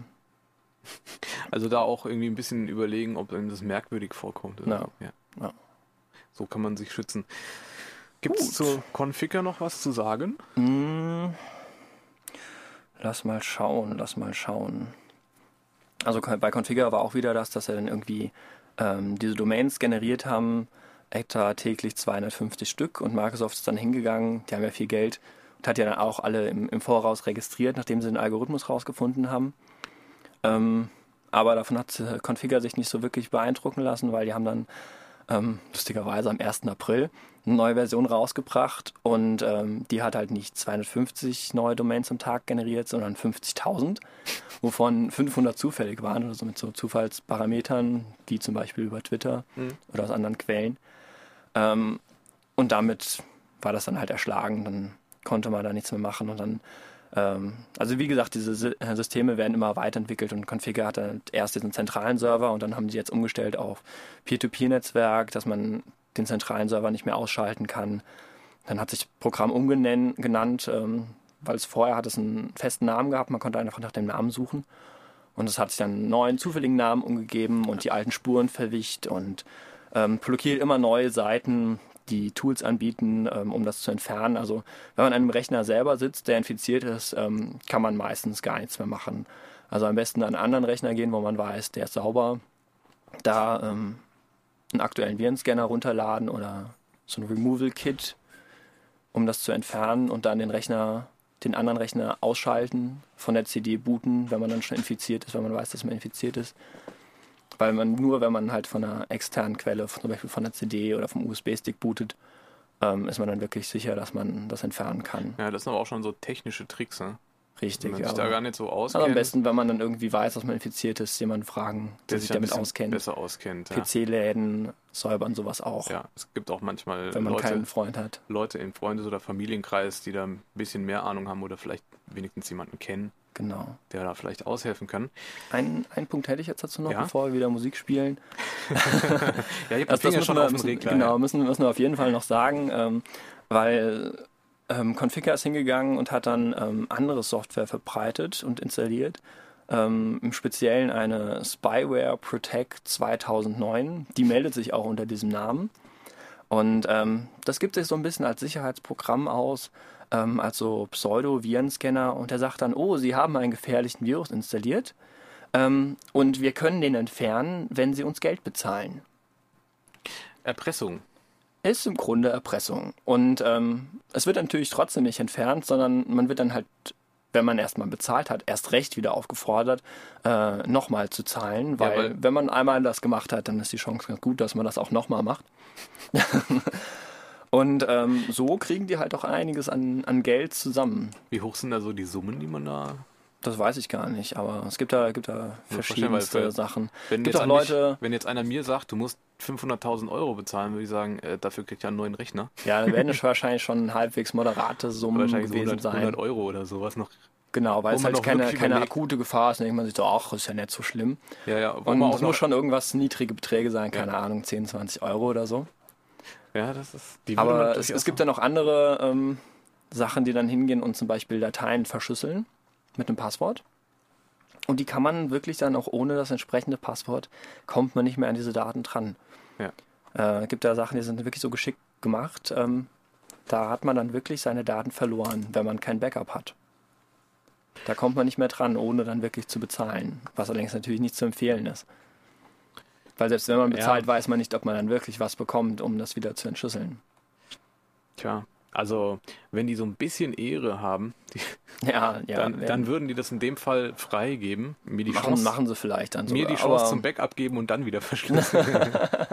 also da auch irgendwie ein bisschen überlegen, ob einem das merkwürdig vorkommt. oder Ja. so. Ja. Ja. So kann man sich schützen. Gibt es Gut. zu Configure noch was zu sagen? Hm, lass mal schauen, lass mal schauen. Also bei Configure war auch wieder das, dass er dann irgendwie ähm, diese Domains generiert haben, etwa täglich zweihundertfünfzig Stück, und Microsoft ist dann hingegangen, die haben ja viel Geld, und hat ja dann auch alle im, im Voraus registriert, nachdem sie den Algorithmus rausgefunden haben. Ähm, aber davon hat äh, Configure sich nicht so wirklich beeindrucken lassen, weil die haben dann ähm, lustigerweise am ersten April eine neue Version rausgebracht, und ähm, die hat halt nicht zweihundertfünfzig neue Domains am Tag generiert, sondern fünfzigtausend, wovon fünfhundert zufällig waren oder so mit so Zufallsparametern, wie zum Beispiel über Twitter oder aus anderen Quellen. Ähm, und damit war das dann halt erschlagen, dann konnte man da nichts mehr machen, und dann ähm, also wie gesagt, diese Sy- äh, Systeme werden immer weiterentwickelt, und Configure hat dann erst diesen zentralen Server, und dann haben sie jetzt umgestellt auf Peer-to-Peer-Netzwerk, dass man den zentralen Server nicht mehr ausschalten kann. Dann hat sich das Programm umgenannt, genannt, ähm, weil es vorher hat es einen festen Namen gehabt, man konnte einfach nach dem Namen suchen. Und es hat sich dann einen neuen zufälligen Namen umgegeben und die alten Spuren verwischt und ähm, blockiert immer neue Seiten, die Tools anbieten, ähm, um das zu entfernen. Also wenn man an einem Rechner selber sitzt, der infiziert ist, ähm, kann man meistens gar nichts mehr machen. Also am besten an einen anderen Rechner gehen, wo man weiß, der ist sauber. Da ähm, einen aktuellen Virenscanner runterladen oder so ein Removal-Kit, um das zu entfernen, und dann den Rechner, den anderen Rechner ausschalten, von der C D booten, wenn man dann schon infiziert ist, wenn man weiß, dass man infiziert ist. Weil man nur, wenn man halt von einer externen Quelle, zum Beispiel von der C D oder vom U S B-Stick bootet, ähm, ist man dann wirklich sicher, dass man das entfernen kann. Ja, das sind aber auch schon so technische Tricks, ne? Richtig, Wenn man ja. sich da gar nicht so auskennt, Also am besten, wenn man dann irgendwie weiß, dass man infiziert ist, jemanden fragen, der, sich ein damit bisschen auskennt. besser auskennt. Ja. P C-Läden säubern sowas auch, Ja, es gibt auch manchmal wenn man Leute, keinen Freund hat. Leute im Freundes- oder Familienkreis, die da ein bisschen mehr Ahnung haben oder vielleicht wenigstens jemanden kennen, Genau. der da vielleicht aushelfen kann. Ein, einen Punkt hätte ich jetzt dazu noch, Ja? bevor wir wieder Musik spielen. Ja, ich habe Also den das Finger müssen schon wir, auf dem müssen, Regler. genau, ja. müssen, müssen wir auf jeden Fall noch sagen, ähm, weil ähm, Configure ist hingegangen und hat dann ähm, andere Software verbreitet und installiert. Ähm, im Speziellen eine Spyware Protect zweitausendneun. Die meldet sich auch unter diesem Namen. Und ähm, das gibt sich so ein bisschen als Sicherheitsprogramm aus, ähm, als so Pseudo-Virenscanner. Und der sagt dann, oh, Sie haben einen gefährlichen Virus installiert. Ähm, und wir können den entfernen, wenn Sie uns Geld bezahlen. Erpressung. Ist im Grunde Erpressung. Und ähm, es wird natürlich trotzdem nicht entfernt, sondern man wird dann halt, wenn man erstmal bezahlt hat, erst recht wieder aufgefordert, äh, nochmal zu zahlen. Weil, weil- wenn man einmal das gemacht hat, dann ist die Chance ganz gut, dass man das auch nochmal macht. Und ähm, so kriegen die halt auch einiges an, an Geld zusammen. Wie hoch sind da so die Summen, die man da... Das weiß ich gar nicht, aber es gibt da, gibt da Nur vorstellen, weil verschiedenste für- Sachen. Wenn Gibt jetzt, auch an Leute- mich, wenn jetzt einer mir sagt, du musst fünfhunderttausend Euro bezahlen, würde ich sagen, äh, dafür kriegt er einen neuen Rechner. Ja, dann werden es wahrscheinlich schon halbwegs moderate Summen Wahrscheinlich so gewesen hundert, sein. hundert Euro oder sowas noch. Genau, weil Wo es man halt doch keine, wirklich keine überlegt- akute Gefahr ist. Dann denkt man sich so, ach, ist ja nicht so schlimm. Ja, ja, wo Und man es auch noch, muss schon irgendwas niedrige Beträge sein, keine Ja. Ahnung, zehn, zwanzig Euro oder so. ja, das ist, die würde man Aber es, durchaus es gibt ja noch andere ähm, Sachen, die dann hingehen und zum Beispiel Dateien verschlüsseln mit einem Passwort. Und die kann man wirklich dann auch ohne das entsprechende Passwort, kommt man nicht mehr an diese Daten dran. Ja. Äh, es gibt da Sachen, die sind wirklich so geschickt gemacht. Ähm, da hat man dann wirklich seine Daten verloren, wenn man kein Backup hat. Da kommt man nicht mehr dran, ohne dann wirklich zu bezahlen. Was allerdings natürlich nicht zu empfehlen ist. Weil selbst wenn man bezahlt, Ja. weiß man nicht, ob man dann wirklich was bekommt, um das wieder zu entschlüsseln. Tja, also wenn die so ein bisschen Ehre haben, die, Ja, ja. dann, werden- dann würden die das in dem Fall freigeben, mir die machen, Chance, machen sie vielleicht dann so. mir die Chance zum Backup geben und dann wieder verschlüsseln.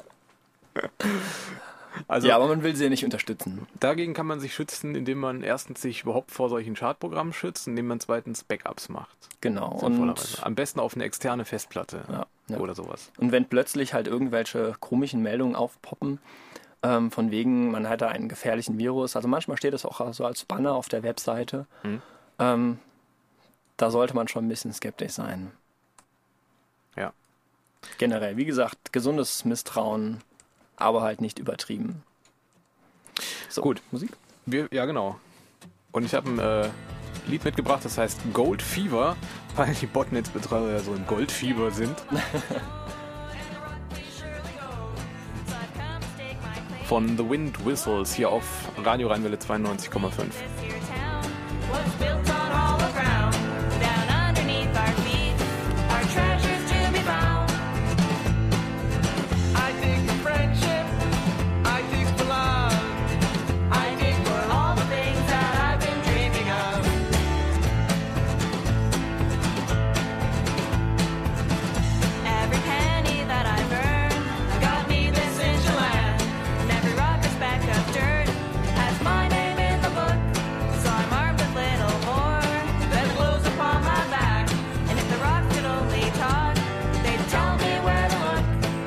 Also Ja, aber man will sie ja nicht unterstützen. dagegen kann man sich schützen, indem man erstens sich überhaupt vor solchen Schadprogrammen schützt, indem man zweitens Backups macht. Genau. Sinnvollerweise. Und, Am besten auf eine externe Festplatte ja, ja. oder sowas. und wenn plötzlich halt irgendwelche komischen Meldungen aufpoppen, ähm, von wegen, man hätte einen gefährlichen Virus, also manchmal steht das auch so als Banner auf der Webseite, Mhm. ähm, da sollte man schon ein bisschen skeptisch sein. Ja. Generell, wie gesagt, gesundes Misstrauen, aber halt nicht übertrieben. So, Gut. Musik? Wir, ja, genau. Und ich habe ein äh, Lied mitgebracht, das heißt Gold Fever, weil die Botnetzbetreiber ja so im Goldfieber sind. Von The Wind Whistles hier auf Radio Rheinwelle zweiundneunzig Komma fünf. Was built on hollow ground, down underneath our feet, our treasures to be found. I dig for friendship. I dig for love. I dig for all the things that I've been dreaming of. Every penny that I've earned got me this inch of land, and every rock and speck of dirt has my name in the book. So I'm armed with little more than blows upon my back, and if the rocks could only talk, they'd tell me where to look.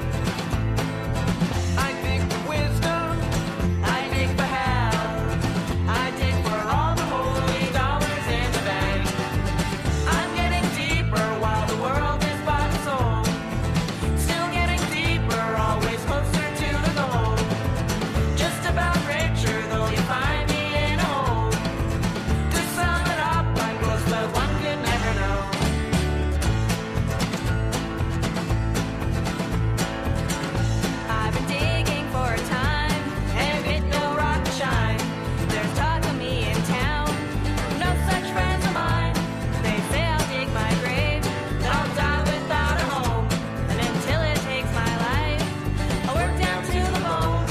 I dig for wisdom. I dig for hell. I dig for all the holy dollars in the bank. I'm getting deeper while the world is bought and sold. Still getting deeper, always closer to the goal. Just about richer, though you find me in a hole. To sum it up, I'm close, but one could never know. I've been digging for a time and with no rock to shine. There's talk of me in town, no such friends of mine. They say I'll dig my grave, that I'll die without a home. And until it takes my life, I'll work down to the bone.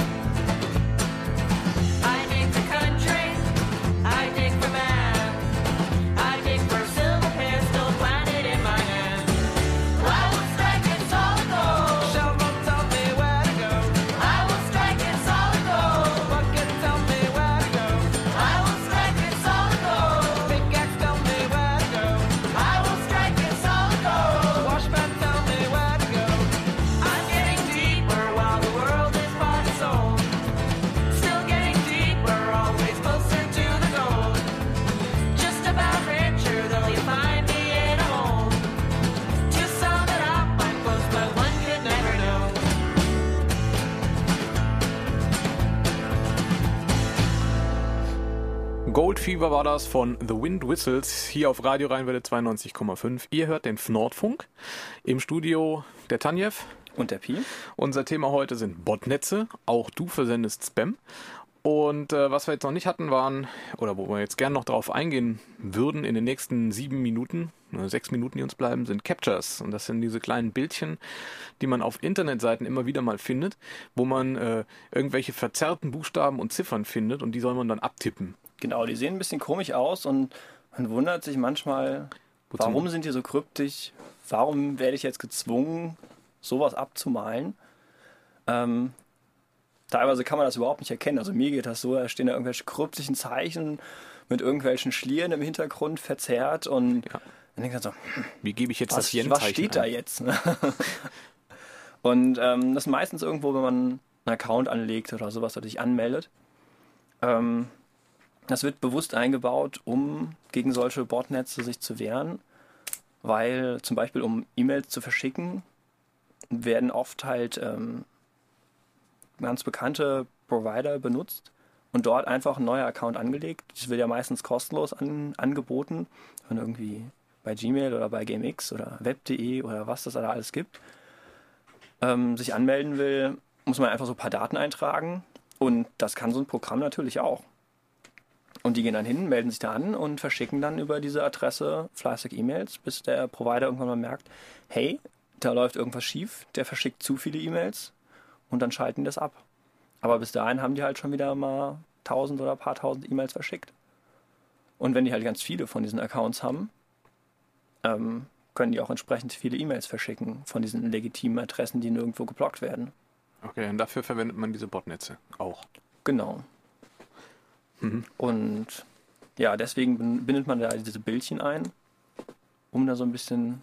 I dig for country, I dig for man, I dig for silver pistol planted in my hand. I will strike it solid gold. Shovel, tell me where to go. I will strike it solid gold. Bucket, tell me where to go. I will strike it solid gold. Pickaxe, tell me where to go. I will strike it solid gold. Washpan, tell me where to go. I'm getting deeper while the world is bought and sold. Still getting deeper, always closer to the goal. Just about richer, though you find me in a hole. To sum it up, I'm close, but one could never know. Gold Fever war das von The Wind Whistles hier auf Radio Rheinwelle zweiundneunzig Komma fünf. Ihr hört den Nordfunk im Studio der Tanjev. Und der Pi? Unser Thema heute sind Botnetze. Auch du versendest Spam. Und äh, was wir jetzt noch nicht hatten, waren, oder wo wir jetzt gern noch drauf eingehen würden in den nächsten sieben Minuten, oder sechs Minuten, die uns bleiben, sind Captures. Und das sind diese kleinen Bildchen, die man auf Internetseiten immer wieder mal findet, wo man äh, irgendwelche verzerrten Buchstaben und Ziffern findet und die soll man dann abtippen. Genau, die sehen ein bisschen komisch aus und man wundert sich manchmal, Wozu? warum sind die so kryptisch? Warum werde ich jetzt gezwungen, sowas abzumalen? Ähm, teilweise kann man das überhaupt nicht erkennen. Also mir geht das so, da stehen da irgendwelche kryptischen Zeichen mit irgendwelchen Schlieren im Hintergrund verzerrt und Ja. dann denkt man so, Wie gebe ich jetzt was, das Yen-Zeichen was steht da ein? jetzt? Und ähm, das ist meistens irgendwo, wenn man einen Account anlegt oder sowas oder sich anmeldet. Ähm, Das wird bewusst eingebaut, um gegen solche Botnetze sich zu wehren, weil zum Beispiel um E-Mails zu verschicken, werden oft halt ähm, ganz bekannte Provider benutzt und dort einfach ein neuer Account angelegt. Das wird ja meistens kostenlos an, angeboten, wenn irgendwie bei Gmail oder bei GameX oder web punkt de oder was das da alles gibt, ähm, sich anmelden will, muss man einfach so ein paar Daten eintragen und das kann so ein Programm natürlich auch. Und die gehen dann hin, melden sich da an und verschicken dann über diese Adresse fleißig E-Mails, bis der Provider irgendwann mal merkt, hey, da läuft irgendwas schief, der verschickt zu viele E-Mails und dann schalten die das ab. Aber bis dahin haben die halt schon wieder mal tausend oder ein paar tausend E-Mails verschickt. Und wenn die halt ganz viele von diesen Accounts haben, ähm, können die auch entsprechend viele E-Mails verschicken von diesen legitimen Adressen, die nirgendwo geblockt werden. Okay, und dafür verwendet man diese Botnetze auch. Genau. Mhm. Und ja, deswegen bindet man da diese Bildchen ein, um da so ein bisschen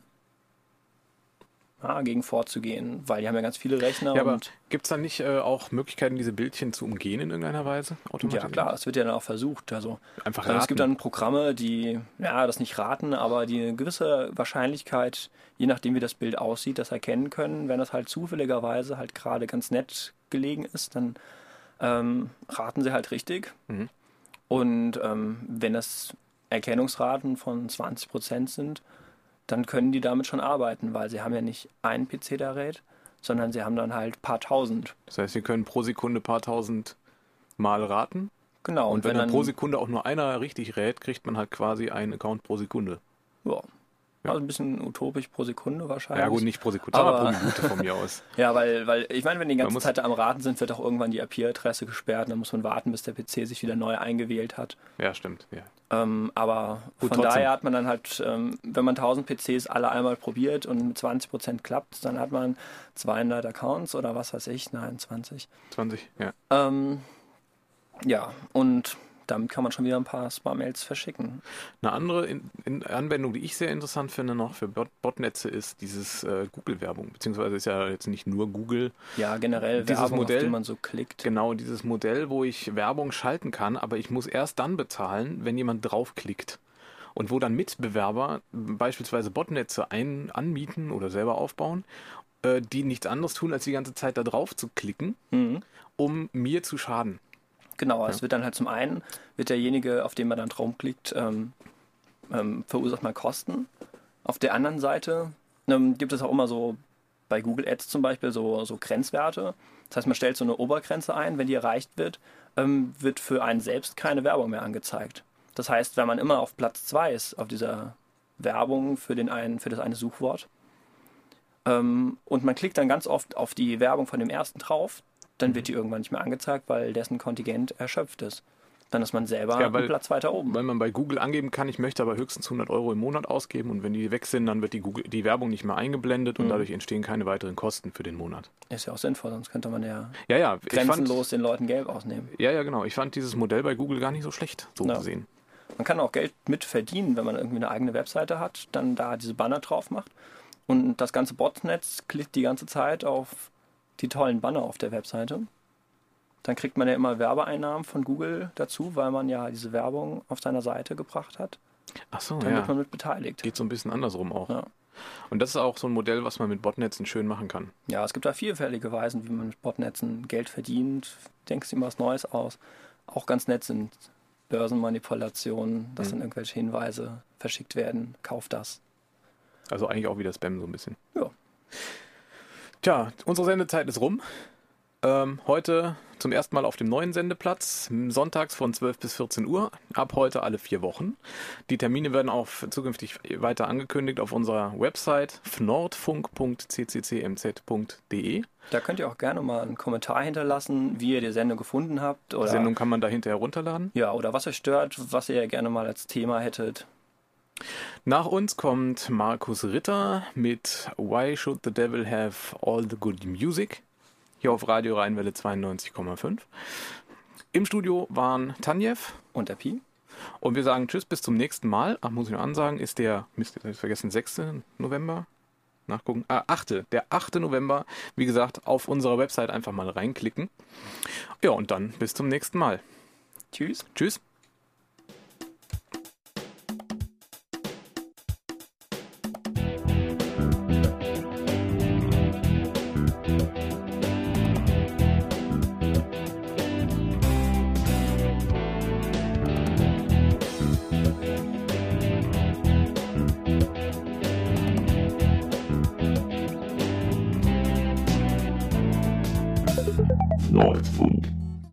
ja, gegen vorzugehen, weil die haben ja ganz viele Rechner. Ja, aber und gibt es da nicht äh, auch Möglichkeiten, diese Bildchen zu umgehen in irgendeiner Weise? ja, klar, das wird ja dann auch versucht. Also Einfach äh, es gibt raten. dann Programme, die, ja, das nicht raten, aber die eine gewisse Wahrscheinlichkeit, je nachdem wie das Bild aussieht, das erkennen können. Wenn das halt zufälligerweise halt gerade ganz nett gelegen ist, dann ähm, raten sie halt richtig. Mhm. Und ähm, wenn das Erkennungsraten von zwanzig Prozent sind, dann können die damit schon arbeiten, weil sie haben ja nicht ein P C-Gerät, sondern sie haben dann halt ein paar tausend. Das heißt, wir können pro Sekunde ein paar tausend Mal raten. Genau. Und, wenn, dann dann pro Sekunde auch nur einer richtig rät, kriegt man halt quasi einen Account pro Sekunde. Ja. Also ein bisschen utopisch pro Sekunde wahrscheinlich. Ja gut, nicht pro Sekunde, aber Aber- pro Minute von mir aus. Ja, weil, weil ich meine, wenn die Man ganze muss- Zeit da am Raten sind, wird auch irgendwann die I P-Adresse gesperrt. Dann muss man warten, bis der P C sich wieder neu eingewählt hat. Ja, stimmt. Ja. Ähm, aber Gut, von trotzdem. daher hat man dann halt, ähm, wenn man tausend P Cs alle einmal probiert und mit zwanzig Prozent klappt, dann hat man zweihundert Accounts oder was weiß ich, nein, zwanzig. zwanzig, ja. Ähm, ja, und damit kann man schon wieder ein paar Spam-Mails verschicken. Eine andere in, in Anwendung, die ich sehr interessant finde noch für Bot Botnetze, ist dieses äh, Google-Werbung. Beziehungsweise ist ja jetzt nicht nur Google. Ja, generell Dieses Werbung, Modell- auf die man so klickt. Genau, dieses Modell, wo ich Werbung schalten kann, aber ich muss erst dann bezahlen, wenn jemand draufklickt. Und wo dann Mitbewerber beispielsweise Botnetze ein, anmieten oder selber aufbauen, äh, die nichts anderes tun, als die ganze Zeit da drauf zu klicken, Mhm. um mir zu schaden. Genau, es wird dann halt zum einen, wird derjenige, auf den man dann draufklickt, ähm, ähm, verursacht mal Kosten. Auf der anderen Seite ähm, gibt es auch immer so, bei Google Ads zum Beispiel, so, so Grenzwerte. Das heißt, man stellt so eine Obergrenze ein, wenn die erreicht wird, ähm, wird für einen selbst keine Werbung mehr angezeigt. Das heißt, wenn man immer auf Platz zwei ist, auf dieser Werbung für, den einen, für das eine Suchwort, ähm, und man klickt dann ganz oft auf die Werbung von dem ersten drauf, dann wird die irgendwann nicht mehr angezeigt, weil dessen Kontingent erschöpft ist. Dann ist man selber Ja, weil- einen Platz weiter oben. Weil man bei Google angeben kann, ich möchte aber höchstens hundert Euro im Monat ausgeben und wenn die weg sind, dann wird die, Google, die Werbung nicht mehr eingeblendet und Mhm. dadurch entstehen keine weiteren Kosten für den Monat. Ist ja auch sinnvoll, sonst könnte man ja Ja, ja, ich fand, grenzenlos den Leuten Geld ausnehmen. ja, ja, genau. Ich fand dieses Modell bei Google gar nicht so schlecht, so Ja. gesehen. Man kann auch Geld mit verdienen, wenn man irgendwie eine eigene Webseite hat, dann da diese Banner drauf macht und das ganze Botnetz klickt die ganze Zeit auf die tollen Banner auf der Webseite. Dann kriegt man ja immer Werbeeinnahmen von Google dazu, weil man ja diese Werbung auf seiner Seite gebracht hat. Ach so, Dann ja. wird man mit beteiligt. Geht so ein bisschen andersrum auch. Ja. Und das ist auch so ein Modell, was man mit Botnetzen schön machen kann. Ja, es gibt da vielfältige Weisen, wie man mit Botnetzen Geld verdient. Denkst dir immer was Neues aus. Auch ganz nett sind Börsenmanipulationen, dass Mhm. dann irgendwelche Hinweise verschickt werden. Kauf das. Also eigentlich auch wieder Spam so ein bisschen. Ja. Tja, unsere Sendezeit ist rum. Ähm, heute zum ersten Mal auf dem neuen Sendeplatz, sonntags von zwölf bis vierzehn Uhr, ab heute alle vier Wochen. Die Termine werden auch zukünftig weiter angekündigt auf unserer Website fnordfunk punkt c c c m z punkt d e. Da könnt ihr auch gerne mal einen Kommentar hinterlassen, wie ihr die Sendung gefunden habt. Die Oder, Sendung kann man da hinterher runterladen. ja, oder was euch stört, was ihr gerne mal als Thema hättet. Nach uns kommt Markus Ritter mit Why Should the Devil Have All the Good Music? Hier auf Radio Rheinwelle zweiundneunzig Komma fünf. Im Studio waren Tanjev Und der Pi? und wir sagen Tschüss, bis zum nächsten Mal. Ach, muss ich noch ansagen, ist der, Mist, jetzt hab ich vergessen, sechster November? Nachgucken. Ah, achte Der achte November. Wie gesagt, auf unserer Website einfach mal reinklicken. Ja, und dann bis zum nächsten Mal. Tschüss. Tschüss. Neuzwund.